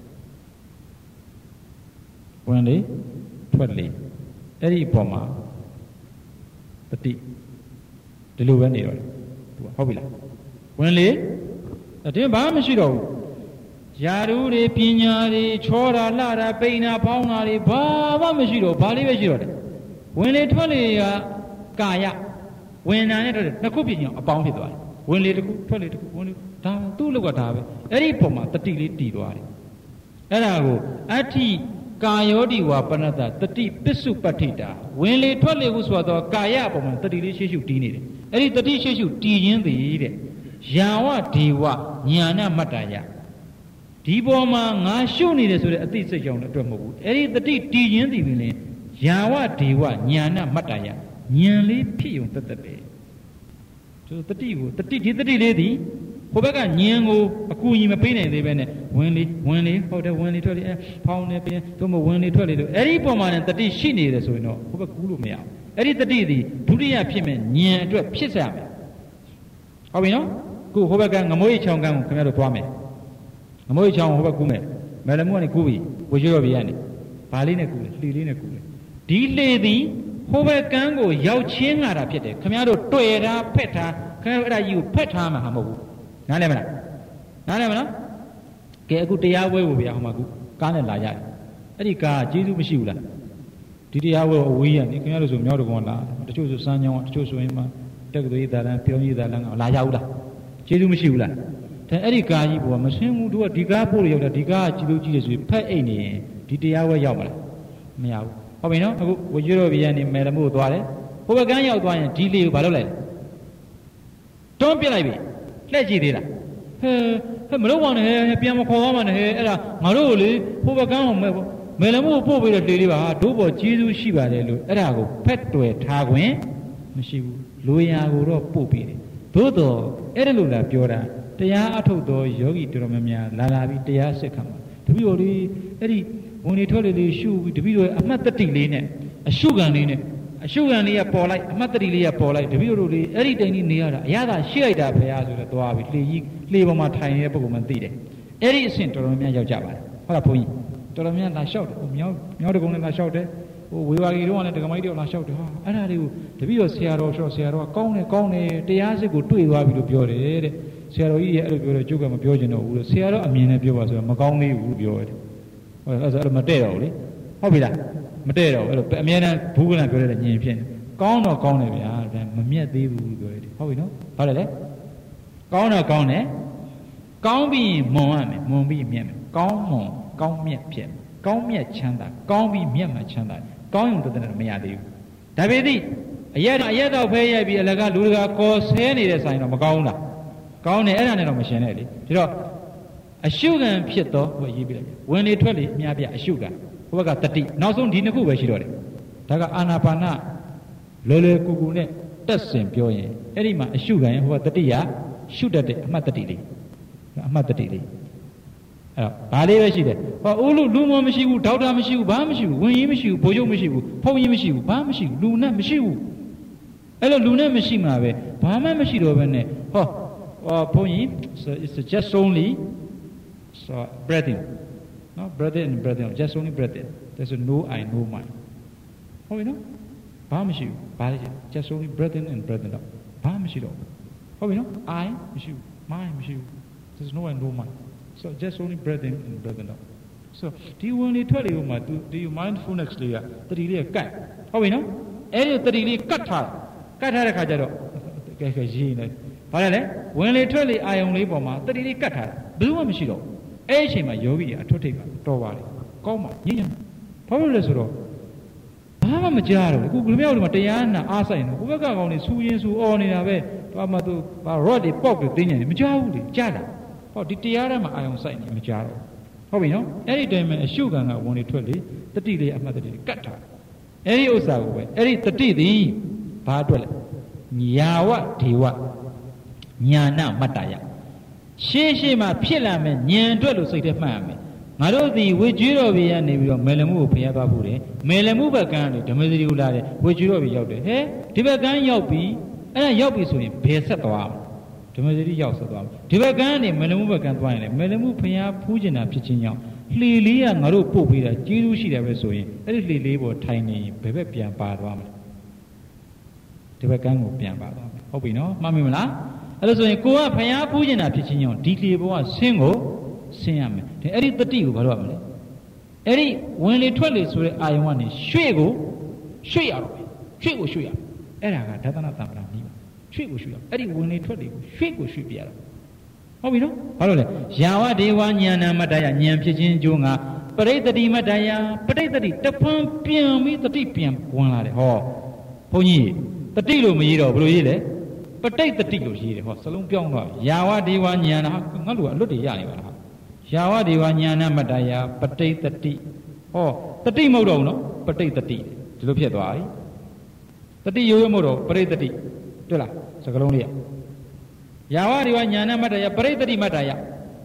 ဝင်လေထွက်လေအဲ့ဒီအပေါ်မှာတတိဒီလိုပဲနေတော့တယ်သူကဟုတ်ပြီလားဝင်လေဒီဘာမှမရှိတော့ဘူးယာရုတွေပညာတွေချောတာလှတာပိန်တာဖောင်းတာတွေဘာမှမရှိတော့ဘာလေးပဲရှိတော့တယ်ဝင်လေထွက်လေကကာယဝင်နာနဲ့ထွက်တယ်နှစ်ခုပြင်အောင်အပေါင်းဖြစ်သွားတယ်ဝင်လေတစ်ခုထွက်လေတစ်ခုဝင်လေဒါသူ့လောက်ကဒါပဲအဲ့ဒီပုံမှာတတိလေးတည်သွားတယ်အဲ့ဒါကိုအဋ္ဌိကာယောတိဝါပနတတတိပစ္စုပဋ္ဌိတာဝင်လေထွက်လေဟုဆိုတော့ကာယအပေါ်မှာတတိလေးရှေ့ရှုတည်နေတယ်အဲ့ဒီတတိရှေ့ရှုတည်ခြင်းသည်တဲ့ယာဝဒေဝညာဏမတ္တယဒီပေါ်မှာငါရှုနေတယ်ဆိုတဲ့အသိစိတ်ကြောင့်လည်းအတွက်မဟုတ်ဘူးအဲ့ဒီတတိတည်ခြင်းသည်ပင်လေယာဝဒေဝညာဏမတ္တယဉာဏ်လေးဖြစ်ုံတတ်တတ်ပဲသူတတိကိုတတိဒီတတိလေးသည်ဟိုဘက်ကဉာဏ်ကိုအကူကူညီမပေးနိုင်သေးပဲနဲ့ဝင်လေဝင်လေဟုတ်တယ်ဝင်လေထွက်လေအဲဖောင်းနေပြင်သို့မဟုတ်ဝင်လေထွက်လေလို့အဲ့ဒီပုံမှန်နဲ့တတိရှိနေတယ်ဆိုရင်တော့ဟိုဘက်ကူးလို့မရဘူးအဲ့ဒီတတိသည်ဒုတိယဖြစ်မဲ့ဉာဏ်အတွက်ဖြစ်ရမယ်ဟုတ်ပြီနော်ခုဟိုဘက်ကငမိုးချောင်းကန်းကိုခင်ဗျားတို့သွားမယ်ငမိုးချောင်းဟိုဘက်ကူးမယ်မယ်လမှုကနေကူးပြီဝေရွှေရော်ပြရနေဘာလေးနဲ့ကူးလဲလှေလေးနဲ့ကူးလဲဒီလှေသည်ဟိုဘက်ကန်းကိုရောက်ချင်းလာတာဖြစ်တယ်ခင်ဗျားတို့တွေ့တာဖက်တာခင်ဗျားတို့အဲ့ဒါကြီးကိုဖက်ထားမှာမဟုတ်ဘူးနားလည်မလားနားလည်မလားကဲအခုတရားဝဲဖို့ဗျာဟိုမှာကူကားနဲ့လာရတယ်အဲ့ဒီကားကျေးဇူးမရှိဘူးလားဒီတရားဝဲအဝေးရနေခင်ဗျားတို့ဆိုမြောက်တကုံလာတချို့ဆိုစမ်းချောင်းတချို့ဆိုရင်မှတက္ကသိုလ်ရေးသားလမ်းပြောင်းရေးသားလမ်းကလာရဘူးလားကျေးဇူးမရှိဘူးလားဒါအဲ့ဒီကားကြီးဘောမဆင်းဘူးတို့ကဒီကားပို့လို့ရောက်တာဒီကားကကြီးလို့ကြီးတယ်ဆိုရင်ဖက်အိတ်နေရင်ဒီတရားဝဲရောက်မလားမရဘူးဟုတ်ပြီနော်အခုဝရွရော်ပြည်ကနေမယ်လမို့သွားတယ်ဟိုဘက်ကန်းရောက်သွားရင်ဒီလေးကိုဘာလုပ်လိုက်လဲတွန်းပြလိုက်ပြီလှည့်ကြည့်သေးလားဟဲဟဲမလုပ်ပါနဲ့ဟဲပြန်မခေါ်သွားပါနဲ့ဟဲအဲ့ဒါငါတို့ကိုလေဟိုဘက်ကန်းကိုမယ်လမို့ပို့ပြီးတော့လေလေးပါဒိုးပေါ်ကျေးဇူးရှိပါတယ်လို့အဲ့ဒါကိုဖက်တွယ်ထားခွင့်မရှိဘူးလူရာကိုတော့ပို့ပြီးတယ်သို့တော်အဲ့ဒါလို့လာပြောတာတရားအထုတ်သောယောဂီတော်များများလာလာပြီးတရားစစ်ခံမှာတပည့်တော်လေးအဲ့ဒီဝင်လေထွက်လေလေးရှုပြီးတပည့်တော်အမှတ်တတိလေးနဲ့အရှုခံလေးနဲ့အရှုခံလေးကပေါ်လိုက်အမှတ်တတိလေးကပေါ်လိုက်တပည့်တော်လေးအဲ့ဒီတိုင်ကြီးနေရတာအရသာရှိလိုက်တာဖရာဆိုတော့သွားပြီးလှေကြီးလှေပေါ်မှာထိုင်နေတဲ့ပုဂ္ဂိုလ်မှသိတယ်အဲ့ဒီအဆင့်တော်တော်များရောက်ကြပါတယ်ဟုတ်လားဘုန်းကြီးတော်တော်များလာလျှောက်တယ်ဟိုမြောက်မြောက်တကုံနဲ့လာလျှောက်တယ်ဟိုဝေဝါကြီးတော့လည်းဒကမိုက်တော့လာလျှောက်တယ်ဟာအဲ့ဒါတွေကိုတပည့်တော်ဆရာတော်ဆိုဆရာတော်ကကောင်းတယ်ကောင်းတယ်တရားစစ်ကိုတွေ့သွားပြီလို့ပြောတယ်တဲ့ဆရာတော်ကြီးရဲ့အဲ့လိုပြောတော့ကျုပ်ကမပြောချင်တော့ဘူးလို့ဆရာတော်အမြင်နဲ့ပြောပါဆိုတော့မကောင်းသေးဘူးပြောတယ်ဟုတ်အဲ့ဒါအဲ့လိုမတည့်တော့ဘူးလေဟုတ်ပြီလားမတည့်တော့ဘူးအဲ့လိုအမြဲတမ်းဘူးကလန်ပြောတဲ့ညင်ဖြစ်နေကောင်းတော့ကောင်းတယ်ဗျာဒါမမြတ်သေးဘူးလို့ပြောတယ်ဟုတ်ပြီနော်ဟုတ်တယ်လေကောင်းတော့ကောင်းတယ်ကောင်းပြီးမွန်ရမယ်မွန်ပြီးမြတ်မယ်ကောင်းမွန်ကောင်းမြတ်ဖြစ်ကောင်းမြတ်ချမ်းသာကောင်းပြီးမြတ်မှချမ်းသာကောင်းရုံတည်းတည်းမရသေးဘူးဒါပေသည်အရက်အရက်တော့ဖဲရိုက်ပြီးအလကလူတကာကော်ဆဲနေတဲ့ဆိုင်တော့မကောင်းလားကောင်းတယ်အဲ့ဒါနဲ့တော့မရှင်နဲ့လေဒါတော့အရှုခံဖြစ်တော့ဟိုရေးပြလိုက်ဝင်လေထွက်လေအများပြအရှုခံဟိုဘက်ကတတိနောက်ဆုံးဒီနှစ်ခုပဲရှိတော့တယ်ဒါကအာနာပါနလောလောကူကူနဲ့တက်ဆင်ပြောရင်အဲ့ဒီမှာအရှုခံရင်ဟိုကတတိယရှုတတ်တဲ့အမှတ်တတိလေးအမှတ်တတိလေးအဲ့တော့ဘာလေးပဲရှိတယ်ဟောအိုးလူလူမမရှိဘူးဒေါက်တာမရှိဘူးဘာမှမရှိဘူးဝင်ရင်မရှိဘူးဘိုးချုပ်မရှိဘူးဖုံရင်မရှိဘူးဘာမှမရှိဘူးလူနဲ့မရှိဘူးအဲ့လိုလူနဲ့မရှိမှာပဲဘာမှမရှိတော့ဘဲနဲ့ဟောဟောဘုန်းကြီး it's just only so breathing no breathing and breathing just only breathing there's no I no mind ဟုတ်ပြီနော်ဘာမှမရှိဘူးဘာလဲ just only breathing and breathing တော့ဘာမှမရှိတော့ဟုတ်ပြီနော် I မရှိဘူး mind မရှိဘူး there's no I no mind so just only breathing and breathing တော့ so ဒီဝင်လေထွက်လေဟိုမှာဒီ mindfulness လေးကတတိလေးကကတ်ဟုတ်ပြီနော်အဲ့ဒီတတိလေးကတ်ထားကတ်ထားတဲ့ခါကျတော့ကဲကဲရေးနေဘာလဲလဲဝင်လေထွက်လေအာယုံလေးပေါ်မှာတတိလေးကတ်ထားတယ်ဘယ်မှမရှိတော့အဲ့ဒီအချိန်မှာယောဂီကအထွတ်ထိပ်ပါတော်ပါလေကောင်းပါညဉ့်ညံဘာလို့လဲဆိုတော့ဘာမှမကြားတော့အခုလူမျိုးတွေမှာတရားနာအားဆိုင်တော့ဘုဘကကောင်တွေဆူရင်ဆူအော်နေတာပဲဘာမှသူဘာ rod တွေပေါက်တွေတင်းနေတယ်မကြားဘူးလေကြားတာဟောဒီတရားထဲမှာအာယုံဆိုင်နေမကြားတော့ဟုတ်ပြီနော်အဲ့ဒီတိုင်မှာအရှုခံကဝင်လေထွက်လေတတိလေးအမှတ်တတိကတ်ထားအဲ့ဒီဥစ္စာကိုပဲအဲ့ဒီတတိသည်ဘာအတွက်လဲညာဝဒေဝညာနာမတ္တယရှေးရှေးမှာဖြစ်လာမယ်ဉာဏ်အတွက်လို့စိတ်ထဲမှတ်ရမယ်ငါတို့ဒီဝေကျွေးတော်ပြည်ကနေပြီးတော့မယ်လမှုကိုဖျက်ပါဖို့တယ်မယ်လမှုဘက်ကန်းလို့ဓမ္မစရိကိုလာတယ်ဝေကျွေးတော်ပြည်ရောက်တယ်ဟဲဒီဘက်ကန်းရောက်ပြီအဲ့ဒါရောက်ပြီဆိုရင်ဘယ်ဆက်သွားဓမ္မစရိရောက်ဆက်သွားဒီဘက်ကန်းကနေမယ်လမှုဘက်ကန်းသွားရင်လေမယ်လမှုဖျားဖူးကျင်တာဖြစ်ချင်းကြောင့်လှေလေးကငါတို့ပို့ပေးတာကျေးဇူးရှိတယ်ပဲဆိုရင်အဲ့ဒီလှေလေးပေါ်ထိုင်နေရင်ဘယ်ဘက်ပြန်ပါသွားမလဲဒီဘက်ကန်းကိုပြန်ပါသွားမယ်ဟုတ်ပြီနော်မှတ်မိမလားအဲ့လိုဆိုရင်ကိုကဖျားဖူးကျင်တာဖြစ်ချင်းကြောင့်ဒီလှေပေါ်ကဆင်းကိုဆင်းရမယ်ဒီအဲ့ဒီတတိကိုဘာလို့ရမလဲအဲ့ဒီဝင်လေထွက်လေဆိုတဲ့အာယုံကနေရွှေ့ကိုရွှေ့ရတော့ရွှေ့ကိုရွှေ့ရအဲ့ဒါကဒသနတံပရာနီးပါရွှေ့ကိုရွှေ့ရအဲ့ဒီဝင်လေထွက်လေကိုရွှေ့ကိုရွှေ့ပြရတော့ဟုတ်ပြီနော်ဘာလို့လဲယာဝဒေဝဉာဏမတ္တယဉာဏ်ဖြစ်ခြင်းကျိုးငါပရိသတိမတ္တယပရိသတိတပန်းပြန်ပြီးတတိပြန်ဝင်လာတယ်ဟောဘုန်းကြီးတတိလို့မရေးတော့ဘယ်လိုရေးလဲပဋိသတိလို့ရေးတယ်ဟောစလုံးပြောင်းတော့ယာဝဒေဝဉာဏငါတို့ကအလွတ်တွေရနေပါလားယာဝဒေဝဉာဏမတ္တယပဋိသတိဟောတတိမဟုတ်တော့ဘူးနော်ပဋိသတိဒီလိုဖြစ်သွားပြီတတိရိုးရိုးမဟုတ်တော့ပဋိသတိတွေ့လားစကလုံးလေးယာဝဒေဝဉာဏမတ္တယပဋိသတိမတ္တယ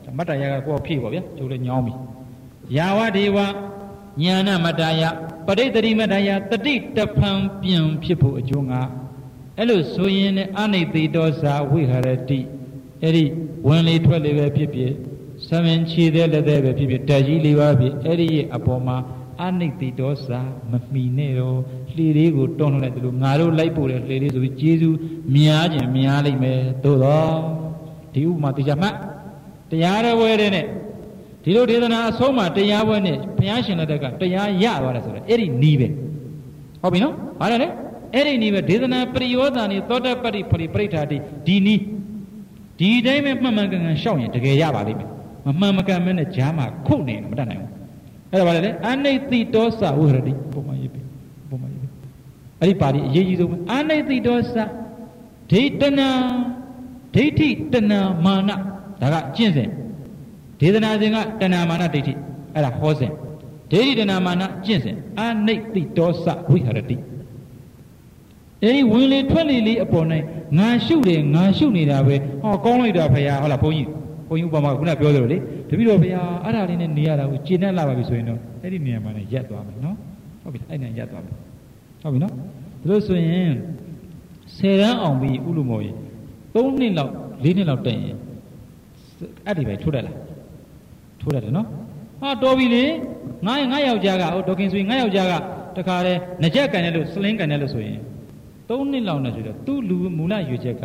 မတ္တရာကကိုယ်ဖြည့်ပါဗျာကျိုးလေးညောင်းပြီယာဝဒေဝညာဏမတ္တယပရိတ္တိမတ္တယတတိတဖန်ပြန်ဖြစ်ဖို့အကျိုးငါအဲ့လိုဆိုရင်လည်းအနိသိတောဇာဝိဟရတိအဲ့ဒီဝင်လေထွက်လေပဲဖြစ်ဖြစ်သမင်ခြေတဲ့လက်တဲ့ပဲဖြစ်ဖြစ်တက်ကြီးလေးပါဖြစ်အဲ့ဒီရဲ့အပေါ်မှာအနိသိတောဇာမမီနဲ့တော့လှေလေးကိုတွန်းလှလိုက်တယ်လို့ငါတို့လိုက်ပို့တဲ့လှေလေးဆိုပြီးကျေးဇူးများခြင်းများလိမ့်မယ်သို့တော့ဒီဥပမာတရားမှတ်တရားတော်ဝဲတဲ့နဲ့ဒီလိုဒေသနာအဆုံးမှာတရားဝဲနဲ့ဘုရားရှင်လက်ထက်ကတရားရသွားတယ်ဆိုတော့အဲ့ဒီနီးပဲဟုတ်ပြီနော်ဘာလဲလဲအဲ့ဒီနီးပဲဒေသနာပရိယောသနိသောတပတ္တိပရိပရိဋ္ဌာတိဒီနီးဒီတိုင်းပဲမှန်မှန်ကန်ကန်ရှောက်ရင်တကယ်ရပါလိမ့်မယ်မမှန်မကန်မဲနဲ့ဂျားမှာခုတ်နေမတတ်နိုင်ဘူးအဲ့ဒါဘာလဲလဲအနိသိတောသဝိဟရတိပုံမှန်ရေးပြီပုံမှန်ရေးပြီအဲ့ဒီပါဠိအရေးကြီးဆုံးအနိသိတောသဒိဋ္ဌနာဒိဋ္ဌိတဏမာနဒါကကျင့်စဉ်ဒေသနာစဉ်ကတဏမာနဒိဋ္ဌိအဲ့ဒါဟောစဉ်ဒိဋ္ဌိတဏမာနကျင့်စဉ်အနိသိတောသဝိဟရတိအဲဒီဝင်လေထွက်လေလေးအပေါ်၌ငါရှုတယ်ငါရှုနေတာပဲဟောကောင်းလိုက်တာဖေဟာဟုတ်လားဘုန်းကြီးဘုန်းကြီးဥပမာကခုနပြောသလိုလေတပည့်တော်ဖေဟာအဲ့ဒါလေးနဲ့နေရတာကိုကျင့်တတ်လာပါပြီဆိုရင်တော့အဲ့ဒီနေရာမှာလည်းရက်သွားမယ်နော်ဟုတ်ပြီအဲ့နဲ့ရက်သွားမယ်ဟုတ်ပြီနော်ဒါလို့ဆိုရင်ဆယ်တန်းအောင်ပြီးဥလူမော်ကြီးသုံးနှစ်လောက်လေးနှစ်လောက်တက်ရင်အဲ့ဒီပဲထိုးတတ်လားထိုးတတ်တယ်နော်ဟာတော်ပြီလေငါငါယောက်ျားကဟိုဒေါခင်ဆိုရင်ငါယောက်ျားကတခါလဲငကြက်ကန်တယ်လို့စလင်းကန်တယ်လို့ဆိုရင်သုံးနှစ်လောက်နဲ့ဆိုတော့သူ့လူမူလရွေချက်က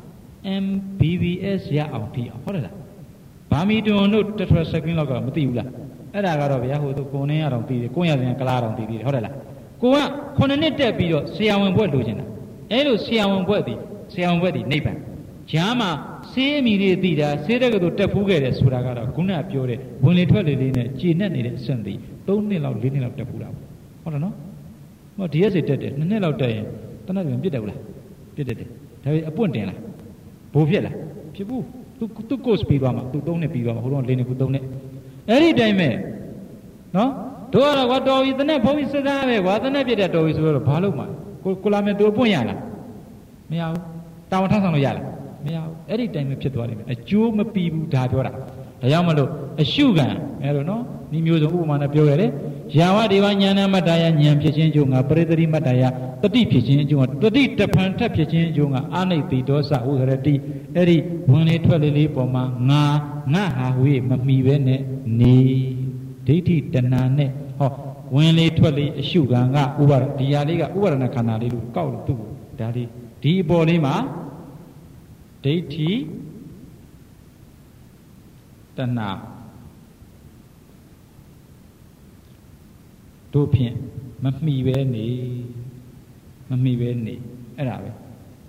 M B B S ရအောင်ထိအောင်ဟုတ်တယ်လားဘာမီတွန်တို့တထရစကင်းလောက်ကမသိဘူးလားအဲ့ဒါကတော့ဗျာဟိုသူကိုနေရအောင်သိတယ်ကိုရစင်ကလာအောင်သိတယ်ဟုတ်တယ်လားကိုကခုနှစ်နှစ်တက်ပြီးတော့ဆရာဝန်ဘွဲ့လိုချင်တာအဲ့လိုဆရာဝန်ဘွဲ့သည်ဆရာဝန်ဘွဲ့သည်နိဗ္ဗာန်ဂျားမှာဆေးအမိတွေသိတာဆေးတဲ့ကတို့တက်ဖူးခဲ့တယ်ဆိုတာကတော့ခုနပြောတဲ့ဝင်လေထွက်လေလေးနဲ့ကြည်နဲ့နေတဲ့အဆင့်သည်သုံးနှစ်လောက်လေးနှစ်လောက်တက်ဖူးတာဟုတ်တယ်နော်ဟော D S A တက်တယ်နှစ်နှစ်လောက်တက်ရင်တနက်ပြန်ပြစ်တယ်ဘူးလားပြစ်တယ်တယ်ဒါပေမဲ့အပွင့်တင်လားဘိုးဖြစ်လားဖြစ်ဘူးသူသူ course ပြီးသွားမှာသူသုံးနှစ်ပြီးသွားမှာဟိုတော့လေးနှစ်ခုသုံးနှစ်အဲ့ဒီတိုင်းပဲနော်တို့ကတော့ကွာတော်ပြီတနက်ဘုန်းကြီးစကားပဲကွာတနက်ပြစ်တဲ့တော်ပြီဆိုတော့ဘာလို့မှာကိုကိုလာမယ်သူအပွင့်ရလားမရဘူးတာဝန်ထမ်းဆောင်လို့ရလားမရဘူးအဲ့ဒီတိုင်းပဲဖြစ်သွားလိမ့်မယ်အကျိုးမပြီးဘူးဒါပြောတာဒါကြောင့်မလို့အရှုခံအဲ့လိုနော်ဒီမျိုးစုံဥပမာနဲ့ပြောရတယ်ယာဝဒေဝညာဏမတ္တယဉာဏ်ဖြစ်ခြင်းအကျိုးငါပရိသတိမတ္တယတတိဖြစ်ခြင်းအကျိုးငါတတိတဖန်ထက်ဖြစ်ခြင်းအကျိုးငါအာနိသိတောသဝိဟရတိအဲ့ဒီဝင်လေထွက်လေလေးပေါ်မှာငါငါဟာဝေးမမီပဲနဲ့နေဒိဋ္ဌိတဏနဲ့ဟောဝင်လေထွက်လေအရှုခံကဥပါဒီဟာလေးကဥပါဒနာခန္ဓာလေးလို့ကောက်လို့သူ့ဒါလေးဒီအပေါ်လေးမှာဒိဋ္ဌိတဏတို့ဖြင့်မမှီပဲနေမမှီပဲနေအဲ့ဒါပဲ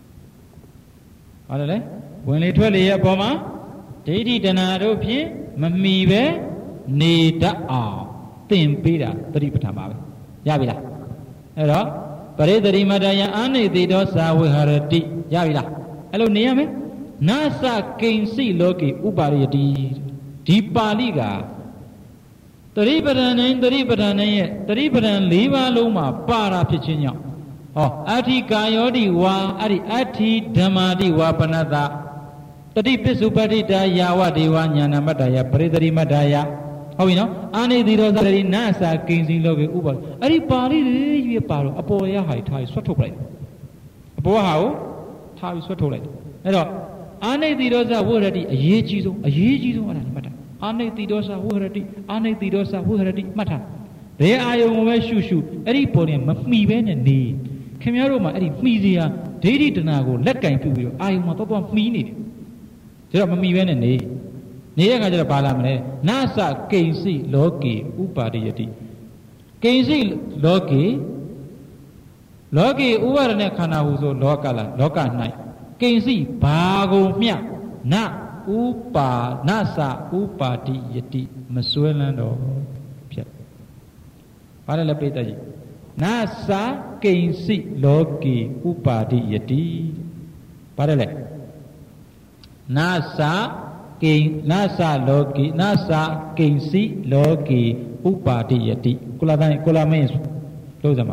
ဟုတ်တယ်လေဝင်လေထွက်လေရဲ့အပေါ်မှာဒိဋ္ဌိတဏတို့ဖြင့်မမှီပဲနေတတ်အောင်သင်ပေးတာသတိပဋ္ဌာန်ပါပဲရပြီလားအဲ့တော့ပရိသတိမတ္တယအာနိသိတောသဝိဟရတိရပြီလားအဲ့လိုနေရမယ်နာသကိဉ္စိလောကေဥပါရိယတိဒီပါဠိကတတိပဒံနဲ့တတိပဒံနဲ့ရဲ့တတိပဒံ၄ပါးလုံးမှာပါတာဖြစ်ခြင်းကြောင့်ဟောအဋ္ဌိကာယောတိဝါအဲ့ဒီအဋ္ဌိဓမ္မာတိဝါပနတ္တတတိပစ္စုပတ္တိတာယာဝဒေဝညာဏမတ္တယပရိသတိမတ္တယဟုတ်ပြီနော်အာနိတိရောသတိနာသကိဉ္စိလောကေဥပါအဲ့ဒီပါဠိလေးရွေးပါတော့အပေါ်ရဟာထားပြီးဆွတ်ထုတ်လိုက်အပေါ်ဟာကိုထားပြီးဆွတ်ထုတ်လိုက်အဲ့တော့အာနိတိရောသဝိရတိအရေးကြီးဆုံးအရေးကြီးဆုံးအဲ့ဒါမှတ်တာအာနိတိရောသဝိရတိအာနိတိရောသဝိရတိမှတ်တာဘယ်အာယုံကိုပဲရှုရှုအဲ့ဒီပေါ်နေမမှီပဲနဲ့နေခင်ဗျားတို့မှာအဲ့ဒီမှီစရာဒိဋ္ဌိတဏကိုလက်ကင်ပြုပြီးတော့အာယုံမှာတော့တော့မှီနေတယ်ဒါတော့မမှီပဲနဲ့နေနေတဲ့အခါကျတော့ဘာလာမလဲနာသကိဉ္စိလောကေဥပါရိယတိကိဉ္စိလောကေလောကေဥပါဒနဲ့ခန္ဓာဟုဆိုလောကလားလောက၌ကိဉ္စိဘာကိုမျှနဥပါနသဥပါတိယတိမစွဲလန်းတော့ဖြစ်ဘာလဲလဲပိဋကကြီးနာသကိဉ္စိလောကေဥပါတိယတိဘာလဲလဲနာသကိဉ္နာသလောကေနာသကိဉ္စိလောကေဥပါတိယတိကုလတိုင်းကုလမင်းလို့စမှာ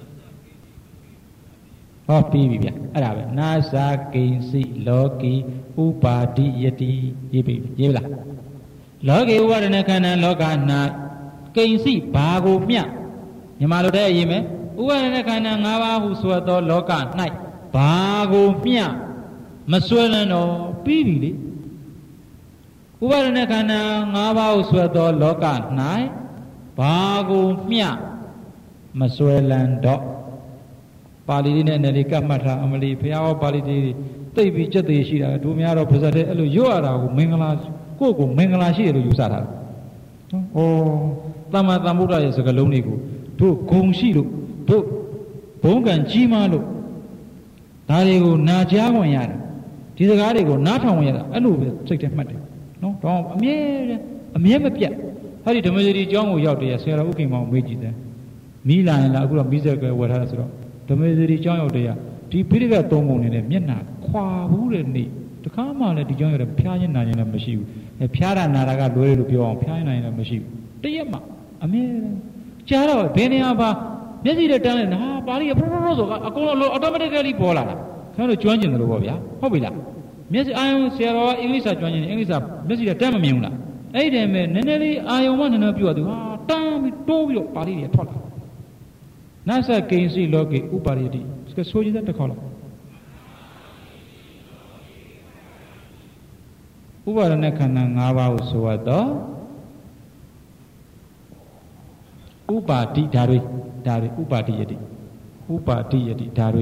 ဟောပြီးပြီဗျအဲ့ဒါပဲနာသကိဉ္စိလောကေဥပါတိယတိရေးပြီရေးလားလောကေဥပါဒနာခန္ဓာလောက၌ကိဉ္စီဘာကိုမြညီမတို့တဲ့ရေးမယ်ဥပါဒနာခန္ဓာ၅ပါးဟုဆိုသောလောက၌ဘာကိုမြမဆွဲလန်းတော့ပြီးပြီလေဥပါဒနာခန္ဓာ၅ပါးဟုဆိုသောလောက၌ဘာကိုမြမဆွဲလန်းတော့ပါဠိလေးနဲ့နယ်လေးကတ်မှတ်ထားအမလီဘုရားဟောပါဠိလေးသိပ်ပြီးကြက်သေးရှိတာတို့များတော့ပါဇက်တဲ့အဲ့လိုရွတ်ရတာကိုမင်္ဂလာကိုယ့်ကိုမင်္ဂလာရှိတယ်လို့ယူဆတာနော်ဩသမ္မာသမ္ဗုဒ္ဓရဲ့စကားလုံးတွေကိုတို့ဂုံရှိလို့တို့ဘုံကံကြီးမားလို့ဒါတွေကိုနာကြားခွင့်ရတယ်ဒီစကားတွေကိုနားထောင်ခွင့်ရတာအဲ့လိုပဲစိတ်ထဲမှတ်တယ်နော်တော့အမြဲအမြဲမပြတ်ဟာဒီဓမ္မစရိအကြောင်းကိုရောက်တယ်ဆရာတော်ဥက္ကိမောင်မေးကြည့်တယ်မီးလာရင်လားအခုတော့မီးစက်ကဝယ်ထားတယ်ဆိုတော့ဓမ္မစရိအကြောင်းရောက်တယ်ဒီပိဋကသုံးပုံနေနဲ့မျက်နှာခွာဘူးတဲ့နေ့တခါမှလည်းဒီကြောင်းရတယ်ဖျားရင်နာရင်လည်းမရှိဘူးဖျားတာနာတာကလွဲတယ်လို့ပြောအောင်ဖျားရင်နာရင်လည်းမရှိဘူးတရက်မှအမြဲကြားတော့ဘယ်နေရာပါမျက်စိနဲ့တန်းလဲဟာပါဠိကပရပရဆိုကအကုန်လုံး automatically ပေါ်လာတာခင်ဗျားတို့ကျွမ်းကျင်တယ်လို့ပေါ့ဗျာဟုတ်ပြီလားမျက်စိအာယုံဆရာတော်ကအင်္ဂလိပ်စာကျွမ်းကျင်တယ်အင်္ဂလိပ်စာမျက်စိနဲ့တန်းမမြင်ဘူးလားအဲ့ဒီတည်းမဲ့နည်းနည်းလေးအာယုံမှနည်းနည်းပြောသူဟာတန်းပြီးတိုးပြီးတော့ပါဠိတွေထွက်လာနသကိဉ္စီလောကေဥပါရိတိစကဆိုကြတဲ့တစ်ခေါက်လောက်ဥပါဒနာခန္ဓာ၅ပါးကိုဆိုတော့ဥပါတိဓာတွေဓာတွေဥပါတိယတိဥပါတိယတိဓာတွေ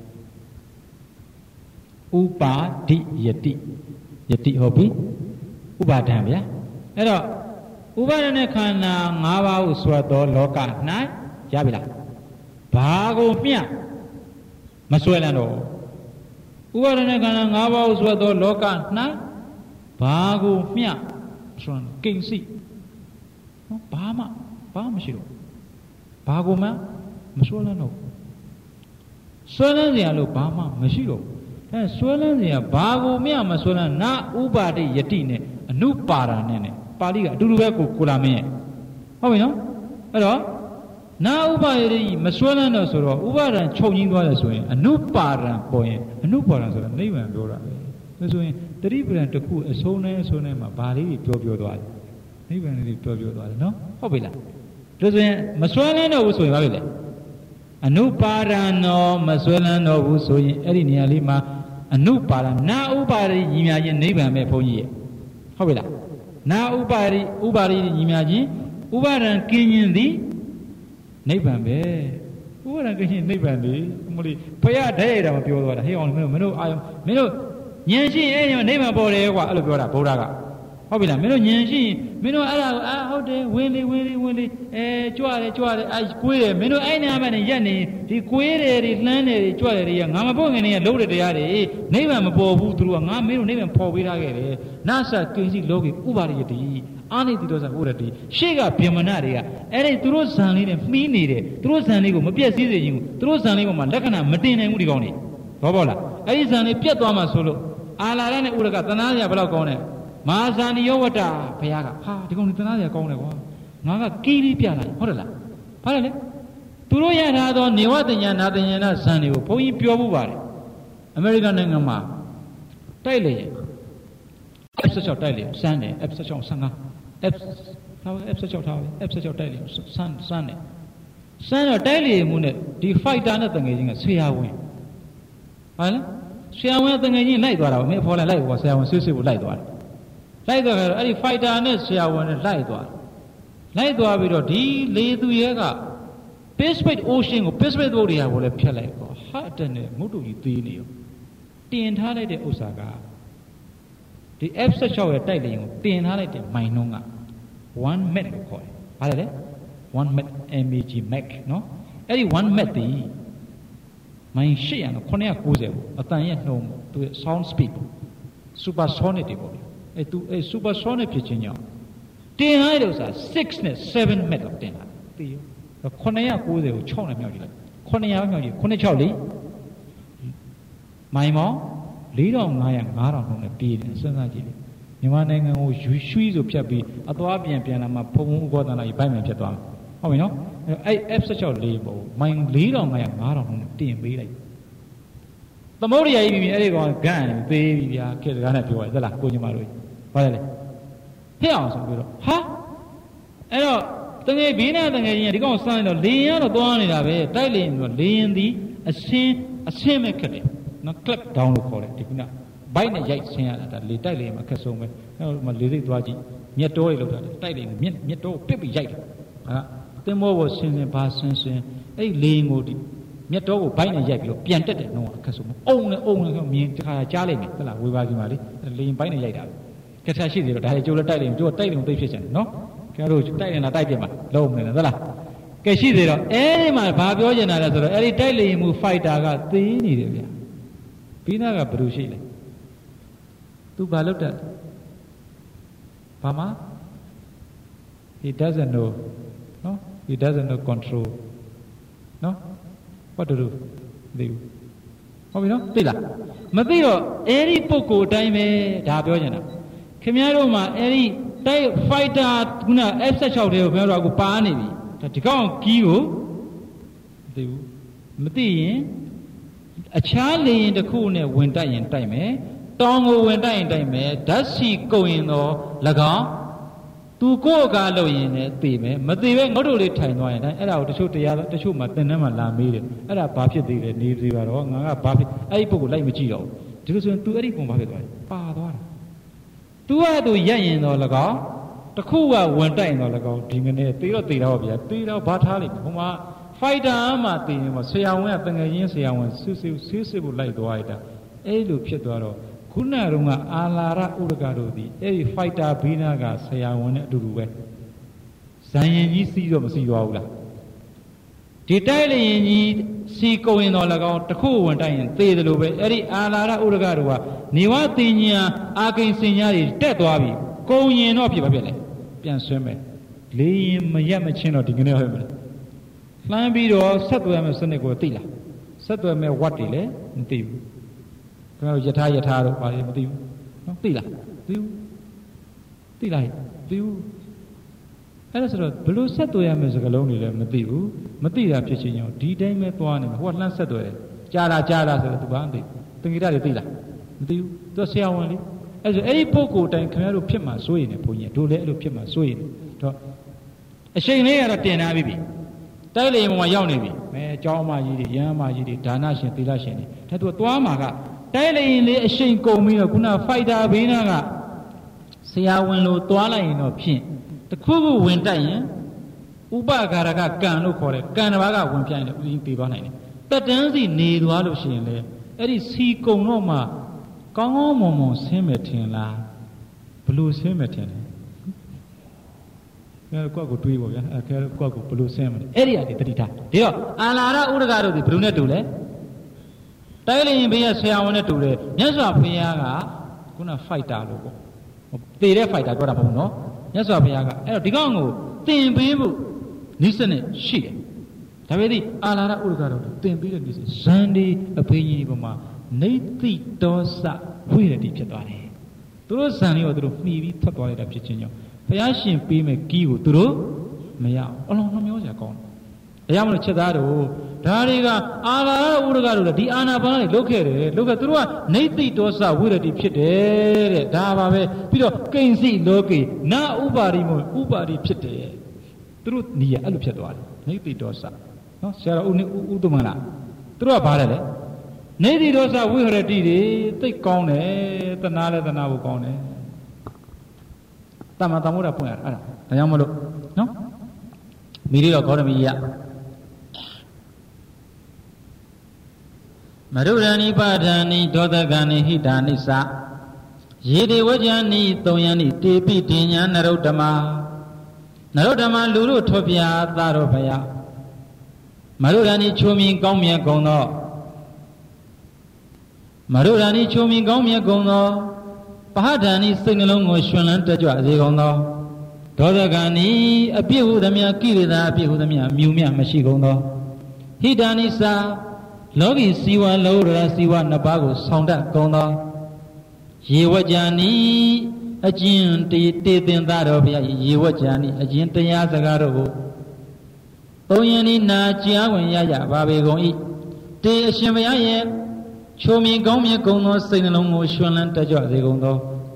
ဥပါတိယတိယတိဟုတ်ပြီဥပါဒံဗျာအဲ့တော့ဥပါဒနာခန္ဓာ၅ပါးကိုဆိုတော့လောက၌ရပြီလားဘာကိုမျှမဆွဲလန်းတော့ဥပါဒနာခန္ဓာ၅ပါးကိုဆိုတော့လောက၌ဘာကိုမျှဆိုကိဉ္စီနော်ဘာမှဘာမှမရှိတော့ဘာကိုမှမဆွဲလန်းတော့ဆွဲလန်းစရာလို့ဘာမှမရှိတော့အဲဆွဲလန်းစရာဘာကိုမျှမဆွဲလန်းနာဥပါတိယတိနဲ့အနုပါဒာနဲ့နဲ့ပါဠိကအတူတူပဲကိုကိုလာမင်းရဲ့ဟုတ်ပြီနော်အဲ့တော့နာဥပါယတိမဆွဲလန်းတော့ဆိုတော့ဥပါဒံချုပ်ငင်းသွားတယ်ဆိုရင်အနုပါဒံပေါ်ရင်အနုပါဒံဆိုတာနိဗ္ဗာန်ပြောတာပဲဒါဆိုရင်တတိပဒံတစ်ခုအဆုံးနဲ့အဆုံးနဲ့မှာဘာလေးတွေပြောပြောသွားတယ်နိဗ္ဗာန်လေးပြောပြောသွားတယ်နော်ဟုတ်ပြီလားဒါဆိုရင်မဆွဲလန်းတော့ဘူးဆိုရင်ဘာဖြစ်လဲအနုပါဒံတော့မဆွဲလန်းတော့ဘူးဆိုရင်အဲ့ဒီနေရာလေးမှာအနုပါဒံနာဥပါရိညီမြခြင်းနိဗ္ဗာန်ပဲဘုန်းကြီးရဲ့ဟုတ်ပြီလားနာဥပါရိဥပါရိညီမြခြင်းဥပါဒံကင်းခြင်းသည်နိဗ္ဗာန်ပဲဥပါဒံကင်းခြင်းနိဗ္ဗာန်လေမလို့ဘုရားတည်းရတာမပြောသွားတာဟေးအောင်မင်းတို့မင်းတို့အာယုံမင်းတို့ဉာဏ်ရှိရင်နိဗ္ဗာန်ပေါ်တယ်ကွာအဲ့လိုပြောတာဗုဒ္ဓကဟုတ်ပြီလားမင်းတို့ဉာဏ်ရှိရင်မင်းတို့အဲ့ဒါကိုအာဟုတ်တယ်ဝင်လေဝင်လေဝင်လေအဲကြွတယ်ကြွတယ်အဲကွေးတယ်မင်းတို့အဲ့နေရာမှာနေရက်နေဒီကွေးတယ်တွေလှမ်းတယ်တွေကြွတယ်တွေကငါမဖို့ငနေရလုံးတဲ့တရားတွေနိဗ္ဗာန်မပေါ်ဘူးသူတို့ကငါမင်းတို့နိဗ္ဗာန်ပေါ်ပေးထားခဲ့တယ်နာသကိဉ္စီလောကေဥပါရိယတိအာနိတိတောသဥရတိရှေ့ကဗြဟ္မဏတွေကအဲ့ဒီသူတို့ဇံလေးနဲ့မှီးနေတယ်သူတို့ဇံလေးကိုမပြည့်စည်စေခြင်းသူတို့ဇံလေးပေါ်မှာလက္ခဏာမတင်နိုင်ဘူးဒီကောင်းနေဘောဘောလားအဲ့ဒီဇံလေးပြတ်သွားမှဆိုလို့အာလာရနဲ့ဥရကသနာစရာဘယ်လောက်ကောင်းလဲမာဇာနိယောဝတ္တဘုရားကဟာဒီကောင်ဒီသနာစရာကောင်းတယ်ကွာငါကကီးလေးပြလိုက်ဟုတ်တယ်လားဘာလဲလဲသူတို့ရထားသောနေဝတဉ္ဇနာတဉ္ဇနာဇံတွေကိုဘုန်းကြီးပြောမှုပါတယ်အမေရိကန်နိုင်ငံမှာတိုက်လေရင် F 十六တိုက်လေစမ်းတယ် F 十六 ဆယ့်ငါ F ထား F 十六ထား F 十六တိုက်လေစမ်းစမ်းတယ်စမ်းတော့တိုက်လေမှုနဲ့ဒီ fighter နဲ့တငယ်ချင်းကဆရာဝန်ဟာလဲဆရာဝန်တငယ်ချင်းလိုက်သွားတာမင်းဖော်လိုက်လိုက်ပေါ့ဆရာဝန်ဆွေးဆွေးကိုလိုက်သွားတယ်လိုက်သွားကြတော့အဲ့ဒီ fighter နဲ့ဆရာဝန်နဲ့လိုက်သွားလိုက်သွားပြီးတော့ဒီလေသူရဲက Pacific Ocean ကို Pacific သမုဒ္ဒရာကိုလည်းဖျက်လိုက်တော့ဟာတဲ့နဲ့မုတ်တူကြီးသေးနေရောတင်ထားလိုက်တဲ့ဥစ္စာကဒီ F 十六 ရဲ့တိုက်လေရင်ကိုတင်ထားလိုက်တဲ့မိုင်နှုန်းကone Mach လို့ခေါ်တယ်။ဘာလဲလဲ one Mach M A G Mach နော်အဲ့ဒီ one Mach ဒီမိုင်eight hundredတော့nine ninetyကိုအတန်ရဲ့နှုန်းသူရဲ့ sound speed supersonic တွေပေါ့။အဲ့သူအဲ့ supersonic ဖြစ်ခြင်းကြောင့်တင်ထားတဲ့ဥစ္စာ six နဲ့ seven Mach လောက်တင်တာသိရောnine ninetyကိုsixနဲ့မြောက်ကြည့်လိုက်nine hundredမြောက်ကြည့်nine sixလေးမိုင်မောင်four thousand five hundred five thousandနှုန်းနဲ့ပြေးတယ်စဉ်းစားကြည့်လေမြန်မာနိုင်ငံကိုရွှေရွှီဆိုဖြတ်ပြီးအသွားပြန်ပြန်လာမှဖုံဖုံဥက္ကဋ္ဌနာကြီးဘိုက်မှန်ဖြစ်သွားမယ်ဟုတ်ပြီနော်အဲ့ F 十六လေးပေါ့မိုင်four thousand five hundred five thousandနှုန်းနဲ့တင်ပေးလိုက်သမုဒ္ဒရာကြီးပြီအဲ့ဒီကောင်ဂန့်ပေးပြီဗျာခေတ်စကားနဲ့ပြောရတယ်သလားကိုညီမတို့ဘာလဲလဲဟ hít ảo xong rồi hả ấy rồi từng ngày biến nào từng ngày gì đi con sang rồi liền nó toan này là về tay liền rồi liền đi xem xem mấy cái này nó clip down được rồi thì cũng là bay này dậy xem là liền tay liền mà cái số mấy mà liền đi toa gì nhiệt độ ấy lúc đó tay liền nhiệt nhiệt độ biết bị dậy à tôi mua vào xem xem ba xem xem ấy liền ngồi đi nhiệt độ của bay này dậy rồi biến chất đấy nó cái số ông này ông này miếng cái chả lên cái là vui vai gì mà đi liền bay này dậy đã cái sao xí gì rồi đại chỗ là tay liền chỗ tay liền tôi phía trên nó cái rồi tay này là tay tiền mà lâu này là là cái xí gì rồi ấy mà bà biểu hiện là rồi ấy tay liền mua fighter cái tí này đấy vậy pina cái bự xí này tu bà lúc đó bà má he doesn't know no he doesn't know control no what to do doဟုတ်ပြီနော်သိလားမသိတော့အဲ့ဒီပုဂ္ဂိုလ်အတိုင်းပဲဒါပြောချင်တာခင်ဗျားတို့မှာအဲ့ဒီတိုက် fighter ခုန F สิบหกတွေကိုခင်ဗျားတို့ကပါနေပြီဒါဒီကောင်ကီးကိုမသိဘူးမသိရင်အခြားလေရင်တစ်ခုနဲ့ဝင်တိုက်ရင်တိုက်မယ်တောင်ကိုဝင်တိုက်ရင်တိုက်မယ်ဓာတ်စီကုန်ရင်တော့၎င်းသူကိုယ်ကလုပ်ရင်လည်းသိမယ်မသိပဲငုတ်တို့လေးထိုင်သွားရင်တိုင်းအဲ့ဒါကိုတချို့တရားတချို့မှသင်တန်းမှလာမေးတယ်အဲ့ဒါဘာဖြစ်သေးလဲနေသေးပါတော့ငါကဘာဖြစ်အဲ့ဒီပုဂ္ဂိုလ်လိုက်မကြည့်တော့ဘူးဒီလိုဆိုရင် तू အဲ့ဒီပုံဘာဖြစ်သွားလဲပါသွားတာ तू က तू ရက်ရင်တော့၎င်းတခုကဝင်တိုက်ရင်တော့၎င်းဒီငနေသေတော့သေတော့ဗျာသေတော့ဘာထားလိမ့်မယ်ဟိုမှာ fighter မှသေရင်ပေါ့ဆရာဝန်ကတငယ်ချင်းဆရာဝန်ဆွဆွဆွဆွဖို့လိုက်သွားရတာအဲ့လိုဖြစ်သွားတော့ခုနကတော့အာလာရဥဒကတို့ဒီအဲ့ဒီ fighter ဘီနာကဆရာဝန်နဲ့အတူတူပဲဇန်ရင်ကြီးစီးတော့မစီးသွားဘူးလားဒီတိုက်လျင်ကြီးစီကုန်ရင်တော့၎င်းတခုဝင်တိုက်ရင်သေတယ်လို့ပဲအဲ့ဒီအာလာရဥဒကတို့ကနေဝတင်ညာအာကိန်စင်ညာတွေတက်သွားပြီကုန်ရင်တော့ဖြစ်ပါဖြစ်လေပြန်ဆွဲမယ်လေရင်မရက်မချင်းတော့ဒီကနေ့ဟုတ်မလားလှမ်းပြီးတော့ဆက်သွယ်မယ်စနစ်ကိုသိလားဆက်သွယ်မယ်ဝတ်တွေလည်းမသိဘူးခင်ဗျားတို့ယထာယထာတို့ဘာလဲမသိဘူးနော်သိလားသိဘူးသိလားသိဘူးအဲ့ဒါဆိုတော့ဘလို့ဆက်သွယ်ရမယ်စကားလုံးတွေလည်းမသိဘူးမသိတာဖြစ်ချင်းကြောင့်ဒီတိုင်းပဲသွားနေမှာဟိုကလှမ်းဆက်သွယ်တယ်ကြားလားကြားလားဆိုတော့သူဘာမှမသိဘူးသင်္ကေတတွေသိလားမသိဘူးသူဆရာဝန်လေအဲ့ဆိုအဲ့ဒီပုဂ္ဂိုလ်တိုင်းခင်ဗျားတို့ဖြစ်မှာစိုးရင်လည်းဘုန်းကြီးတို့လည်းအဲ့လိုဖြစ်မှာစိုးရင်တော့အချိန်လေးကတော့တင်ထားပြီတိုက်လေမှာရောက်နေပြီမဲအเจ้าအမကြီးတွေရဟန်းမကြီးတွေဒါနရှင်သီလရှင်တွေဒါသူကသွားမှာကတိုက်လေရင်လေးအရှိန်ကုန်ပြီးတော့ခုန fighter ဘေးနာကဆရာဝန်လိုသွားလိုက်ရင်တော့ဖြင့်တခုခုဝင်တိုက်ရင်ဥပကာရကကံလို့ခေါ်တယ်ကံတစ်ပါးကဝင်ပြိုင်တယ်ဥစဉ်ပြေးသွားနိုင်တယ်တက်တန်းစီနေသွားလို့ရှိရင်လေအဲ့ဒီစီကုံတော့မှကောင်းကောင်းမွန်မွန်ဆင်းမယ်ထင်လားဘလို့ဆင်းမယ်ထင်တယ်အဲကွက်ကိုတွေးပေါ့ဗျာအဲကွက်ကိုဘလို့ဆင်းမလဲအဲ့ဒီအတိတတိထားဒီတော့အာလာရဥဒကတို့ဒီဘလို့နဲ့တူလဲတိုက်လျင်ဘေးကဆရာဝန်နဲ့တူတယ်မြတ်စွာဘုရားကခုန fighter လို့ပေါ့တည်တဲ့ fighter ပြောတာမဟုတ်ဘူးနော်မြတ်စွာဘုရားကအဲ့တော့ဒီကောင်ကိုတင်ပေးဖို့နိစ္စနဲ့ရှိတယ်ဒါပေမဲ့အာလာရဥဒကတို့တင်ပေးတဲ့နိစ္စဇန်ဒီအဖေကြီးပေါ်မှာနေတိတောစဝိရတိဖြစ်သွားတယ်သူတို့ဇန်လေးကိုသူတို့မှီပြီးထွက်သွားလိုက်တာဖြစ်ချင်းကြောင့်ဘုရားရှင်ပေးမဲ့ကီးကိုသူတို့မရအောင်အလုံးနှမျိုးစရာကောင်းတယ်အရာမလို့ချက်သားတို့ဒါတွေကအာလာရဥဒကတို့လည်းဒီအာနာပါနတွေလုတ်ခဲ့တယ်လုတ်ခဲ့သူတို့ကနေတိတောစဝိရတိဖြစ်တယ်တဲ့ဒါပါပဲပြီးတော့ကိဉ္စီလောကေနာဥပါရိမောဥပါရိဖြစ်တယ်သူတို့ညီရအဲ့လိုဖြစ်သွားတယ်နေတိတောစနော်ဆရာတော်ဦးဥဒ္ဓမလားသူတို့ကဘာလဲလဲနေတိတောစဝိရတိတွေသိကောင်းတယ်တနာလဲတနာဖို့ကောင်းတယ်တမန်တမိုးတာပွင့်ရအဲ့ဒါဒါကြောင့်မလို့နော်မိရိတော့ဂေါရမီရမရုဒဏိပါဒဏိဒောတကဏိဟိတာနိစ္စရေတေဝကြဏိသုံးယဏိတေပိတင်ညာနရုဒ္ဓမနရုဒ္ဓမလူတို့ထွပြသာတော်ဘုရားမရုဒဏိချုံမြင်ကောင်းမြတ်ကုန်သောမရုဒဏိချုံမြင်ကောင်းမြတ်ကုန်သောပဟဒဏိစိတ်နှလုံးကိုရှင်လန်းတက်ကြွစေကုန်သောဒောသကဏိအပြစ်ဟုသမျှကိလေသာအပြစ်ဟုသမျှမြူမြမရှိကုန်သောဟိတာနိစ္စလောကီစီဝါလောရစီဝါနှစ်ပါးကိုဆောင်တတ်ကုန်သောရေဝကြဏိအကျဉ်တေတေသင်္သာတော်ဘုရားရေဝကြဏိအကျဉ်တရားစကားတို့ကိုသုံးယနေ့နာကြားဝင်ရကြပါပေကုန်၏တေအရှင်ဘုရားရဲ့ချုံမြင်ကောင်းမြတ်ကုန်သောစိတ်နှလုံးကိုရှင်လန်းတက်ကြွစေကုန်သော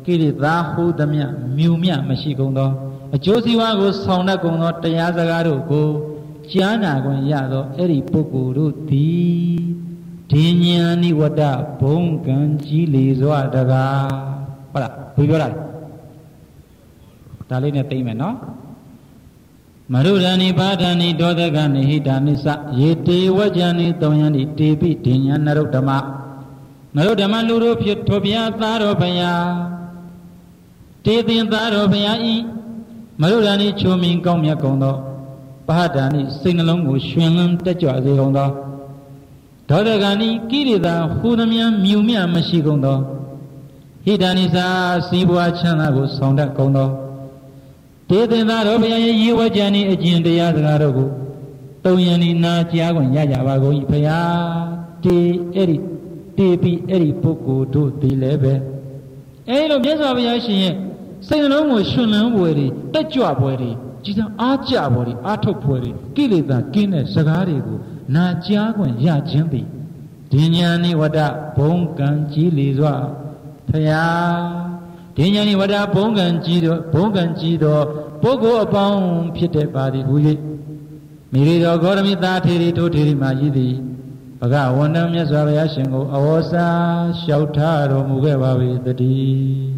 ကိရိသာဟုသမျှမြူမြမရှိကုန်သောအကျိုးစီးပွားကိုဆောင်တတ်ကုန်သောတရားစကားတို့ကိုကြားနာခွင့်ရသောအဲ့ဒီပုဂ္ဂိုလ်တို့သည်ဒီညာနိဝတ္တဘုံကံကြီးလေစွာတကားဟုတ်လားဘယ်ပြောတာဒါလေးနဲ့သိမ့်မယ်နော်မရုဒဏိပါဒဏိဒောဒကနိဟိတာနိစ္စယေတေဝကြံနိတောယံနိတေပိဒိညာနရုဒ္ဓမနရုဒ္ဓမလူတို့ဖြစ်ထိုဗျာသားတော်ဘုရားတေသင်သားတော်ဘုရားဤမရုဒဏိချုံမင်ကောင်းမြတ်ကုန်သောပါဒဏိစိတ်နှလုံးကိုရှင်လန်းတက်ကြွစေကုန်သောဒေါဒကနိကိရိတာဟူသမျှမြူမြမရှိကုန်သောဟိတာနိစာစီးပွားချမ်းသာကိုဆောင်တတ်ကုန်သောတေသင်္သာတော်ဘုရားရဲ့ရေဝကြံဤအကျင့်တရားစကားတို့ကိုတုံယံဤနာကြားခွင့်ရကြပါကုန်၏ဘုရားတေအဲ့ဒီတေပြီးအဲ့ဒီပုဂ္ဂိုလ်တို့ဒီလည်းပဲအဲ့လိုမြတ်စွာဘုရားရှင်ရဲ့စိတ်နှလုံးကိုရှင်လန်းပွဲတွေတက်ကြွပွဲတွေကြည်စံအားကြပွဲတွေအားထုတ်ပွဲတွေကိလေသာကင်းတဲ့စကားတွေကိုနာကြားခွင့်ရခြင်းသည်ဒီညာနိဝတ္တဘုံကံကြီးလေစွာဘုရားဒီညာနိဝတ္တဘုံကံကြီးသောဘုံကံကြီးသောပုဂ္ဂိုလ်အပေါင်းဖြစ်တဲ့ပါသည်ဟူ၍မိရိတော်ဂေါရမိသားထေရီတို့ထေရီမှာရည်သည်ဘဂဝန္တမြတ်စွာဘုရားရှင်ကိုအဝေါစာလျှောက်ထားတော်မူခဲ့ပါ၏တည်း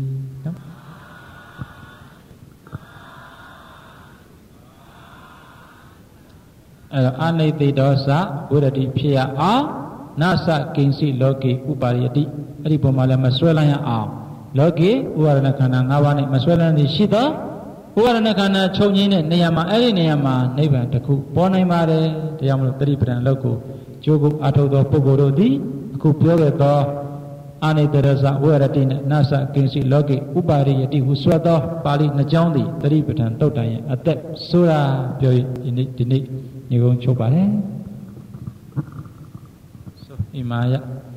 အဲ့တော့အာနိသိတောသဝိရတိဖြစ်ရအောင်နသကိဉ္စီလောကေဥပါရိယတိအဲ့ဒီပုံမှာလည်းမဆွဲလန်းရအောင်လောကေဥပါရဏခန္ဓာ၅ပါးနဲ့မဆွဲလန်းသည်ရှိသောဥပါရဏခန္ဓာချုပ်ငင်းတဲ့နေရာမှာအဲ့ဒီနေရာမှာနိဗ္ဗာန်တစ်ခုပေါ်နိုင်ပါတယ်တရားမလို့တတိပဒံလောက်ကိုကျိုးကိုအထောက်သောပုဂ္ဂိုလ်တို့သည်အခုပြောခဲ့သောအာနိတရဇဝိရတိနဲ့နသကိဉ္စီလောကေဥပါရိယတိဟုဆွဲသောပါဠိနှစ်ကြောင်းသည်တတိပဒံတုတ်တန်ရဲ့အသက်ဆိုတာပြောရဒီနေ့ဒီနေ့ညီကုန်းချုပ်ပါတယ်ဆိုဣမာယ